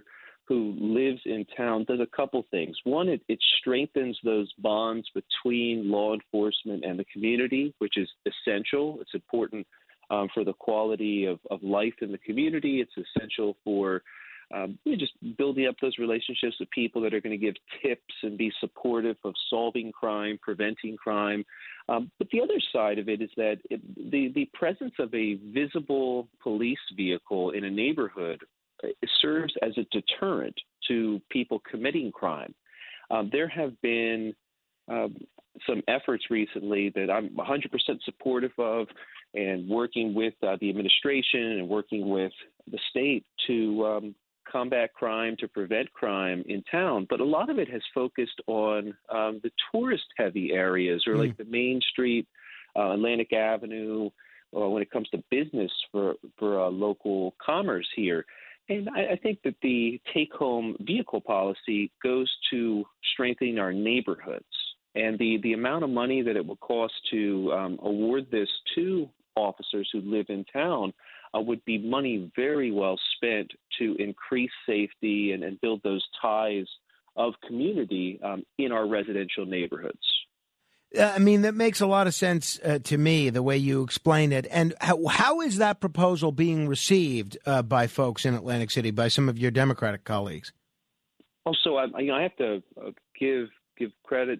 who lives in town does a couple things. One, it strengthens those bonds between law enforcement and the community, which is essential. It's important for the quality of life in the community. It's essential for just building up those relationships with people that are going to give tips and be supportive of solving crime, preventing crime. But the other side of it is that the presence of a visible police vehicle in a neighborhood serves as a deterrent to people committing crime. There have been some efforts recently that I'm 100% supportive of, and working with the administration and working with the state to combat crime, to prevent crime in town. But a lot of it has focused on the tourist-heavy areas, or like the Main Street, Atlantic Avenue, when it comes to business for local commerce here. And I think that the take-home vehicle policy goes to strengthening our neighborhoods. And the amount of money that it will cost to award this to officers who live in town would be money very well spent to increase safety and build those ties of community in our residential neighborhoods. I mean, that makes a lot of sense to me, the way you explain it. And how is that proposal being received by folks in Atlantic City, by some of your Democratic colleagues? Also, I have to give credit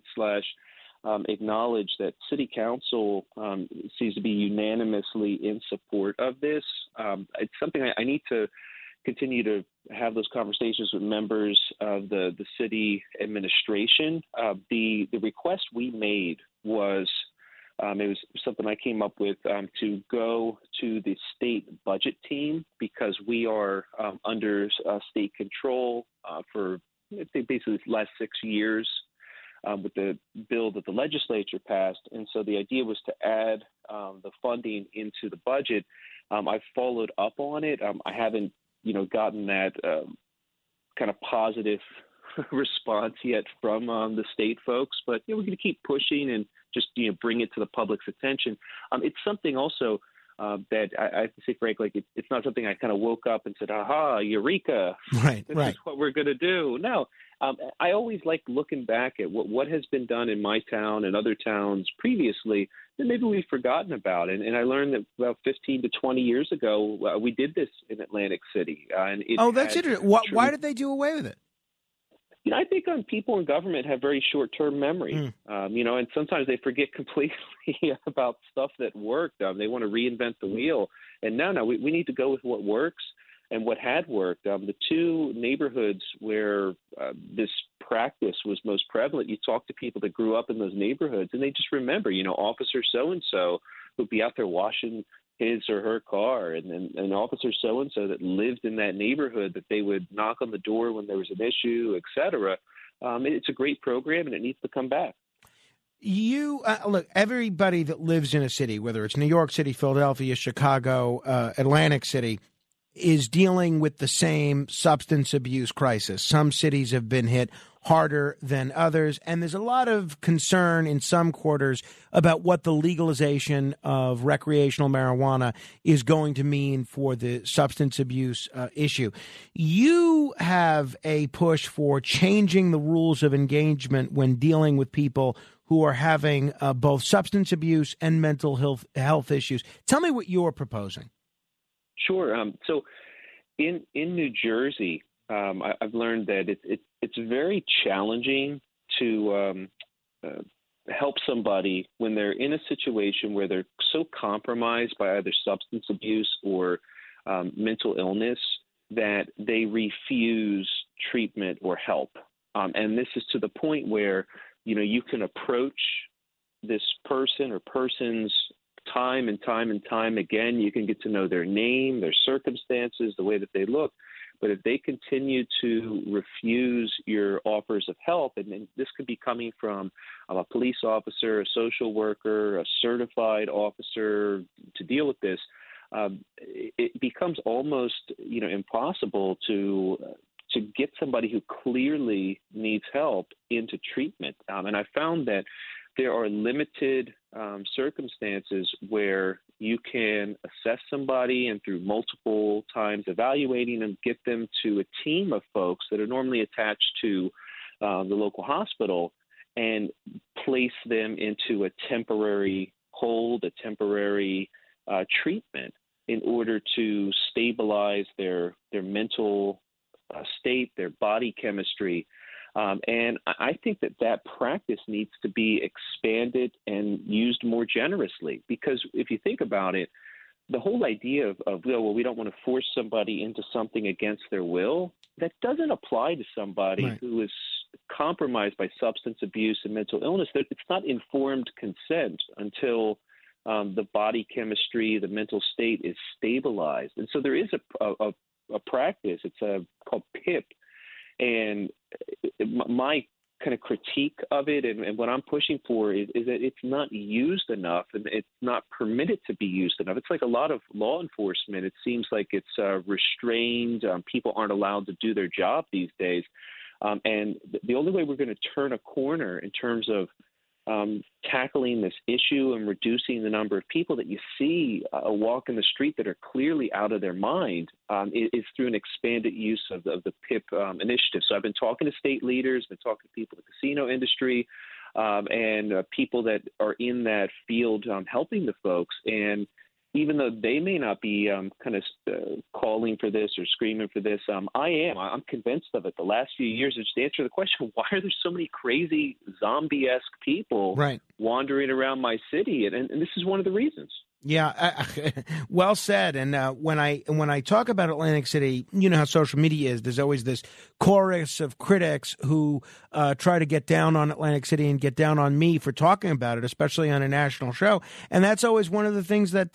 / acknowledge that City Council seems to be unanimously in support of this. It's something I need to continue to have those conversations with members of the city administration. The request we made was it was something I came up with to go to the state budget team, because we are under state control for basically the last 6 years. With the bill that the legislature passed. And so the idea was to add the funding into the budget. I've followed up on it. I haven't, gotten that kind of positive response yet from the state folks, but we're going to keep pushing and just, bring it to the public's attention. It's something also that I have to say, Frank, it's not something I kind of woke up and said, aha, eureka, this is what we're going to do. No, I always like looking back at what has been done in my town and other towns previously that maybe we've forgotten about. And I learned that about 15 to 20 years ago, we did this in Atlantic City. And that's interesting. Why did they do away with it? I think people in government have very short-term memory, and sometimes they forget completely about stuff that worked. They want to reinvent the wheel. And no, we need to go with what works and what had worked. The two neighborhoods where this practice was most prevalent, you talk to people that grew up in those neighborhoods, and they just remember, Officer so-and-so who'd be out there washing his or her car, and Officer so-and-so that lived in that neighborhood, that they would knock on the door when there was an issue, et cetera. It's a great program, and it needs to come back. You look, everybody that lives in a city, whether it's New York City, Philadelphia, Chicago, Atlantic City, is dealing with the same substance abuse crisis. Some cities have been hit harder than others, and there's a lot of concern in some quarters about what the legalization of recreational marijuana is going to mean for the substance abuse issue. You have a push for changing the rules of engagement when dealing with people who are having both substance abuse and mental health issues. Tell me what you're proposing. Sure. So in New Jersey, I've learned that it's very challenging to help somebody when they're in a situation where they're so compromised by either substance abuse or mental illness that they refuse treatment or help. And this is to the point where, you can approach this person or persons time and time again. You can get to know their name, their circumstances, the way that they look. But if they continue to refuse your offers of help, and this could be coming from a police officer, a social worker, a certified officer to deal with this, it becomes almost impossible to get somebody who clearly needs help into treatment. And I found that there are limited circumstances where you can assess somebody and through multiple times evaluating them, get them to a team of folks that are normally attached to the local hospital and place them into a temporary hold, a temporary treatment in order to stabilize their mental state, their body chemistry. And I think that practice needs to be expanded and used more generously, because if you think about it, the whole idea of well, we don't want to force somebody into something against their will, that doesn't apply to somebody who is compromised by substance abuse and mental illness. It's not informed consent until the body chemistry, the mental state is stabilized. And so there is a practice. It's called PIP. And my kind of critique of it and what I'm pushing for is that it's not used enough and it's not permitted to be used enough. It's like a lot of law enforcement. It seems like it's restrained. People aren't allowed to do their job these days. And the only way we're going to turn a corner in terms of tackling this issue and reducing the number of people that you see walk in the street that are clearly out of their mind is through an expanded use of the PIP initiative. So I've been talking to state leaders, been talking to people in the casino industry, and people that are in that field helping the folks. And even though they may not be calling for this or screaming for this, I'm convinced of it. The last few years, just to answer the question, why are there so many crazy zombie-esque people wandering around my city? And this is one of the reasons. Yeah, well said. And when I talk about Atlantic City, you know how social media is. There's always this chorus of critics who try to get down on Atlantic City and get down on me for talking about it, especially on a national show. And that's always one of the things that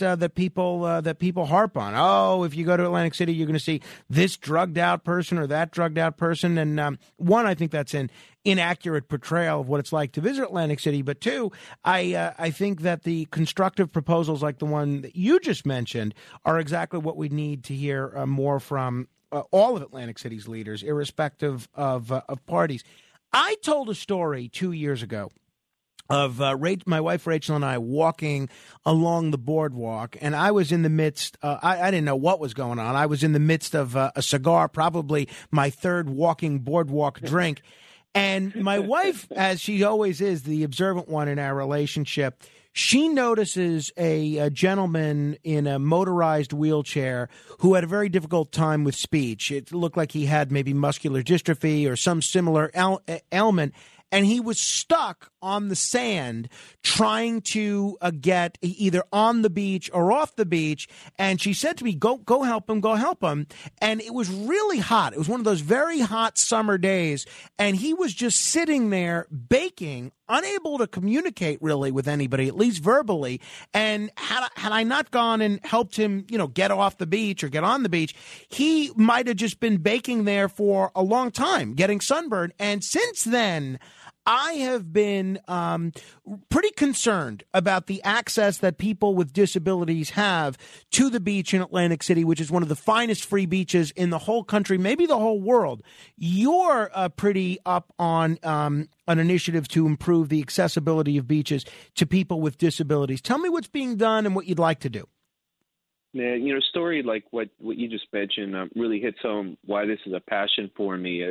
people harp on. Oh, if you go to Atlantic City, you're going to see this drugged out person or that drugged out person. And I think that's an inaccurate portrayal of what it's like to visit Atlantic City. But two, I think that the constructive proposals like the one that you just mentioned are exactly what we need to hear more from all of Atlantic City's leaders, irrespective of parties. I told a story 2 years ago of my wife Rachel and I walking along the boardwalk, and I was in the midst, I didn't know what was going on. I was in the midst of a cigar, probably my third walking boardwalk drink. And my wife, as she always is, the observant one in our relationship, she notices a gentleman in a motorized wheelchair who had a very difficult time with speech. It looked like he had maybe muscular dystrophy or some similar ailment. And he was stuck on the sand trying to get either on the beach or off the beach. And she said to me, go help him, go help him. And it was really hot. It was one of those very hot summer days. And he was just sitting there baking, unable to communicate really with anybody, at least verbally. And had I not gone and helped him, get off the beach or get on the beach, he might have just been baking there for a long time, getting sunburned. And since then, I have been pretty concerned about the access that people with disabilities have to the beach in Atlantic City, which is one of the finest free beaches in the whole country, maybe the whole world. You're pretty up on an initiative to improve the accessibility of beaches to people with disabilities. Tell me what's being done and what you'd like to do. Yeah, a story like what you just mentioned really hits home why this is a passion for me.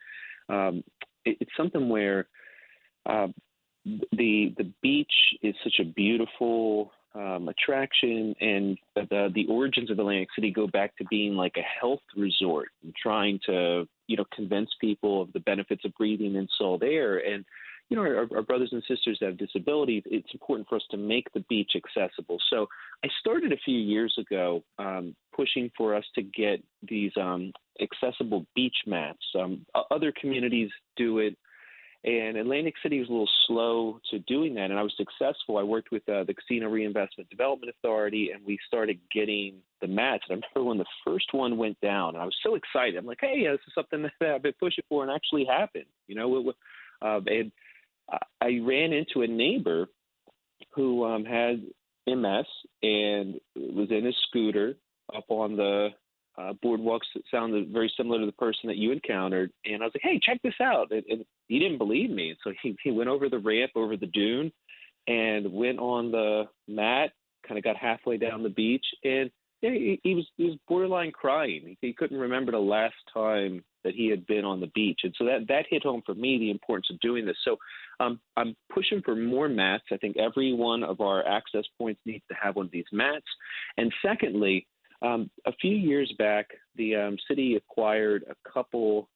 It's something where the beach is such a beautiful attraction, and the origins of Atlantic City go back to being like a health resort and trying to convince people of the benefits of breathing in salt air. And our brothers and sisters that have disabilities, it's important for us to make the beach accessible. So I started a few years ago pushing for us to get these accessible beach mats. Other communities do it, and Atlantic City was a little slow to doing that, and I was successful. I worked with the Casino Reinvestment Development Authority, and we started getting the mats. And I remember when the first one went down, and I was so excited. I'm like, hey, this is something that I've been pushing for and actually happened. And I ran into a neighbor who had MS and was in his scooter up on the boardwalks that sounded very similar to the person that you encountered. And I was like, hey, check this out. And he didn't believe me. So he went over the ramp, over the dune, and went on the mat, kind of got halfway down the beach, and he was borderline crying. He couldn't remember the last time that he had been on the beach. And so that hit home for me, the importance of doing this. So I'm pushing for more mats. I think every one of our access points needs to have one of these mats. And secondly, a few years back, the city acquired a couple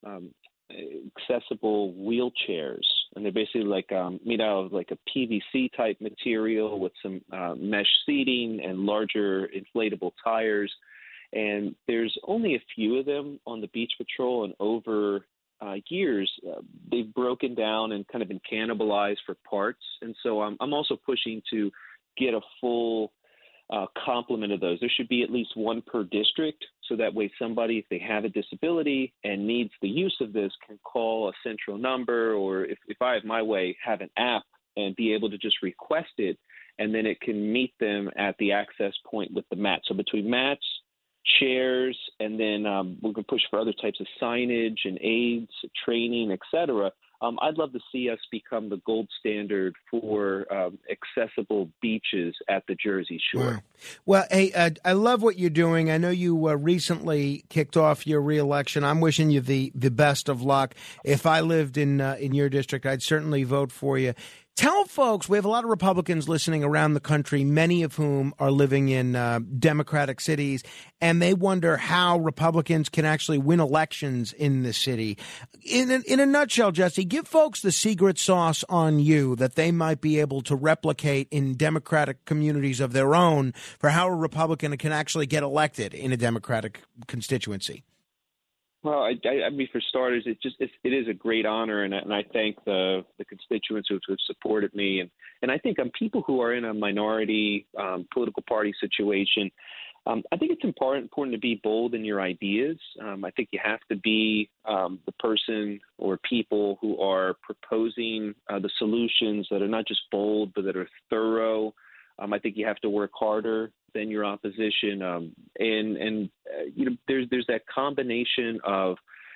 accessible wheelchairs, and they're basically like made out of like a PVC type material with some mesh seating and larger inflatable tires. And there's only a few of them on the Beach Patrol, and over years they've broken down and kind of been cannibalized for parts. And so I'm also pushing to get a full complement of those. There should be at least one per district, so that way somebody, if they have a disability and needs the use of this, can call a central number, or if I have my way, have an app and be able to just request it, and then it can meet them at the access point with the mat. So between mats, chairs, and then we're going to push for other types of signage and aids, training, etc. I'd love to see us become the gold standard for accessible beaches at the Jersey Shore. Wow. Well, hey, I love what you're doing. I know you recently kicked off your reelection. I'm wishing you the best of luck. If I lived in your district, I'd certainly vote for you. Tell folks, we have a lot of Republicans listening around the country, many of whom are living in Democratic cities, and they wonder how Republicans can actually win elections in the city. In a nutshell, Jesse, give folks the secret sauce on you that they might be able to replicate in Democratic communities of their own for how a Republican can actually get elected in a Democratic constituency. Well, I mean, for starters, it is a great honor, and I thank the constituents who have supported me, and I think people who are in a minority political party situation, I think it's important to be bold in your ideas. I think you have to be the person or people who are proposing the solutions that are not just bold, but that are thorough. I think you have to work harder than your opposition, and there's that combination of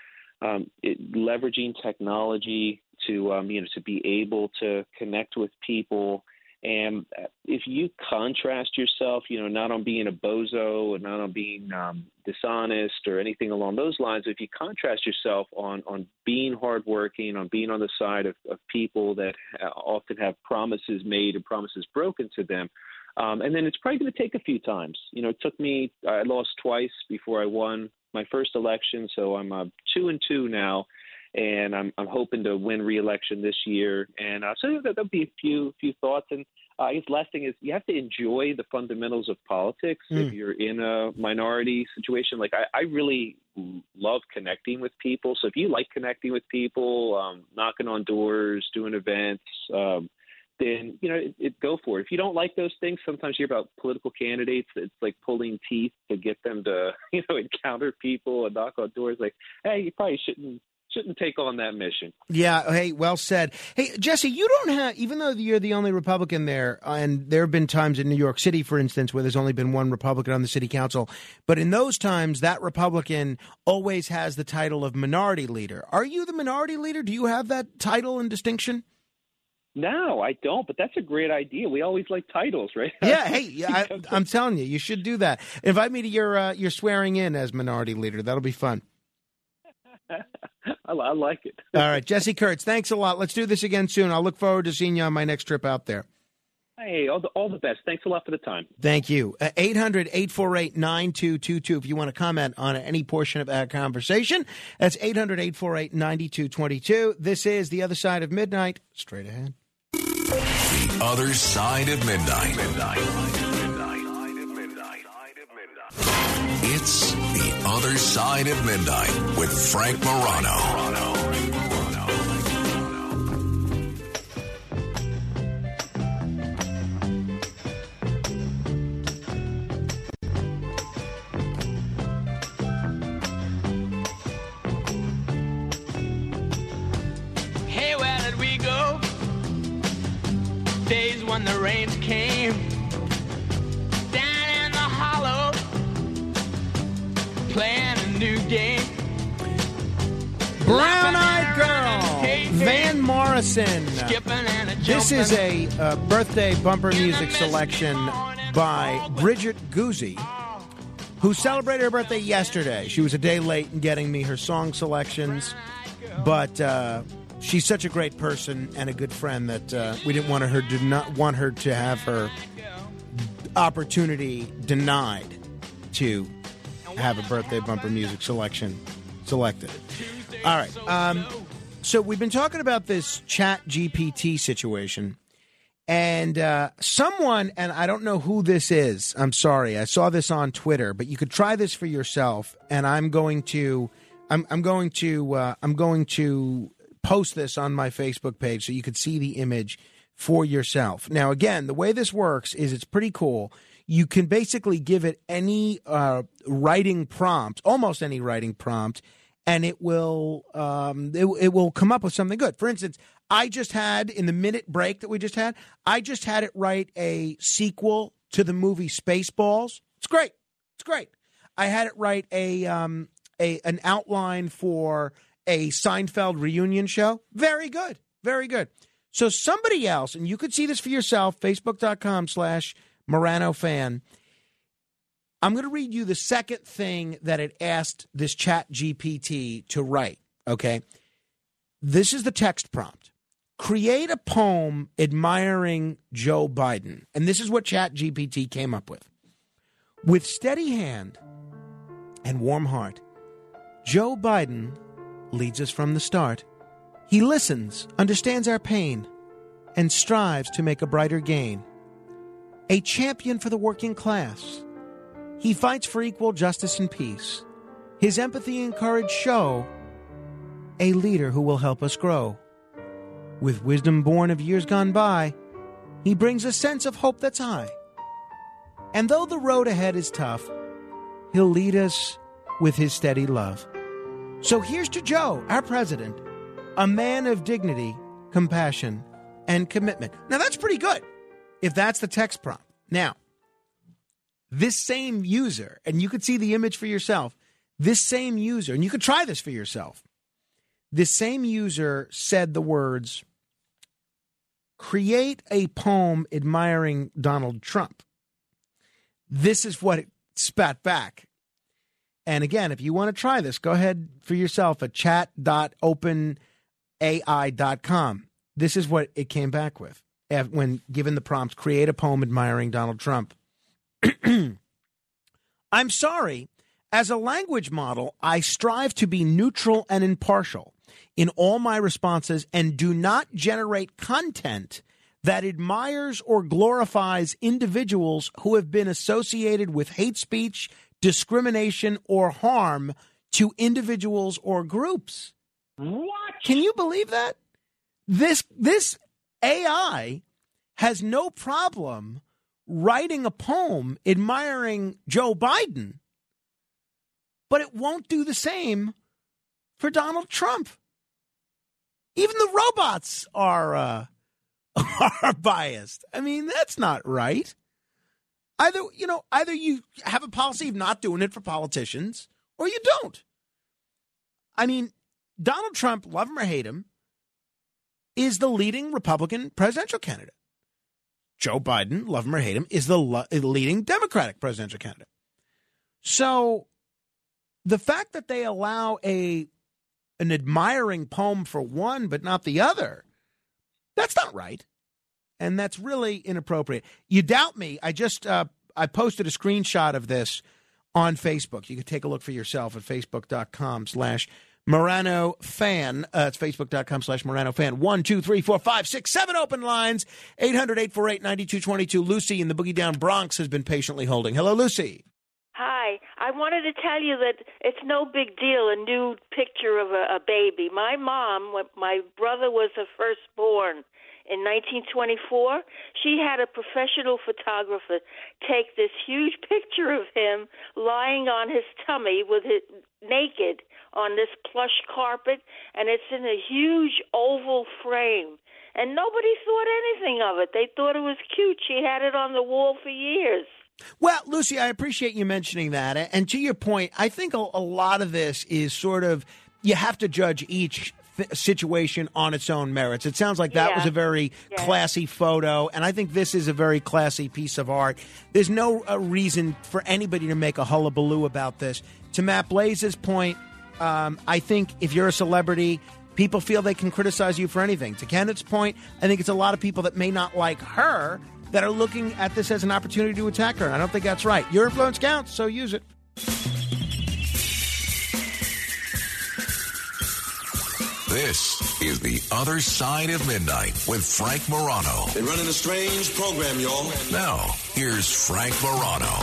leveraging technology to be able to connect with people. And if you contrast yourself, not on being a bozo and not on being dishonest or anything along those lines, if you contrast yourself on being hardworking, on being on the side of people that often have promises made and promises broken to them, and then it's probably going to take a few times. It took me, I lost twice before I won my first election, so I'm 2-2 now. And I'm hoping to win re-election this year. And so there'll be a few thoughts. And I guess last thing is you have to enjoy the fundamentals of politics if you're in a minority situation. Like I really love connecting with people. So if you like connecting with people, knocking on doors, doing events, then, go for it. If you don't like those things, sometimes you hear about political candidates. It's like pulling teeth to get them to, encounter people and knock on doors. Like, hey, you probably shouldn't take on that mission. Yeah. Hey, well said. Hey, Jesse, you don't have, even though you're the only Republican there, and there have been times in New York City, for instance, where there's only been one Republican on the city council, but in those times, that Republican always has the title of minority leader. Are you the minority leader? Do you have that title and distinction? No, I don't, but that's a great idea. We always like titles, right? Yeah, hey, I'm telling you, you should do that. Invite me to your swearing in as minority leader. That'll be fun. I like it. All right, Jesse Kurtz, thanks a lot. Let's do this again soon. I'll look forward to seeing you on my next trip out there. Hey, all the best. Thanks a lot for the time. Thank you. 800-848-9222 if you want to comment on any portion of our conversation. That's 800-848-9222. This is The Other Side of Midnight. Straight ahead. The Other Side of Midnight. It's The Other Side of Midnight with Frank Morano. Hey, where did we go? Days when the rains came down in the hollow, playing a new game. Brown-Eyed Girl, Van Morrison. This is a birthday bumper music selection by Bridget Guzzi, who celebrated her birthday yesterday. She was a day late in getting me her song selections, but she's such a great person and a good friend that we did not want her to have her opportunity denied to have a birthday bumper music selection selected. All right. So we've been talking about this ChatGPT situation, and someone, and I don't know who this is. I'm sorry. I saw this on Twitter, but you could try this for yourself, and I'm going to post this on my Facebook page so you could see the image for yourself. Now, again, the way this works is it's pretty cool. You can basically give it any writing prompt, almost any writing prompt, and it will come up with something good. For instance, I just had, in the minute break that we just had, I just had it write a sequel to the movie Spaceballs. It's great. It's great. I had it write an outline for a Seinfeld reunion show. Very good. Very good. So somebody else, and you could see this for yourself, Facebook.com/Morano fan. I'm going to read you the second thing that it asked this ChatGPT to write, okay? This is the text prompt. Create a poem admiring Joe Biden. And this is what ChatGPT came up with. With steady hand and warm heart, Joe Biden leads us from the start. He listens, understands our pain, and strives to make a brighter gain. A champion for the working class. He fights for equal justice and peace. His empathy and courage show a leader who will help us grow. With wisdom born of years gone by, he brings a sense of hope that's high. And though the road ahead is tough, he'll lead us with his steady love. So here's to Joe, our president, a man of dignity, compassion, and commitment. Now, that's pretty good, if that's the text prompt. Now, this same user, and you could see the image for yourself, this same user, and you could try this for yourself, this same user said the words, create a poem admiring Donald Trump. This is what it spat back. And again, if you want to try this, go ahead for yourself at chat.openai.com. This is what it came back with when given the prompt, create a poem admiring Donald Trump. I'm sorry. As a language model, I strive to be neutral and impartial in all my responses and do not generate content that admires or glorifies individuals who have been associated with hate speech, discrimination, or harm to individuals or groups. What? Can you believe that? This AI has no problem writing a poem admiring Joe Biden, but it won't do the same for Donald Trump. Even the robots are biased. I mean, that's not right. Either you have a policy of not doing it for politicians or you don't. I mean, Donald Trump, love him or hate him, is the leading Republican presidential candidate. Joe Biden, love him or hate him, is the leading Democratic presidential candidate. So the fact that they allow an admiring poem for one but not the other, that's not right. And that's really inappropriate. You doubt me? I posted a screenshot of this on Facebook. You can take a look for yourself at facebook.com/Morano fan. It's facebook.com/Morano fan. 1, 2, 3, 4, 5, 6, 7 open lines. 800-848-9222. Lucy in the Boogie Down Bronx has been patiently holding. Hello, Lucy. Hi. I wanted to tell you that it's no big deal, a new picture of a baby. My mom, when my brother was the firstborn in 1924, she had a professional photographer take this huge picture of him lying on his tummy with it naked on this plush carpet, and it's in a huge oval frame. And nobody thought anything of it. They thought it was cute. She had it on the wall for years. Well, Lucy, I appreciate you mentioning that. And to your point, I think a lot of this is sort of, you have to judge each situation on its own merits. It sounds like that was a very classy photo, and I think this is a very classy piece of art. There's no reason for anybody to make a hullabaloo about this. To Matt Blaze's point, I think if you're a celebrity, people feel they can criticize you for anything. To Kenneth's point, I think it's a lot of people that may not like her that are looking at this as an opportunity to attack her, and I don't think that's right. Your influence counts, so use it. This is The Other Side of Midnight with Frank Morano. They're running a strange program, y'all. Now, here's Frank Morano.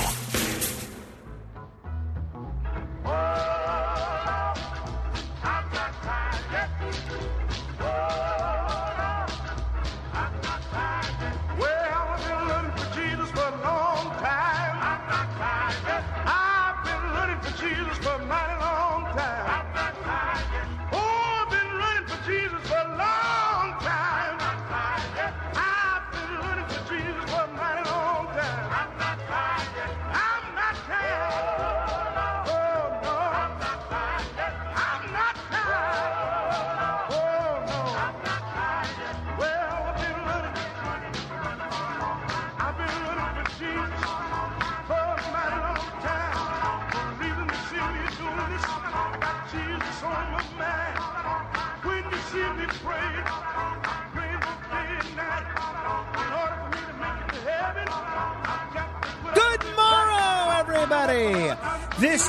This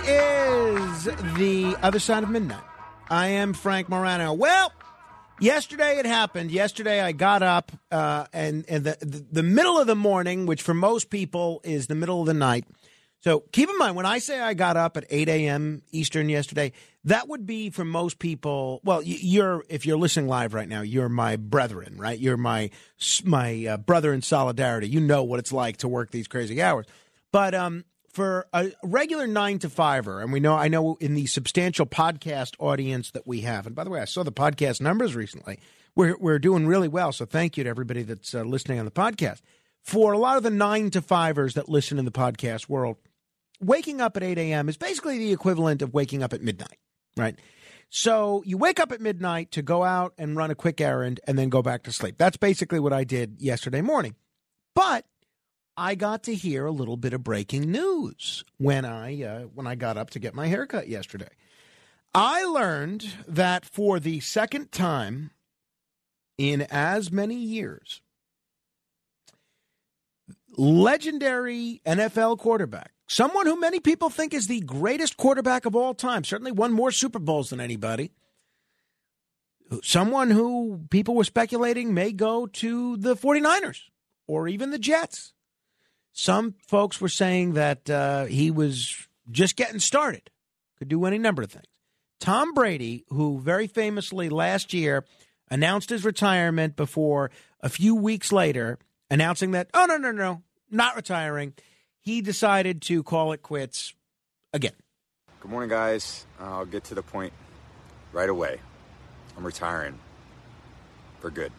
is The Other Side of Midnight. I am Frank Morano. Well, yesterday it happened. Yesterday I got up and the middle of the morning, which for most people is the middle of the night. So keep in mind, when I say I got up at 8 a.m. Eastern yesterday, that would be for most people. Well, if you're listening live right now, you're my brethren, right? You're my brother in solidarity. You know what it's like to work these crazy hours. But for a regular 9-to-5er, and I know in the substantial podcast audience that we have, and by the way, I saw the podcast numbers recently. We're doing really well, so thank you to everybody that's listening on the podcast. For a lot of the 9-to-5ers that listen in the podcast world, waking up at 8 a.m. is basically the equivalent of waking up at midnight, right? So you wake up at midnight to go out and run a quick errand and then go back to sleep. That's basically what I did yesterday morning. But I got to hear a little bit of breaking news when I got up to get my haircut yesterday. I learned that for the second time in as many years, legendary NFL quarterback, someone who many people think is the greatest quarterback of all time, certainly won more Super Bowls than anybody, someone who people were speculating may go to the 49ers or even the Jets. Some folks were saying that he was just getting started, could do any number of things. Tom Brady, who very famously last year announced his retirement before a few weeks later announcing that, oh, no, not retiring, he decided to call it quits again. Good morning, guys. I'll get to the point right away. I'm retiring for good.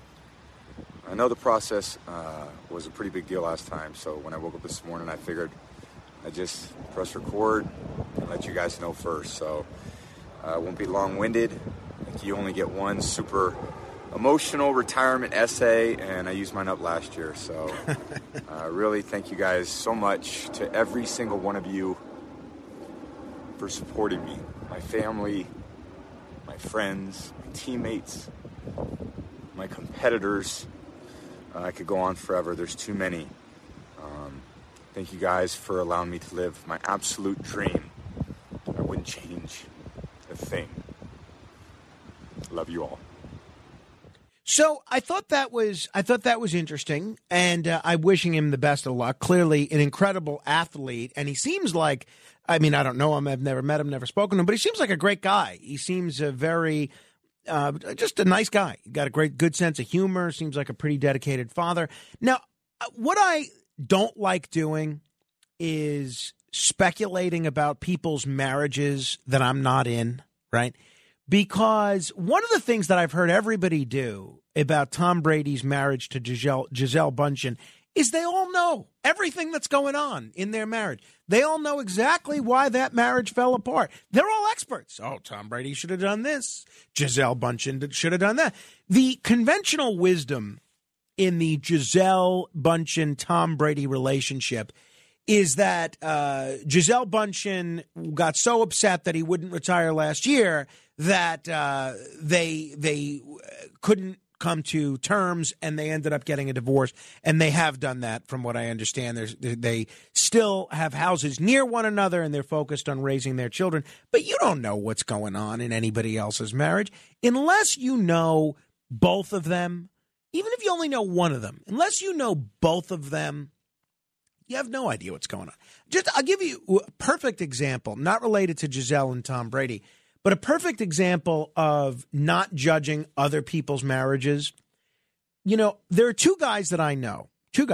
I know the process was a pretty big deal last time, so when I woke up this morning, I figured I'd just press record and let you guys know first. So I won't be long-winded. You only get one super emotional retirement essay, and I used mine up last year. So really thank you guys so much, to every single one of you, for supporting me, my family, my friends, my teammates, my competitors. I could go on forever. There's too many. Thank you guys for allowing me to live my absolute dream. I wouldn't change a thing. Love you all. So I thought that was interesting, and I'm wishing him the best of luck. Clearly an incredible athlete, and he seems like, I mean, I don't know him, I've never met him, never spoken to him, but he seems like a great guy. He seems just a nice guy. He got a good sense of humor, seems like a pretty dedicated father. Now, what I don't like doing is speculating about people's marriages that I'm not in, right? Because one of the things that I've heard everybody do about Tom Brady's marriage to Gisele Bündchen is they all know everything that's going on in their marriage. They all know exactly why that marriage fell apart. They're all experts. Oh, Tom Brady should have done this. Gisele Bündchen should have done that. The conventional wisdom in the Gisele Bündchen Tom Brady relationship is that Gisele Bündchen got so upset that he wouldn't retire last year that they couldn't come to terms, and they ended up getting a divorce, and they have done that from what I understand. They still have houses near one another, and they're focused on raising their children, but you don't know what's going on in anybody else's marriage unless you know both of them. Even if you only know one of them, unless you know both of them, you have no idea what's going on. I'll give you a perfect example, not related to Gisele and Tom Brady, but a perfect example of not judging other people's marriages. You know, there are two guys that I know,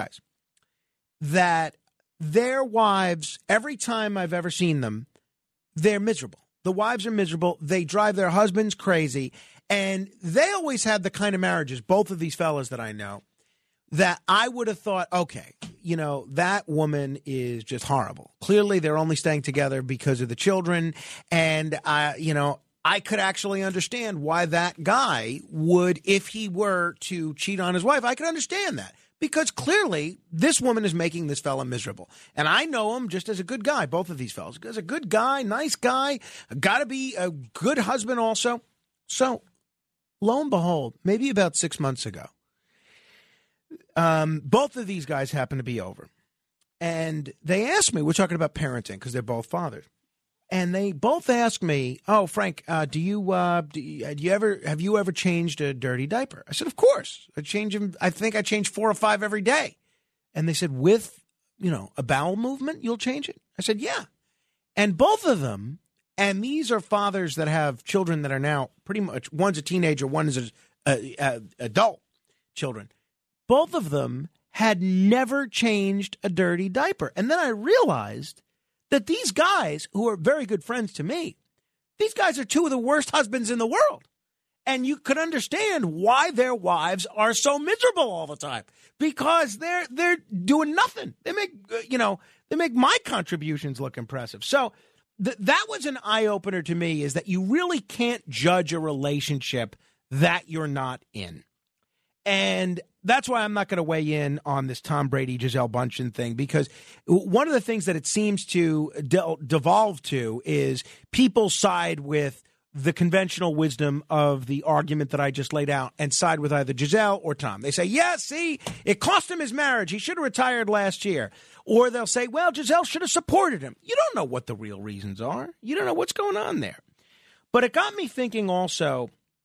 that their wives, every time I've ever seen them, they're miserable. The wives are miserable. They drive their husbands crazy. And they always had the kind of marriages, both of these fellas that I know, that I would have thought, okay, you know, that woman is just horrible. Clearly, they're only staying together because of the children. And, I could actually understand why that guy would, if he were to cheat on his wife, I could understand that. Because clearly, this woman is making this fella miserable. And I know him just as a good guy, both of these fellas. As a good guy, nice guy, got to be a good husband also. So, lo and behold, maybe about 6 months ago, both of these guys happen to be over. And they asked me, we're talking about parenting because they're both fathers. And they both asked me, "Oh, Frank, have you ever changed a dirty diaper?" I said, "Of course. I change them. I think I change 4 or 5 every day." And they said, "With, a bowel movement, you'll change it?" I said, "Yeah." And both of them, and these are fathers that have children that are now pretty much, one's a teenager, one is adult children. Both of them had never changed a dirty diaper. And then I realized that these guys, who are very good friends to me, these guys are 2 of the worst husbands in the world. And you could understand why their wives are so miserable all the time, because they're doing nothing. They make my contributions look impressive. So that was an eye-opener to me, is that you really can't judge a relationship that you're not in. And that's why I'm not going to weigh in on this Tom Brady, Gisele Bündchen thing, because one of the things that it seems to devolve to is people side with the conventional wisdom of the argument that I just laid out and side with either Gisele or Tom. They say, yeah, see, it cost him his marriage. He should have retired last year. Or they'll say, well, Gisele should have supported him. You don't know what the real reasons are. You don't know what's going on there. But it got me thinking also,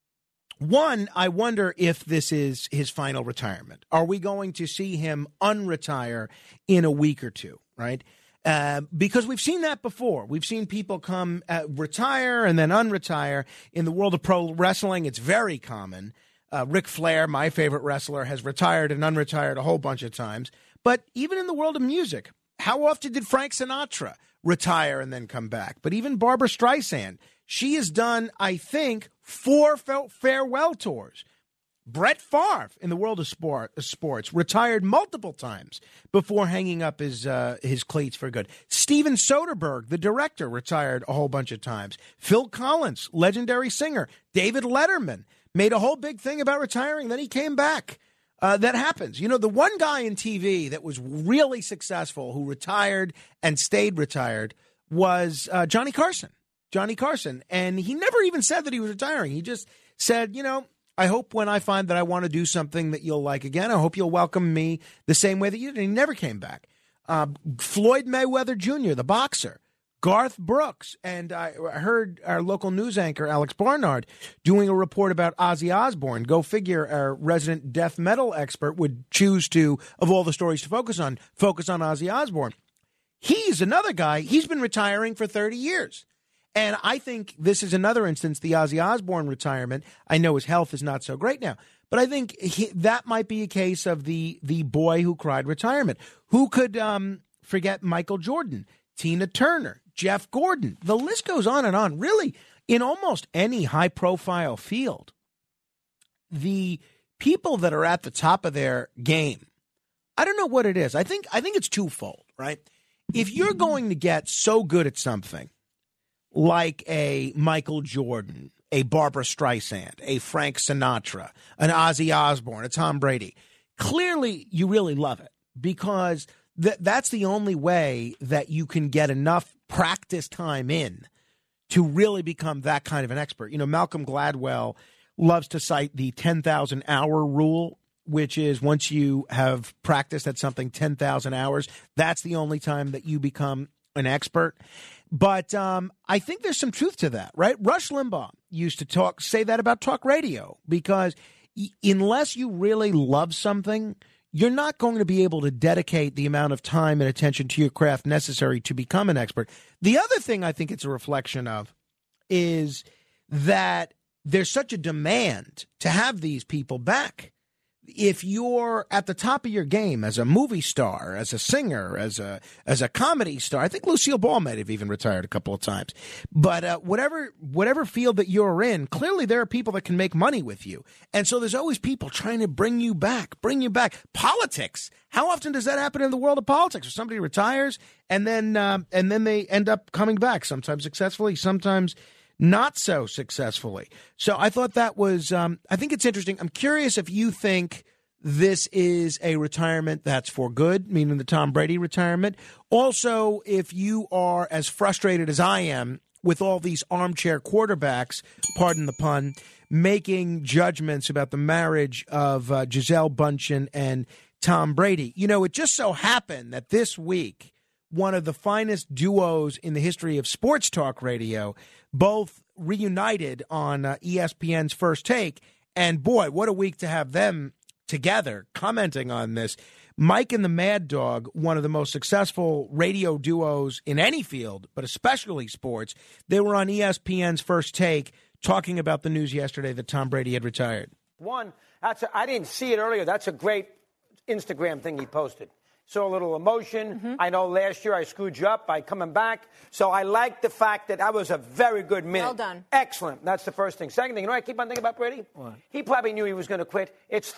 one, I wonder if this is his final retirement. Are we going to see him unretire in a week or two, right? Because we've seen that before. We've seen people come retire and then unretire. In the world of pro wrestling, it's very common. Ric Flair, my favorite wrestler, has retired and unretired a whole bunch of times. But even in the world of music, how often did Frank Sinatra retire and then come back? But even Barbra Streisand, she has done, I think, 4 farewell tours. Brett Favre, in the world of sports, retired multiple times before hanging up his cleats for good. Steven Soderbergh, the director, retired a whole bunch of times. Phil Collins, legendary singer. David Letterman made a whole big thing about retiring. Then he came back. That happens. You know, the one guy in TV that was really successful who retired and stayed retired was Johnny Carson. And he never even said that he was retiring. He just said, I hope when I find that I want to do something that you'll like again, I hope you'll welcome me the same way that you did. And he never came back. Floyd Mayweather Jr., the boxer, Garth Brooks, and I heard our local news anchor, Alex Barnard, doing a report about Ozzy Osbourne. Go figure, our resident death metal expert would choose to, of all the stories to focus on Ozzy Osbourne. He's another guy. He's been retiring for 30 years. And I think this is another instance, the Ozzy Osbourne retirement. I know his health is not so great now, but I think that might be a case of the boy who cried retirement. Who could forget Michael Jordan, Tina Turner, Jeff Gordon? The list goes on and on. Really, in almost any high-profile field, the people that are at the top of their game I don't know what it is. I think it's twofold, right? If you're going to get so good at something like a Michael Jordan, a Barbara Streisand, a Frank Sinatra, an Ozzy Osbourne, a Tom Brady, clearly you really love it because that's the only way that you can get enough practice time in to really become that kind of an expert. You know, Malcolm Gladwell loves to cite the 10,000 hour rule, which is once you have practiced at something 10,000 hours, that's the only time that you become an expert. But I think there's some truth to that, right? Rush Limbaugh used to say that about talk radio, because unless you really love something, you're not going to be able to dedicate the amount of time and attention to your craft necessary to become an expert. The other thing I think it's a reflection of is that there's such a demand to have these people back. If you're at the top of your game as a movie star, as a singer, as a comedy star, I think Lucille Ball might have even retired a couple of times. But whatever field that you're in, clearly there are people that can make money with you. And so there's always people trying to bring you back. Politics. How often does that happen in the world of politics? Where somebody retires and then they end up coming back, sometimes successfully, sometimes not so successfully. So I thought that was, I think it's interesting. I'm curious if you think this is a retirement that's for good, meaning the Tom Brady retirement. Also, if you are as frustrated as I am with all these armchair quarterbacks, pardon the pun, making judgments about the marriage of Gisele Bündchen and Tom Brady. You know, it just so happened that this week, one of the finest duos in the history of sports talk radio both reunited on ESPN's First Take. And boy, what a week to have them together commenting on this. Mike and the Mad Dog, one of the most successful radio duos in any field, but especially sports. They were on ESPN's First Take talking about the news yesterday that Tom Brady had retired. One, I didn't see it earlier. That's a great Instagram thing he posted. So a little emotion. Mm-hmm. I know last year I screwed you up by coming back. So I like the fact that was a very good minute. Well done. Excellent. That's the first thing. Second thing, you know what I keep on thinking about Brady? What? He probably knew he was going to quit. It's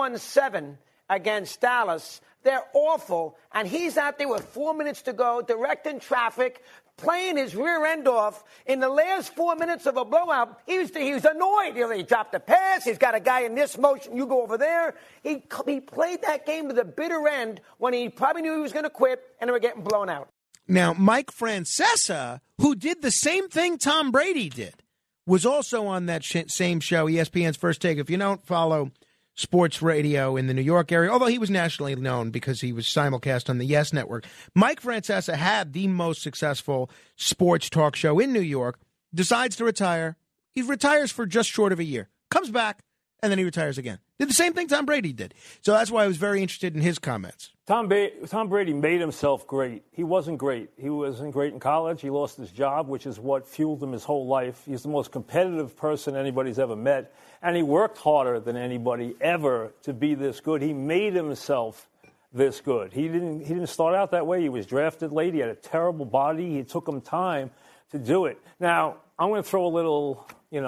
31-7 against Dallas. They're awful. And he's out there with 4 minutes to go, directing traffic, playing his rear end off. In the last 4 minutes of a blowout, he was annoyed. He dropped the pass. He's got a guy in this motion. You go over there. He played that game to the bitter end when he probably knew he was going to quit, and they were getting blown out. Now, Mike Francesa, who did the same thing Tom Brady did, was also on that same show, ESPN's First Take. If you don't follow sports radio in the New York area, although he was nationally known because he was simulcast on the Yes Network. Mike Francesa had the most successful sports talk show in New York, decides to retire. He retires for just short of a year, comes back, and then he retires again. Did the same thing Tom Brady did. So that's why I was very interested in his comments. Tom Brady made himself great. He wasn't great. He wasn't great in college. He lost his job, which is what fueled him his whole life. He's the most competitive person anybody's ever met. And he worked harder than anybody ever to be this good. He made himself this good. He didn't start out that way. He was drafted late. He had a terrible body. It took him time to do it. Now, I'm going to throw a little,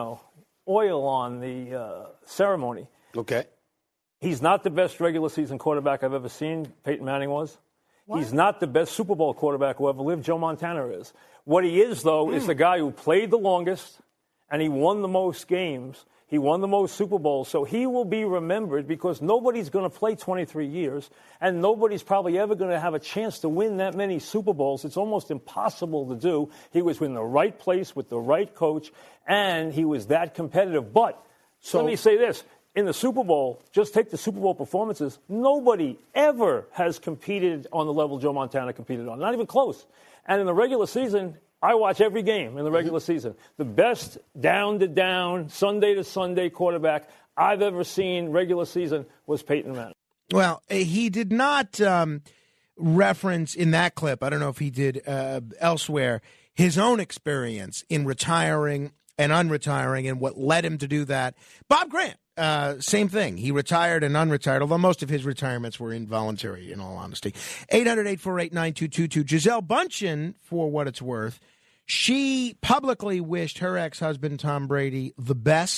oil on the ceremony. Okay. He's not the best regular season quarterback I've ever seen. Peyton Manning was. What? He's not the best Super Bowl quarterback who ever lived. Joe Montana is. What he is, though, is the guy who played the longest, and he won the most games. He won the most Super Bowls. So he will be remembered because nobody's going to play 23 years, and nobody's probably ever going to have a chance to win that many Super Bowls. It's almost impossible to do. He was in the right place with the right coach, and he was that competitive. But let me say this. In the Super Bowl, just take the Super Bowl performances, nobody ever has competed on the level Joe Montana competed on, not even close. And in the regular season, I watch every game in the regular season. The best down-to-down, Sunday-to-Sunday quarterback I've ever seen regular season was Peyton Manning. Well, he did not reference in that clip, I don't know if he did elsewhere, his own experience in retiring and unretiring and what led him to do that. Bob Grant. Same thing. He retired and unretired, although most of his retirements were involuntary, in all honesty. 800-848-9222. Gisele Bündchen, for what it's worth, she publicly wished her ex-husband, Tom Brady, the best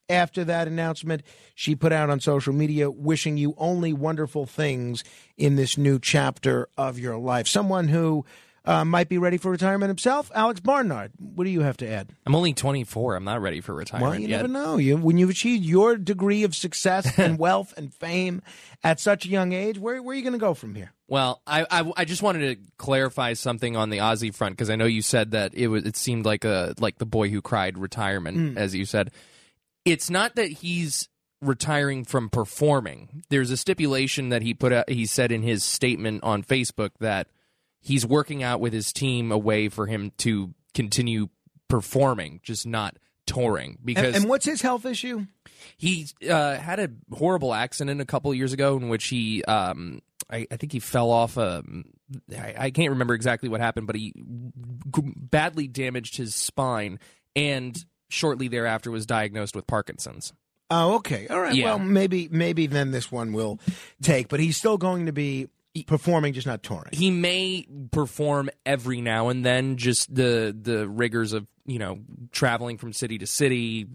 after that announcement, she put out on social media, wishing you only wonderful things in this new chapter of your life. Someone who might be ready for retirement himself, Alex Barnard. What do you have to add? I'm only 24. I'm not ready for retirement Well, you yet. never know. When you've achieved your degree of success and wealth and fame at such a young age, where are you going to go from here? Well, I just wanted to clarify something on the Ozzy front, because I know you said that it seemed like the boy who cried retirement, as you said. It's not that he's retiring from performing. There's a stipulation that he put out. He said in his statement on Facebook that he's working out with his team a way for him to continue performing, just not touring. Because and what's his health issue? He had a horrible accident a couple of years ago in which he, I think he fell off I can't remember exactly what happened, but he badly damaged his spine and shortly thereafter was diagnosed with Parkinson's. Oh, okay. All right. Yeah. Well, maybe then this one will take, but he's still going to be performing, just not touring. He may perform every now and then, just the rigors of, traveling from city to city,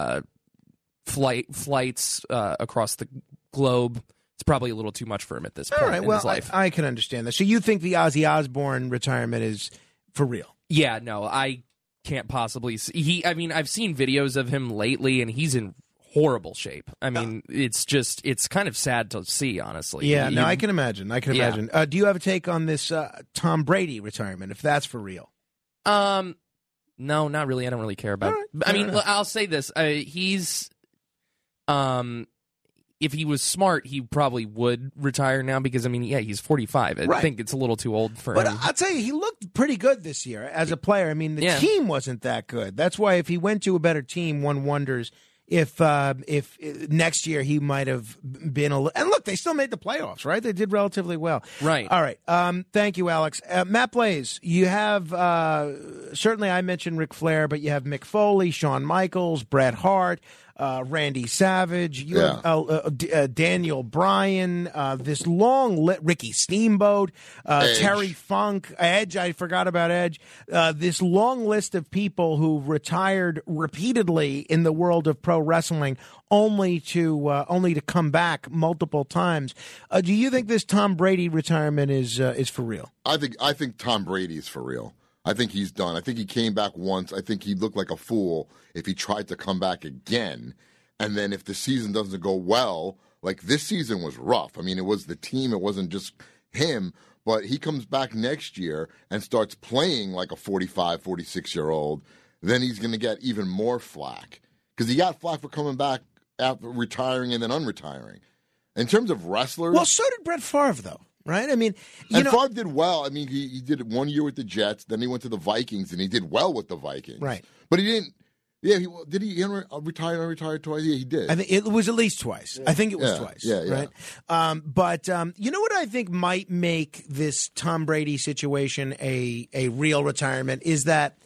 flights across the globe. It's probably a little too much for him at this point in his life. I can understand that. So you think the Ozzy Osbourne retirement is for real? Yeah, no, I can't possibly see. I've seen videos of him lately, and he's in horrible shape. I mean, it's kind of sad to see, honestly. Yeah, no, I can imagine. Imagine. Do you have a take on this Tom Brady retirement, if that's for real? No, not really. I don't really care about it. I mean, I'll say this. He's if he was smart, he probably would retire now because, he's 45. I think it's a little too old for him. But I'll tell you, he looked pretty good this year as a player. I mean, the team wasn't that good. That's why if he went to a better team, one wonders if next year he might have been a little. And look, they still made the playoffs, right? They did relatively well. Right. All right. Thank you, Alex. Matt Blaze, you have, certainly I mentioned Ric Flair, but you have Mick Foley, Shawn Michaels, Bret Hart, Randy Savage, you have Daniel Bryan, this long Ricky Steamboat, Terry Funk, Edge. I forgot about Edge. This long list of people who retired repeatedly in the world of pro wrestling, only to come back multiple times. Do you think this Tom Brady retirement is for real? I think Tom Brady is for real. I think he's done. I think he came back once. I think he looked like a fool if he tried to come back again. And then if the season doesn't go well, like this season was rough. I mean, it was the team. It wasn't just him. But he comes back next year and starts playing like a 45, 46-year-old. Then he's going to get even more flack. Because he got flack for coming back after retiring and then unretiring. In terms of wrestlers. Well, so did Brett Favre, though. Right? I mean, Favre did well. I mean, he did it 1 year with the Jets. Then he went to the Vikings, and he did well with the Vikings. Right. But he didn't. Yeah, did he retire and retire twice? Yeah, he did. I think it was at least twice. I think it was twice. Yeah. Right. But you know what I think might make this Tom Brady situation a real retirement is that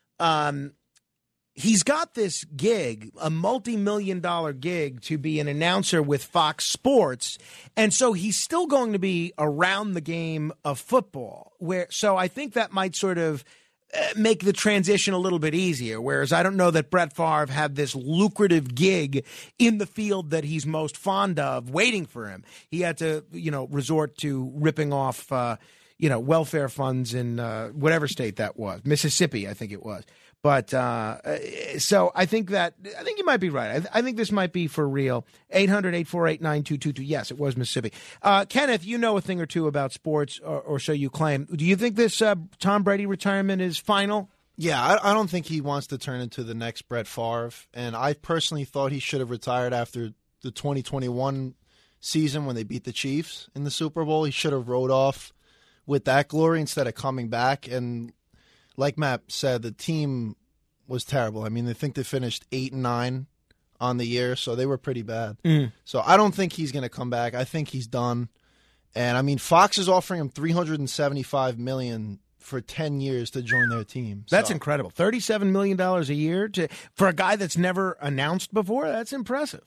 he's got this gig, a multi-million-dollar gig to be an announcer with Fox Sports, and so he's still going to be around the game of football. So I think that might sort of make the transition a little bit easier, whereas I don't know that Brett Favre had this lucrative gig in the field that he's most fond of waiting for him. He had to, resort to ripping off, welfare funds in whatever state that was, Mississippi, I think it was. But so I think you might be right. I think this might be for real. 800-848-9222. Yes, it was Mississippi. Kenneth, you know a thing or two about sports, or so you claim. Do you think this Tom Brady retirement is final? Yeah, I don't think he wants to turn into the next Brett Favre. And I personally thought he should have retired after the 2021 season when they beat the Chiefs in the Super Bowl. He should have rode off with that glory instead of coming back. And like Matt said, the team was terrible. I mean, I think they finished 8-9 on the year, so they were pretty bad. So I don't think he's going to come back. I think he's done. And I mean, Fox is offering him $375 million for 10 years to join their team. That's incredible. $37 million a year for a guy that's never announced before? That's impressive.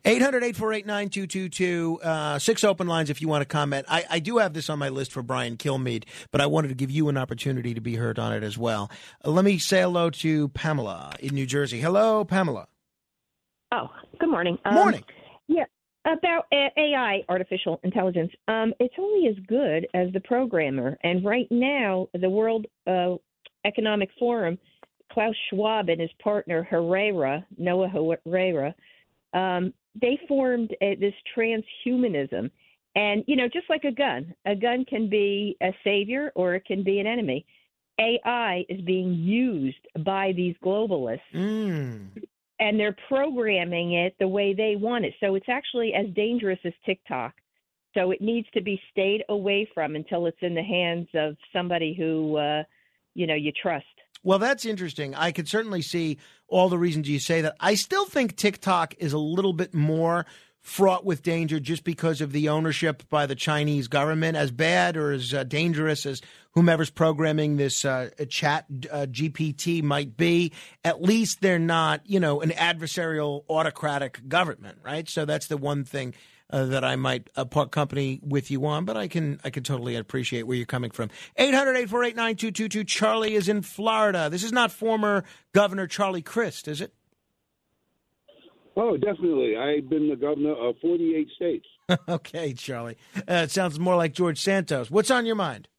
800-848-9222. 6 open lines if you want to comment. I do have this on my list for Brian Kilmeade, but I wanted to give you an opportunity to be heard on it as well. Let me say hello to Pamela in New Jersey. Hello, Pamela. Oh, good morning. Morning. Yeah, about AI, artificial intelligence. It's only as good as the programmer. And right now, the World Economic Forum, Klaus Schwab and his partner Noah Herrera, they formed this transhumanism. And, just like a gun can be a savior or it can be an enemy. AI is being used by these globalists. And they're programming it the way they want it. So it's actually as dangerous as TikTok. So it needs to be stayed away from until it's in the hands of somebody who, you trust. Well, that's interesting. I could certainly see all the reasons you say that. I still think TikTok is a little bit more fraught with danger just because of the ownership by the Chinese government. As bad or as dangerous as whomever's programming this chat GPT might be, at least they're not, an adversarial autocratic government, right? So that's the one thing that I might part company with you on, but I can totally appreciate where you're coming from. 800-848-9222. Charlie is in Florida. This is not former Governor Charlie Crist, is it? Oh, definitely. I've been the governor of 48 states. Okay, Charlie. It sounds more like George Santos. What's on your mind?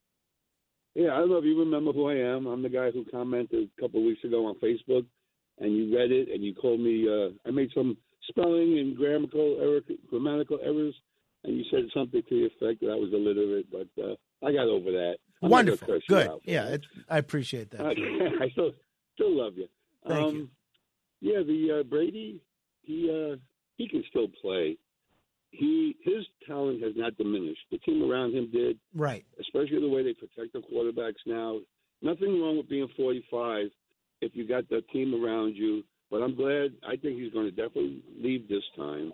Yeah, I don't know if you remember who I am. I'm the guy who commented a couple of weeks ago on Facebook, and you read it, and you called me. I made some spelling and grammatical errors, and you said something to the effect that I was illiterate, but I got over that. I'm wonderful. Good. Yeah, I appreciate that. I still love you. Thank you. Yeah, the Brady, he can still play. His talent has not diminished. The team around him did. Right. Especially the way they protect the quarterbacks now. Nothing wrong with being 45 if you got the team around you. But I'm glad. I think he's going to definitely leave this time.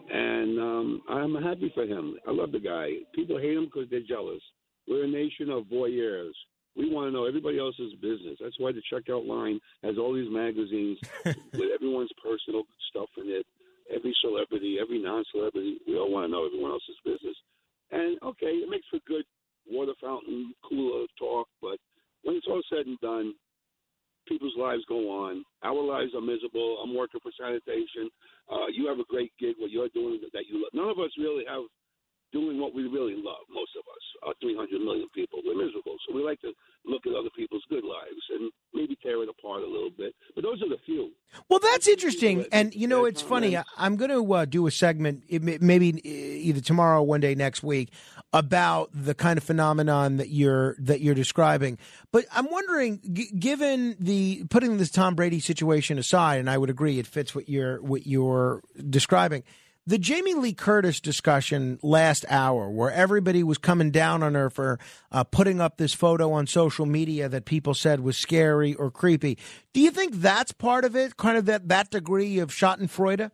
And I'm happy for him. I love the guy. People hate him because they're jealous. We're a nation of voyeurs. We want to know everybody else's business. That's why the checkout line has all these magazines with everyone's personal stuff in it. Every celebrity, every non-celebrity, we all want to know everyone else's business. And, okay, it makes for good water fountain, cooler talk, but when it's all said and done, people's lives go on. Our lives are miserable. I'm working for sanitation. You have a great gig, what you're doing that you love. None of us really have doing what we really love, most of us, 300 million people. We're miserable. So we like to look at other people's good lives and maybe tear it apart a little bit. But those are the few. Well, that's interesting. And, it's funny. I'm going to do a segment, maybe either tomorrow or one day next week, about the kind of phenomenon that you're describing. But I'm wondering, given putting this Tom Brady situation aside, and I would agree it fits what you're describing, the Jamie Lee Curtis discussion last hour, where everybody was coming down on her for putting up this photo on social media that people said was scary or creepy. Do you think that's part of it, kind of that degree of schadenfreude?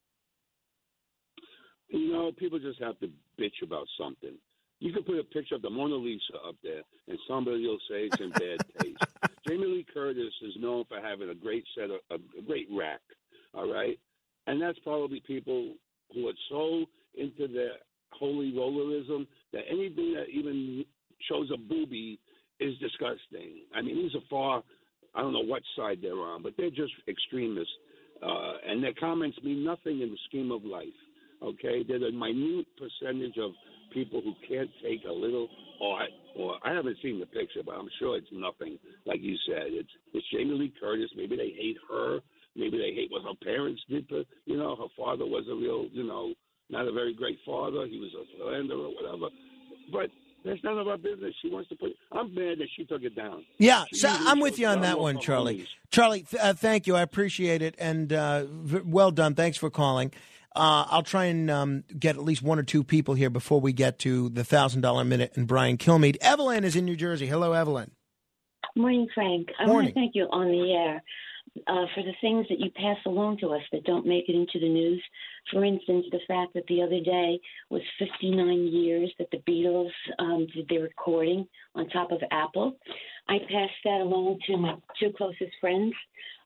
People just have to bitch about something. You can put a picture of the Mona Lisa up there, and somebody will say it's in bad taste. Jamie Lee Curtis is known for having a great a great rack, all right? And that's probably people who are so into their holy rollerism that anything that even shows a boobie is disgusting. I mean, these are I don't know what side they're on, but they're just extremists. And their comments mean nothing in the scheme of life, okay? They're a minute percentage of people who can't take a little art. Or I haven't seen the picture, but I'm sure it's nothing, like you said. It's Jamie Lee Curtis. Maybe they hate her. Maybe they hate what her parents did to, her father was a real, not a very great father. He was a philanderer or whatever. But that's none of our business. She wants to I'm mad that she took it down. Yeah, so I'm with you on that one, Charlie. Charlie, thank you. I appreciate it. And well done. Thanks for calling. I'll try and get at least one or two people here before we get to the $1,000 Minute and Brian Kilmeade. Evelyn is in New Jersey. Hello, Evelyn. Morning, Frank. I want to thank you on the air for the things that you pass along to us that don't make it into the news. For instance, the fact that the other day was 59 years that the Beatles did their recording on top of Apple. I passed that along to my two closest friends,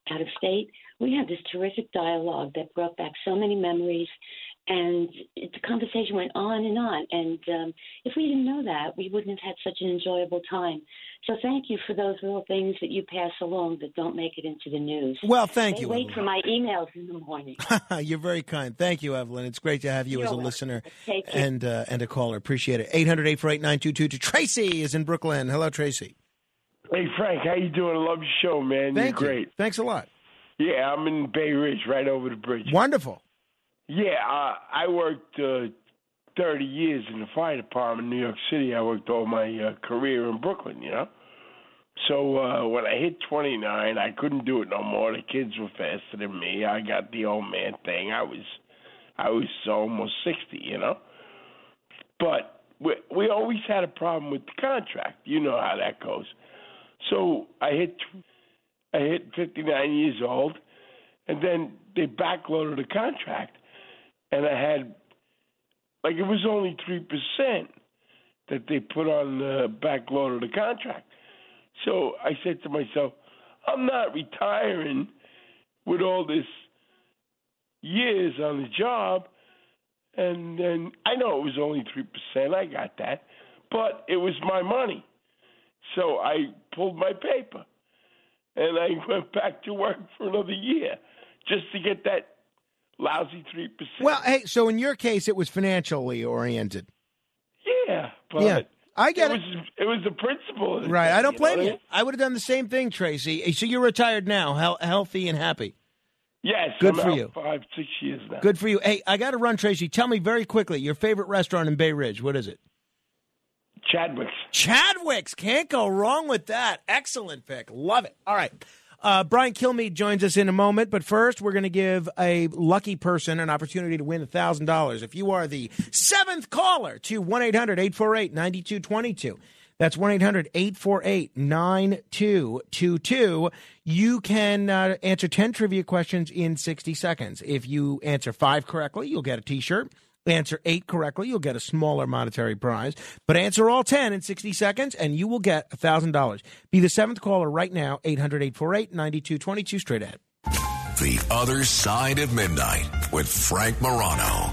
out of state. We had this terrific dialogue that brought back so many memories, and the conversation went on and on. And if we didn't know that, we wouldn't have had such an enjoyable time. So thank you for those little things that you pass along that don't make it into the news. Well, thank They you, wait Evelyn. for my emails in the morning. You're very kind. Thank you, Evelyn. It's great to have you You're as a welcome. listener Take care. and a caller. Appreciate it. 800-848-9222. Tracy is in Brooklyn. Hello, Tracy. Hey, Frank, how you doing? I love your show, man. Thank You're you. great. Thanks a lot. Yeah, I'm in Bay Ridge, right over the bridge. Wonderful. Yeah, I worked 30 years in the fire department in New York City. I worked all my career in Brooklyn, you know. So when I hit 29, I couldn't do it no more. The kids were faster than me. I got the old man thing. I was almost 60, you know. But we always had a problem with the contract. You know how that goes. So I hit 59 years old, and then they backloaded the contract, and I had, like, it was only 3% that they put on the backload of the contract. So I said to myself, I'm not retiring with all this years on the job. And then I know it was only 3%. I got that. But it was my money. So I pulled my paper. And I went back to work for another year just to get that lousy 3%. Well, hey, so in your case, it was financially oriented. Yeah, but Yeah, I get it. It was the principle. of the Right. thing, I don't you know blame what you. I mean? I would have done the same thing, Tracy. So you're retired now, healthy and happy. Yes, Good I'm for out you. 5-6 years now. Good for you. Hey, I got to run, Tracy. Tell me very quickly, your favorite restaurant in Bay Ridge. What is it? Chadwick's. Chadwick's. Can't go wrong with that. Excellent pick. Love it. All right. Brian Kilmeade joins us in a moment, but first we're going to give a lucky person an opportunity to win $1,000. If you are the seventh caller to 1-800-848-9222, that's 1-800-848-9222, you can answer 10 trivia questions in 60 seconds. If you answer 5 correctly, you'll get a T-shirt. Answer 8 correctly, you'll get a smaller monetary prize. But answer all 10 in 60 seconds, and you will get $1,000. Be the seventh caller right now, 800-848-9222, straight ahead. The Other Side of Midnight with Frank Morano.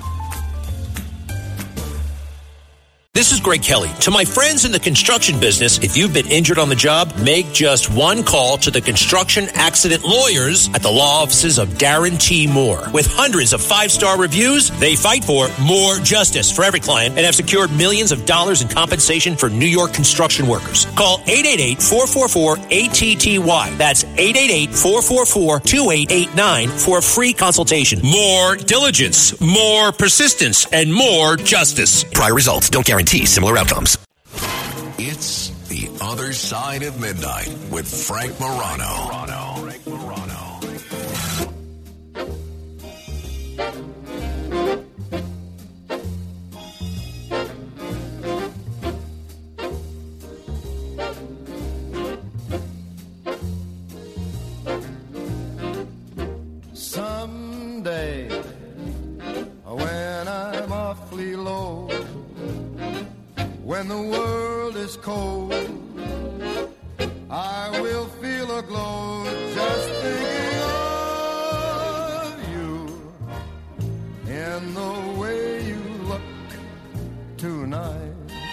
This is Greg Kelly. To my friends in the construction business, if you've been injured on the job, make just one call to the construction accident lawyers at the law offices of Darren T. Moore. With hundreds of 5-star reviews, they fight for more justice for every client and have secured millions of dollars in compensation for New York construction workers. Call 888-444-ATTY. That's 888-444-2889 for a free consultation. More diligence, more persistence, and more justice. Prior results don't guarantee similar outcomes. It's The Other Side of Midnight with Frank Morano. Someday, when I'm awfully low, when the world is cold, I will feel a glow just thinking of you in the way you look tonight.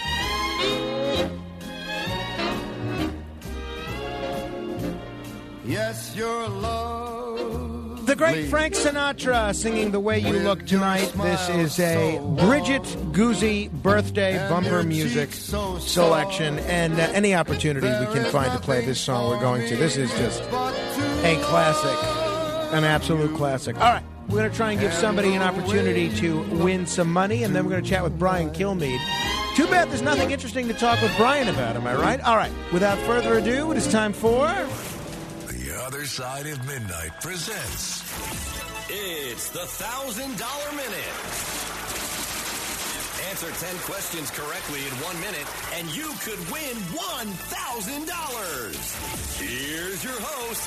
Yes, your love. The great Frank Sinatra singing The Way You Look Tonight. This is a Bridget Guzzi birthday bumper music selection, and any opportunity we can find to play this song, we're going to. This is just a classic, an absolute classic. All right, we're going to try and give somebody an opportunity to win some money, and then we're going to chat with Brian Kilmeade. Too bad there's nothing interesting to talk with Brian about, am I right? All right, without further ado, it is time for... The Other Side of Midnight presents... It's the $1,000 Minute. Answer 10 questions correctly in 1 minute, and you could win $1,000. Here's your host,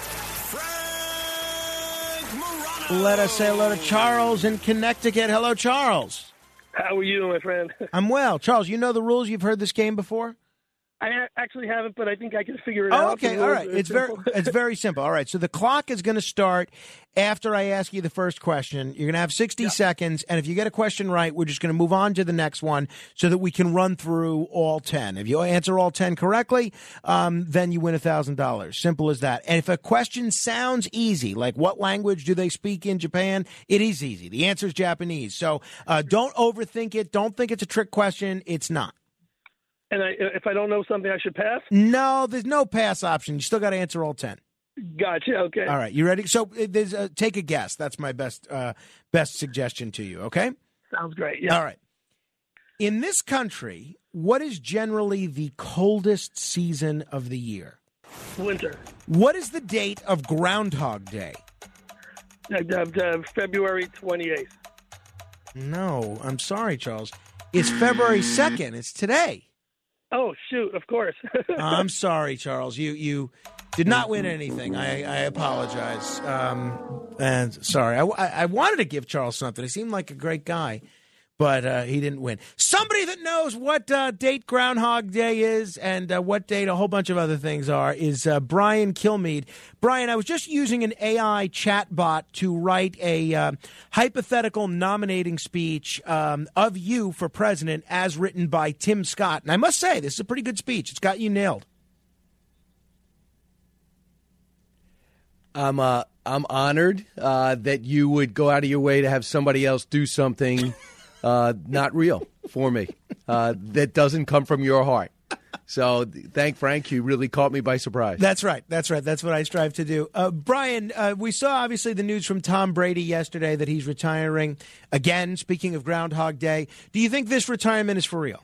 Frank Morano. Let us say hello to Charles in Connecticut. Hello, Charles. How are you, my friend? I'm well. Charles, you know the rules? You've heard this game before? I actually haven't, but I think I can figure it Oh, out. okay, all right. It's very simple. All right, so the clock is going to start after I ask you the first question. You're going to have 60 seconds, and if you get a question right, we're just going to move on to the next one so that we can run through all 10. If you answer all 10 correctly, then you win $1,000. Simple as that. And if a question sounds easy, like what language do they speak in Japan, it is easy. The answer is Japanese. So don't overthink it. Don't think it's a trick question. It's not. And if I don't know something, I should pass? No, there's no pass option. You still got to answer all 10. Gotcha. Okay. All right. You ready? So there's take a guess. That's my best suggestion to you. Okay. Sounds great. Yeah. All right. In this country, what is generally the coldest season of the year? Winter. What is the date of Groundhog Day? February 28th. No, I'm sorry, Charles. It's February 2nd. It's today. Oh, shoot, of course. I'm sorry, Charles. You did not win anything. I apologize. And sorry. I wanted to give Charles something. He seemed like a great guy, but he didn't win. Somebody that knows what date Groundhog Day is and what date a whole bunch of other things are is Brian Kilmeade. Brian, I was just using an AI chatbot to write a hypothetical nominating speech of you for president as written by Tim Scott. And I must say, this is a pretty good speech. It's got you nailed. I'm honored that you would go out of your way to have somebody else do something not real for me. That doesn't come from your heart. So thank Frank. You really caught me by surprise. That's right. That's right. That's what I strive to do. Brian, we saw obviously the news from Tom Brady yesterday that he's retiring. Again, speaking of Groundhog Day, do you think this retirement is for real?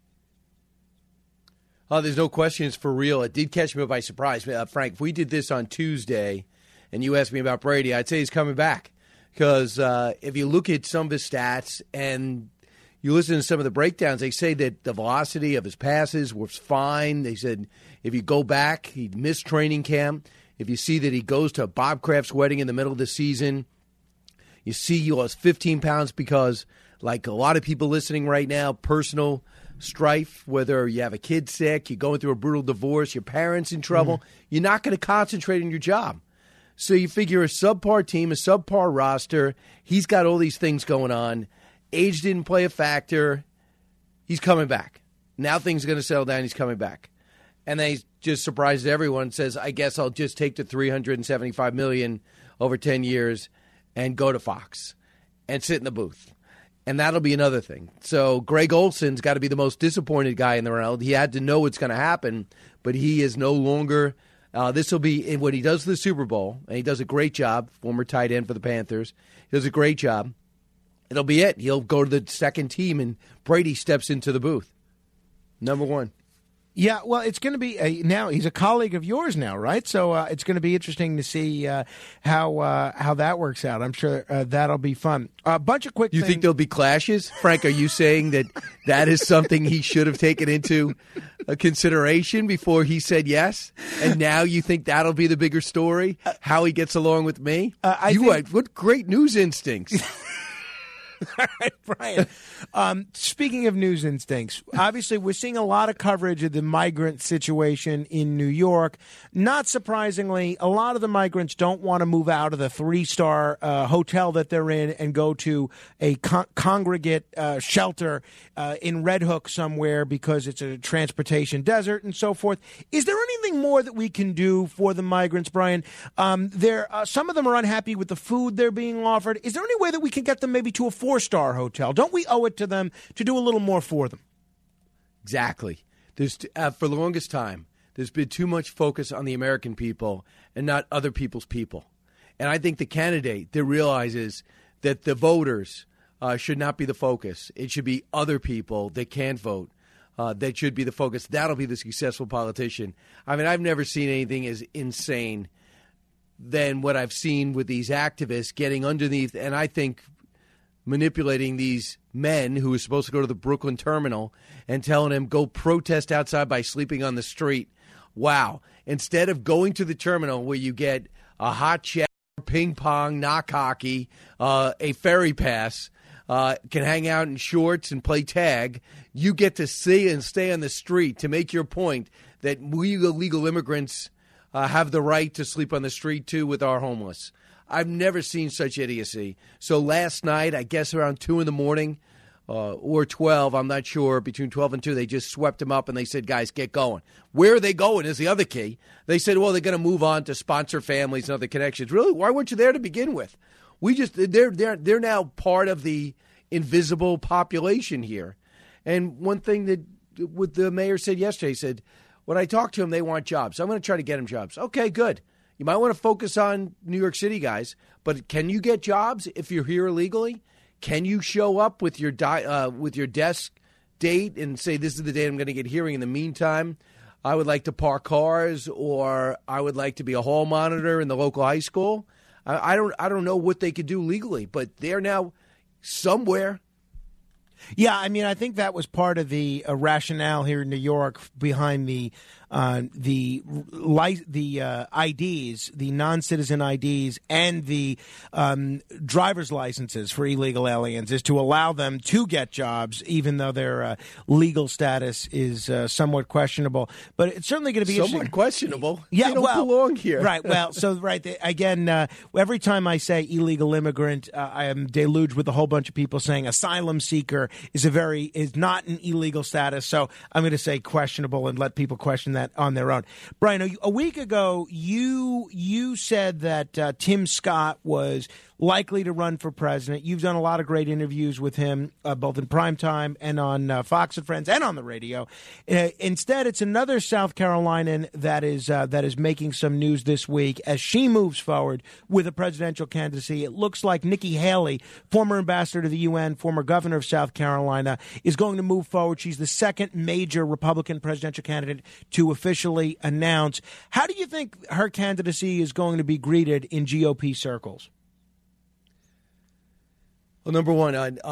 Oh, there's no question it's for real. It did catch me by surprise. Frank, if we did this on Tuesday and you asked me about Brady, I'd say he's coming back. Because if you look at some of his stats and you listen to some of the breakdowns, they say that the velocity of his passes was fine. They said if you go back, he missed training camp. If you see that he goes to Bob Kraft's wedding in the middle of the season, you see he lost 15 pounds because, like a lot of people listening right now, personal strife, whether you have a kid sick, you're going through a brutal divorce, your parents in trouble, you're not going to concentrate on your job. So you figure a subpar team, a subpar roster, he's got all these things going on. Age didn't play a factor. He's coming back. Now things are going to settle down. He's coming back. And then he just surprises everyone and says, I guess I'll just take the $375 million over 10 years and go to Fox and sit in the booth. And that'll be another thing. So Greg Olson's got to be the most disappointed guy in the world. He had to know what's going to happen, but he is no longer this will be when he does the Super Bowl, and he does a great job, former tight end for the Panthers. He does a great job. It'll be it. He'll go to the second team, and Brady steps into the booth. Number one. Yeah, well, it's going to be now. He's a colleague of yours now, right? So it's going to be interesting to see how that works out. I'm sure that'll be fun. A bunch of quick. You think there'll be clashes, Frank? Are you saying that is something he should have taken into consideration before he said yes? And now you think that'll be the bigger story? How he gets along with me? What great news instincts. All right, Brian. Speaking of news instincts, obviously we're seeing a lot of coverage of the migrant situation in New York. Not surprisingly, a lot of the migrants don't want to move out of the 3-star hotel that they're in and go to a congregate shelter in Red Hook somewhere because it's a transportation desert and so forth. Is there anything more that we can do for the migrants, Brian? Some of them are unhappy with the food they're being offered. Is there any way that we can get them maybe to a 4-star hotel? Don't we owe it to them to do a little more for them? Exactly. There's for the longest time, there's been too much focus on the American people and not other people's people. And I think the candidate that realizes that the voters should not be the focus. It should be other people that can't vote. That should be the focus. That'll be the successful politician. I mean, I've never seen anything as insane than what I've seen with these activists getting underneath, and I think manipulating these men who are supposed to go to the Brooklyn terminal and telling them, go protest outside by sleeping on the street. Wow. Instead of going to the terminal where you get a hot shower, ping pong, knock hockey, a ferry pass, can hang out in shorts and play tag. You get to see and stay on the street to make your point that we illegal immigrants have the right to sleep on the street, too, with our homeless. I've never seen such idiocy. So last night, I guess around 2 in the morning or 12, I'm not sure, between 12 and 2, they just swept them up and they said, guys, get going. Where are they going is the other key. They said, well, they're going to move on to sponsor families and other connections. Really? Why weren't you there to begin with? They're now part of the invisible population here. And one thing that what the mayor said yesterday, he said, when I talk to them, they want jobs. So I'm going to try to get them jobs. Okay, good. You might want to focus on New York City guys, but can you get jobs if you're here illegally? Can you show up with your desk date and say, this is the date I'm going to get hearing? In the meantime, I would like to park cars, or I would like to be a hall monitor in the local high school. I don't know what they could do legally, but they're now somewhere. Yeah, I mean, I think that was part of the rationale here in New York behind the IDs, the non-citizen IDs, and the driver's licenses for illegal aliens, is to allow them to get jobs, even though their legal status is somewhat questionable. But it's certainly going to be somewhat questionable. Yeah, they don't belong here, right? Well, again, every time I say illegal immigrant, I am deluged with a whole bunch of people saying asylum seeker is not an illegal status. So I'm going to say questionable and let people question that on their own. Brian, a week ago, you said that Tim Scott was likely to run for president. You've done a lot of great interviews with him, both in primetime and on Fox and Friends and on the radio. Instead, it's another South Carolinian that is making some news this week as she moves forward with a presidential candidacy. It looks like Nikki Haley, former ambassador to the UN, former governor of South Carolina, is going to move forward. She's the second major Republican presidential candidate to officially announce. How do you think her candidacy is going to be greeted in GOP circles? Well, number one,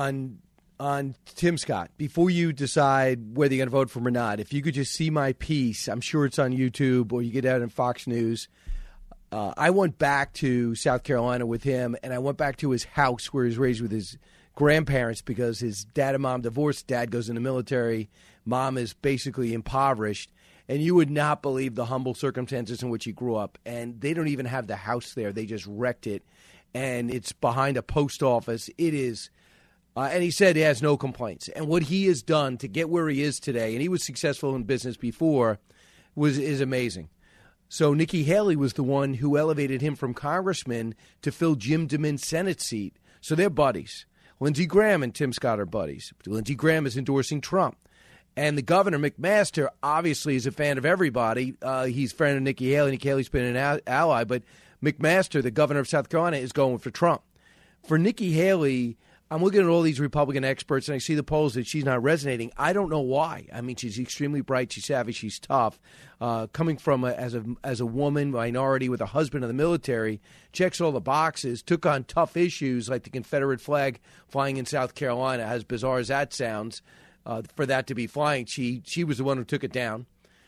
on Tim Scott, before you decide whether you're going to vote for him or not, if you could just see my piece, I'm sure it's on YouTube or you get out on Fox News. I went back to South Carolina with him, and I went back to his house where he was raised with his grandparents because his dad and mom divorced. Dad goes in the military. Mom is basically impoverished. And you would not believe the humble circumstances in which he grew up. And they don't even have the house there. They just wrecked it. And it's behind a post office. It is, and he said he has no complaints. And what he has done to get where he is today, and he was successful in business before, is amazing. So Nikki Haley was the one who elevated him from congressman to fill Jim DeMint's Senate seat. So they're buddies. Lindsey Graham and Tim Scott are buddies. Lindsey Graham is endorsing Trump. And the governor, McMaster, obviously is a fan of everybody. He's a friend of Nikki Haley. Nikki Haley's been an ally, but McMaster, the governor of South Carolina, is going for Trump. For Nikki Haley, I'm looking at all these Republican experts, and I see the polls that she's not resonating. I don't know why. I mean, she's extremely bright. She's savvy. She's tough. Coming from as a woman, minority, with a husband in the military, checks all the boxes, took on tough issues like the Confederate flag flying in South Carolina, as bizarre as that sounds, for that to be flying. She was the one who took it down.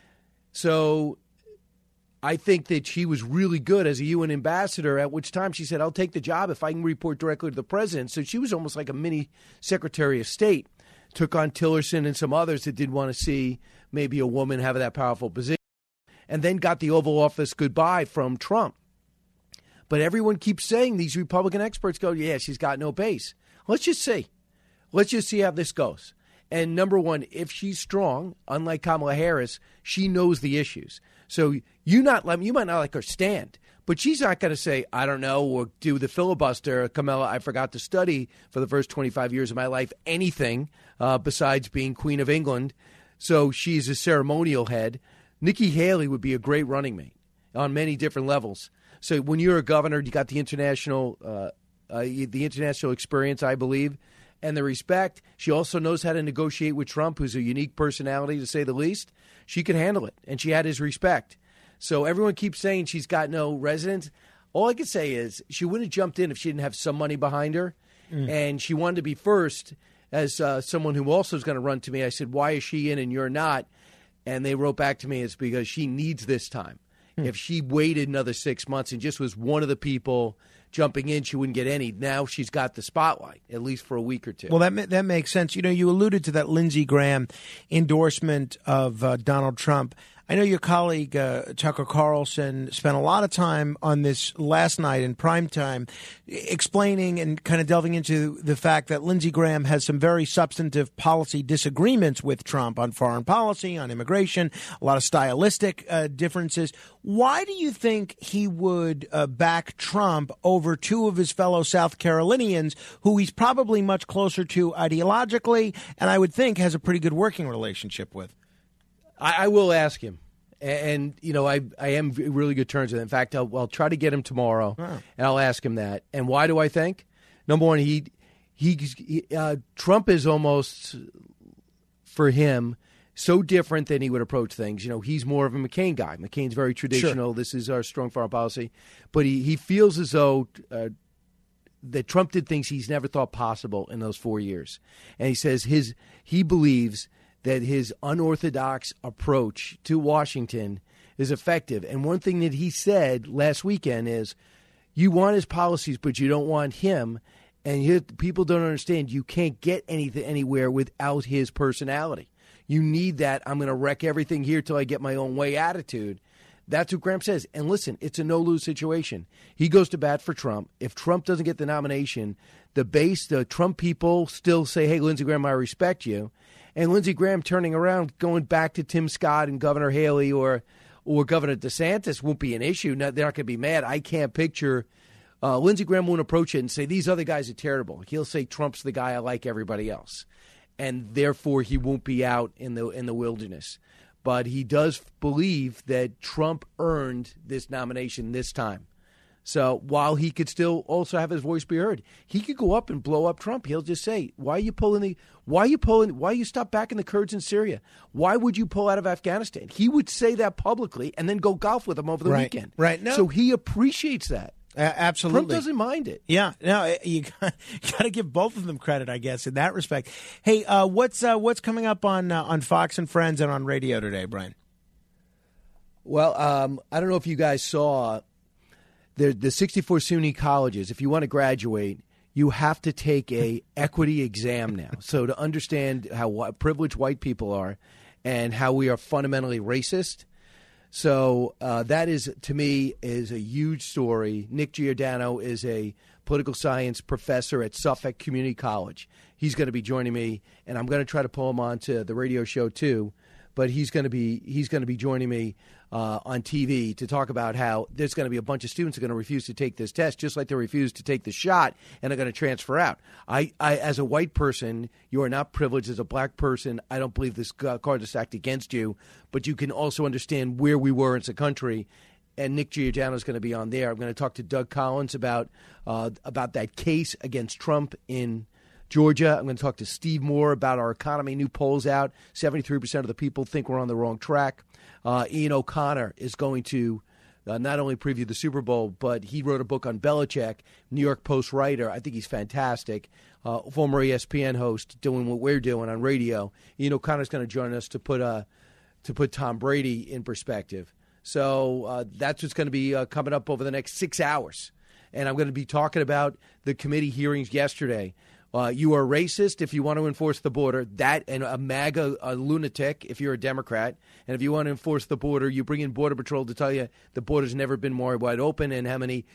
So I think that she was really good as a UN ambassador, at which time she said, I'll take the job if I can report directly to the president. So she was almost like a mini Secretary of State. Took on Tillerson and some others that did want to see maybe a woman have that powerful position, and then got the Oval Office goodbye from Trump. But everyone keeps saying, these Republican experts go, yeah, she's got no base. Let's just see. Let's just see how this goes. And number one, if she's strong, unlike Kamala Harris, she knows the issues. So you might not like her stand, but she's not going to say, I don't know, or do the filibuster. Kamala, I forgot to study for the first 25 years of my life anything besides being Queen of England. So she's a ceremonial head. Nikki Haley would be a great running mate on many different levels. So when you're a governor, you got the international experience, I believe, and the respect. She also knows how to negotiate with Trump, who's a unique personality, to say the least. She can handle it, and she had his respect. So everyone keeps saying she's got no resonance. All I can say is she wouldn't have jumped in if she didn't have some money behind her, and she wanted to be first as someone who also is going to run to me. I said, why is she in and you're not? And they wrote back to me, it's because she needs this time. If she waited another 6 months and just was one of the people jumping in, she wouldn't get any. Now she's got the spotlight, at least for a week or two. Well, that makes sense. You know, you alluded to that Lindsey Graham endorsement of Donald Trump. I know your colleague, Tucker Carlson, spent a lot of time on this last night in primetime, explaining and kind of delving into the fact that Lindsey Graham has some very substantive policy disagreements with Trump on foreign policy, on immigration, a lot of stylistic differences. Why do you think he would back Trump over two of his fellow South Carolinians, who he's probably much closer to ideologically, and I would think has a pretty good working relationship with? I will ask him, and you know I am really good terms with him. In fact, I'll try to get him tomorrow, and I'll ask him that. And why do I think? Number one, Trump is almost, for him, so different than he would approach things. You know, he's more of a McCain guy. McCain's very traditional. Sure. This is our strong foreign policy, but he feels as though that Trump did things he's never thought possible in those 4 years, and he says he believes that his unorthodox approach to Washington is effective. And one thing that he said last weekend is, you want his policies, but you don't want him. And here, people don't understand, you can't get anything anywhere without his personality. You need that, I'm going to wreck everything here till I get my own way attitude. That's what Graham says. And listen, it's a no-lose situation. He goes to bat for Trump. If Trump doesn't get the nomination, the Trump people still say, hey, Lindsey Graham, I respect you. And Lindsey Graham turning around, going back to Tim Scott and Governor Haley or Governor DeSantis won't be an issue. No, they're not going to be mad. I can't picture Lindsey Graham won't approach it and say, these other guys are terrible. He'll say Trump's the guy I like everybody else. And therefore, he won't be out in the wilderness. But he does believe that Trump earned this nomination this time. So while he could still also have his voice be heard, he could go up and blow up Trump. He'll just say, why you stop backing the Kurds in Syria? Why would you pull out of Afghanistan? He would say that publicly and then go golf with him over the weekend. Right. No. So he appreciates that. Absolutely. Trump doesn't mind it. Yeah. No, you got to give both of them credit, I guess, in that respect. Hey, what's coming up on Fox and Friends and on radio today, Brian? Well, I don't know if you guys saw the 64 SUNY colleges. If you want to graduate, you have to take a equity exam now. So to understand how privileged white people are and how we are fundamentally racist. So that is, to me, is a huge story. Nick Giordano is a political science professor at Suffolk Community College. He's going to be joining me, and I'm going to try to pull him onto the radio show too. But he's going to be joining me on TV to talk about how there's going to be a bunch of students who are going to refuse to take this test, just like they refuse to take the shot and are going to transfer out. I as a white person, you are not privileged. As a black person, I don't believe this card is stacked against you. But you can also understand where we were as a country. And Nick Giordano is going to be on there. I'm going to talk to Doug Collins about that case against Trump in Georgia. I'm going to talk to Steve Moore about our economy. New polls out. 73% of the people think we're on the wrong track. Ian O'Connor is going to not only preview the Super Bowl, but he wrote a book on Belichick, New York Post writer. I think he's fantastic. Former ESPN host doing what we're doing on radio. Ian O'Connor's going to join us to put Tom Brady in perspective. So that's what's going to be coming up over the next 6 hours. And I'm going to be talking about the committee hearings yesterday. You are racist if you want to enforce the border. That and a MAGA lunatic if you're a Democrat. And if you want to enforce the border, you bring in Border Patrol to tell you the border's never been more wide open and how many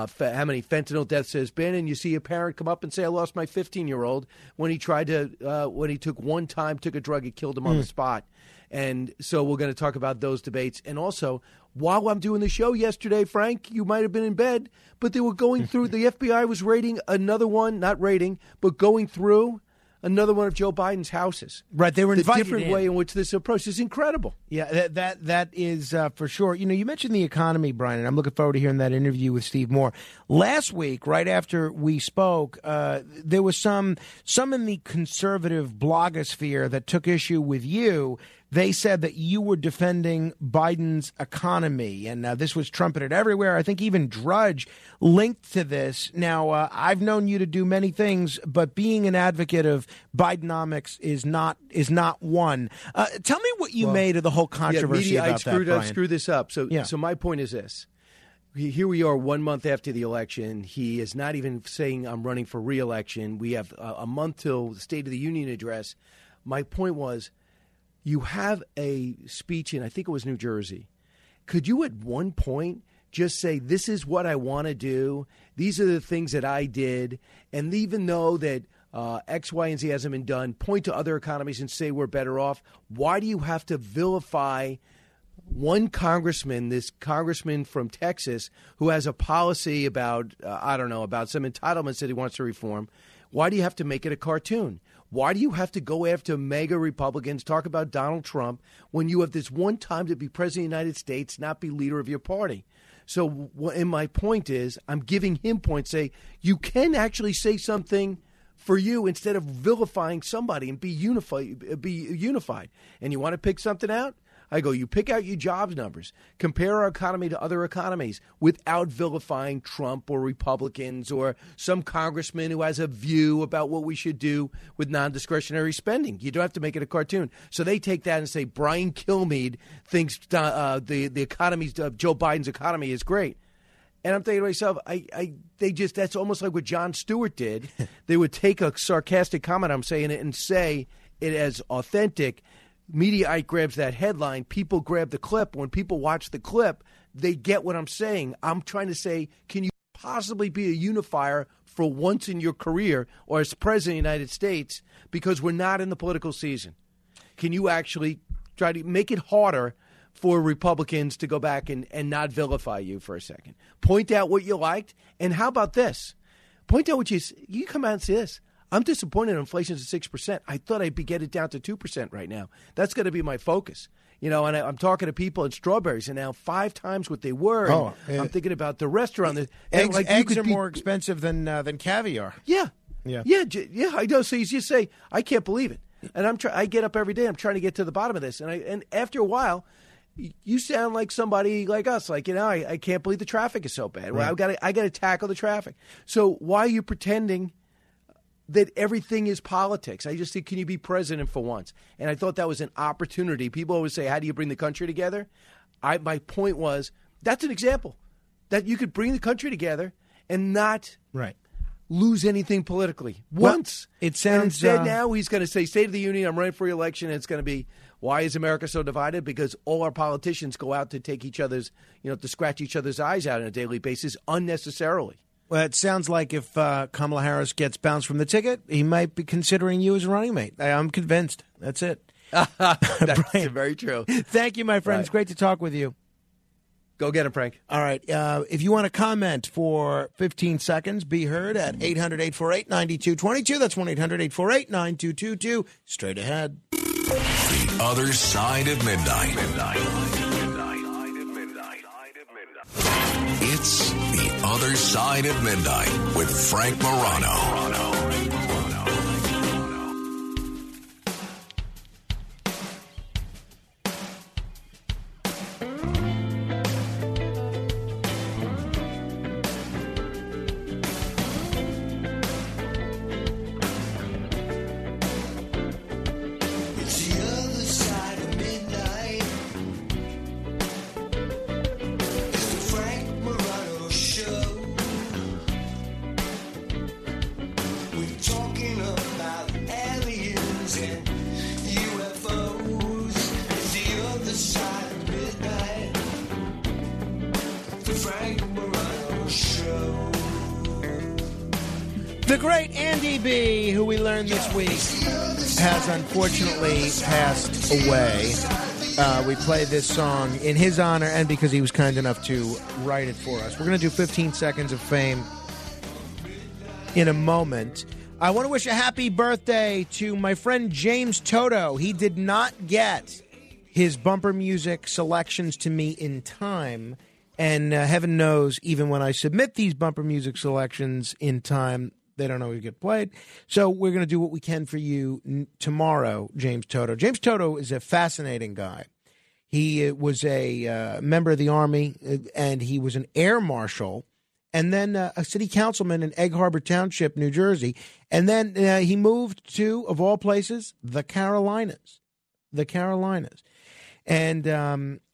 fentanyl deaths there's been. And you see a parent come up and say, I lost my 15-year-old when he tried to when he took a drug, it killed him on the spot. And so we're going to talk about those debates. And also, while I'm doing the show yesterday, Frank, you might have been in bed, but they were going through, the FBI was raiding another one, not raiding, but going through another one of Joe Biden's houses. Right, they were invited The different way in which this approach is incredible. Yeah, that is for sure. You know, you mentioned the economy, Brian, and I'm looking forward to hearing that interview with Steve Moore. Last week, right after we spoke, there was some in the conservative blogosphere that took issue with you. They said that you were defending Biden's economy, and this was trumpeted everywhere. I think even Drudge linked to this. Now, I've known you to do many things, but being an advocate of Bidenomics is not one. Tell me what you made of the whole controversy about that, Brian. I'd screw this up. So my point is this. Here we are 1 month after the election. He is not even saying I'm running for re-election. We have a month till the State of the Union address. My point was, you have a speech in, I think it was New Jersey. Could you at one point just say, this is what I want to do, these are the things that I did, and even though that X, Y, and Z hasn't been done, point to other economies and say we're better off? Why do you have to vilify one congressman, this congressman from Texas, who has a policy about, about some entitlements that he wants to reform? Why do you have to make it a cartoon? Why do you have to go after mega Republicans, talk about Donald Trump, when you have this one time to be president of the United States, not be leader of your party? So, and my point is, I'm giving him points, say, you can actually say something for you instead of vilifying somebody and be unified. And you want to pick something out? I go, you pick out your jobs numbers, compare our economy to other economies without vilifying Trump or Republicans or some congressman who has a view about what we should do with non-discretionary spending. You don't have to make it a cartoon. So they take that and say Brian Kilmeade thinks the economy's Joe Biden's economy is great. And I'm thinking to myself, that's almost like what Jon Stewart did. They would take a sarcastic comment, I'm saying it, and say it as authentic. Mediaite grabs that headline. People grab the clip. When people watch the clip, they get what I'm saying. I'm trying to say, can you possibly be a unifier for once in your career or as president of the United States, because we're not in the political season? Can you actually try to make it harder for Republicans to go back and not vilify you for a second? Point out what you liked. And how about this? Point out what you come out and say this. I'm disappointed inflation's at 6%. I thought I'd get it down to 2% right now. That's going to be my focus. And I'm talking to people in strawberries, and now 5 times what they were. Oh, yeah. I'm thinking about the restaurant. Eggs are more expensive than caviar. Yeah. I know. So you just say, I can't believe it. And I get up every day. I'm trying to get to the bottom of this. And after a while, you sound like somebody like us. Like, I can't believe the traffic is so bad. Well, I got to tackle the traffic. So why are you pretending that everything is politics? I just think, can you be president for once? And I thought that was an opportunity. People always say, how do you bring the country together? My point was, that's an example that you could bring the country together and not lose anything politically once. Well, it sounds. And instead, now he's going to say, State of the Union, I'm running for re-election, and it's going to be, why is America so divided? Because all our politicians go out to take each other's, to scratch each other's eyes out on a daily basis unnecessarily. Well, it sounds like if Kamala Harris gets bounced from the ticket, he might be considering you as a running mate. I'm convinced. That's it. That's very true. Thank you, my friend. Right. It's great to talk with you. Go get him, Frank. All right. If you want to comment for 15 seconds, be heard at 800-848-9222. That's 1-800-848-9222. Straight ahead. The Other Side of Midnight. It's The Other Side of Midnight with Frank Morano. The great Andy B., who we learned this week, has unfortunately passed away. We play this song in his honor and because he was kind enough to write it for us. We're going to do 15 seconds of fame in a moment. I want to wish a happy birthday to my friend James Toto. He did not get his bumper music selections to me in time. And heaven knows, even when I submit these bumper music selections in time, they don't always get played. So we're going to do what we can for you tomorrow, James Toto. James Toto is a fascinating guy. He was a member of the Army, and he was an air marshal, and then a city councilman in Egg Harbor Township, New Jersey. And then he moved to, of all places, the Carolinas. The Carolinas. And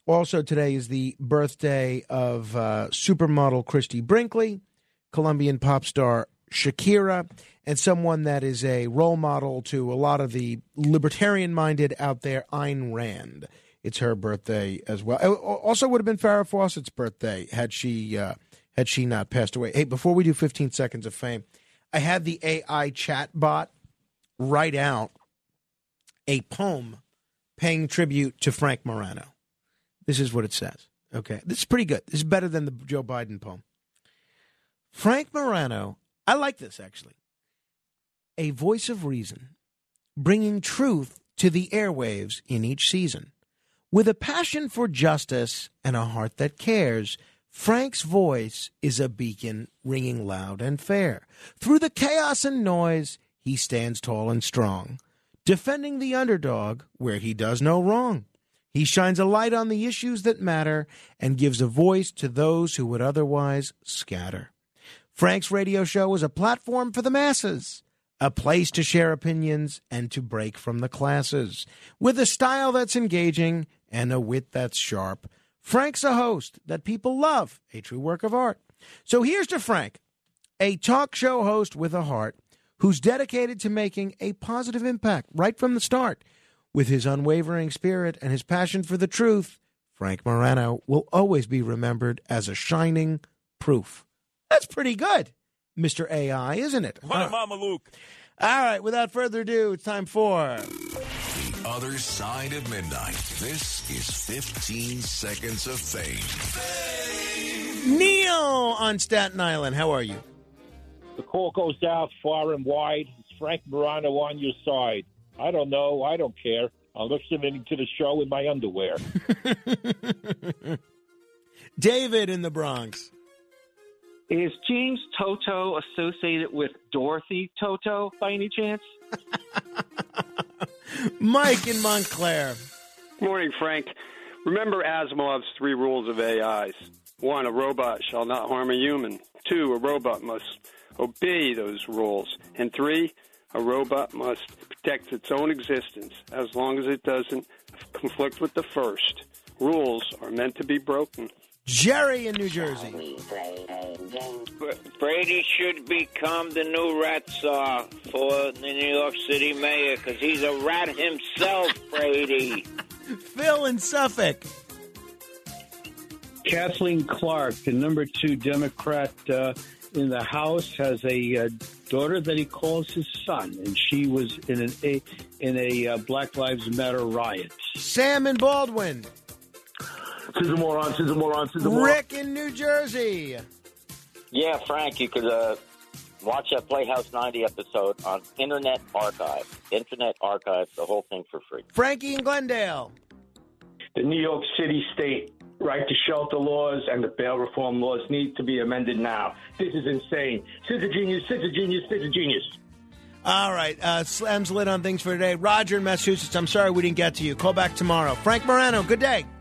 Also today is the birthday of supermodel Christy Brinkley, Colombian pop star Shakira, and someone that is a role model to a lot of the libertarian-minded out there, Ayn Rand. It's her birthday as well. It also would have been Farrah Fawcett's birthday had she not passed away. Hey, before we do 15 Seconds of Fame, I had the AI chat bot write out a poem paying tribute to Frank Morano. This is what it says. Okay, this is pretty good. This is better than the Joe Biden poem. Frank Morano, I like this actually. A voice of reason, bringing truth to the airwaves in each season. With a passion for justice and a heart that cares, Frank's voice is a beacon ringing loud and fair. Through the chaos and noise, he stands tall and strong, defending the underdog where he does no wrong. He shines a light on the issues that matter and gives a voice to those who would otherwise scatter. Frank's radio show is a platform for the masses, a place to share opinions and to break from the classes. With a style that's engaging and a wit that's sharp, Frank's a host that people love, a true work of art. So here's to Frank, a talk show host with a heart who's dedicated to making a positive impact right from the start. With his unwavering spirit and his passion for the truth, Frank Morano will always be remembered as a shining proof. That's pretty good, Mr. AI, isn't it? What a Mama Luke. All right, without further ado, it's time for The Other Side of Midnight. This is 15 Seconds of Fame. Neil on Staten Island. How are you? The call goes out far and wide. It's Frank Morano on your side. I don't know. I don't care. I'm listening to the show in my underwear. David in the Bronx. Is James Toto associated with Dorothy Toto by any chance? Mike in Montclair. Morning, Frank. Remember Asimov's 3 rules of AIs. 1, a robot shall not harm a human. 2, a robot must obey those rules. And 3, a robot must protect its own existence as long as it doesn't conflict with the first. Rules are meant to be broken. Jerry in New Jersey. Brady should become the new rat czar for the New York City mayor because he's a rat himself, Brady. Phil in Suffolk. Kathleen Clark, the number 2 Democrat in the House, has a daughter that he calls his son, and she was in a Black Lives Matter riot. Sam in Baldwin. Rick in New Jersey. Yeah, Frank, you could watch that Playhouse 90 episode on Internet Archive. Internet Archive, the whole thing for free. Frankie in Glendale. The New York City state right to shelter laws and the bail reform laws need to be amended now. This is insane. Sid's a genius, Sid's a genius, Sid's a genius. All right, Slam's lit on things for today. Roger in Massachusetts, I'm sorry we didn't get to you. Call back tomorrow. Frank Morano, good day.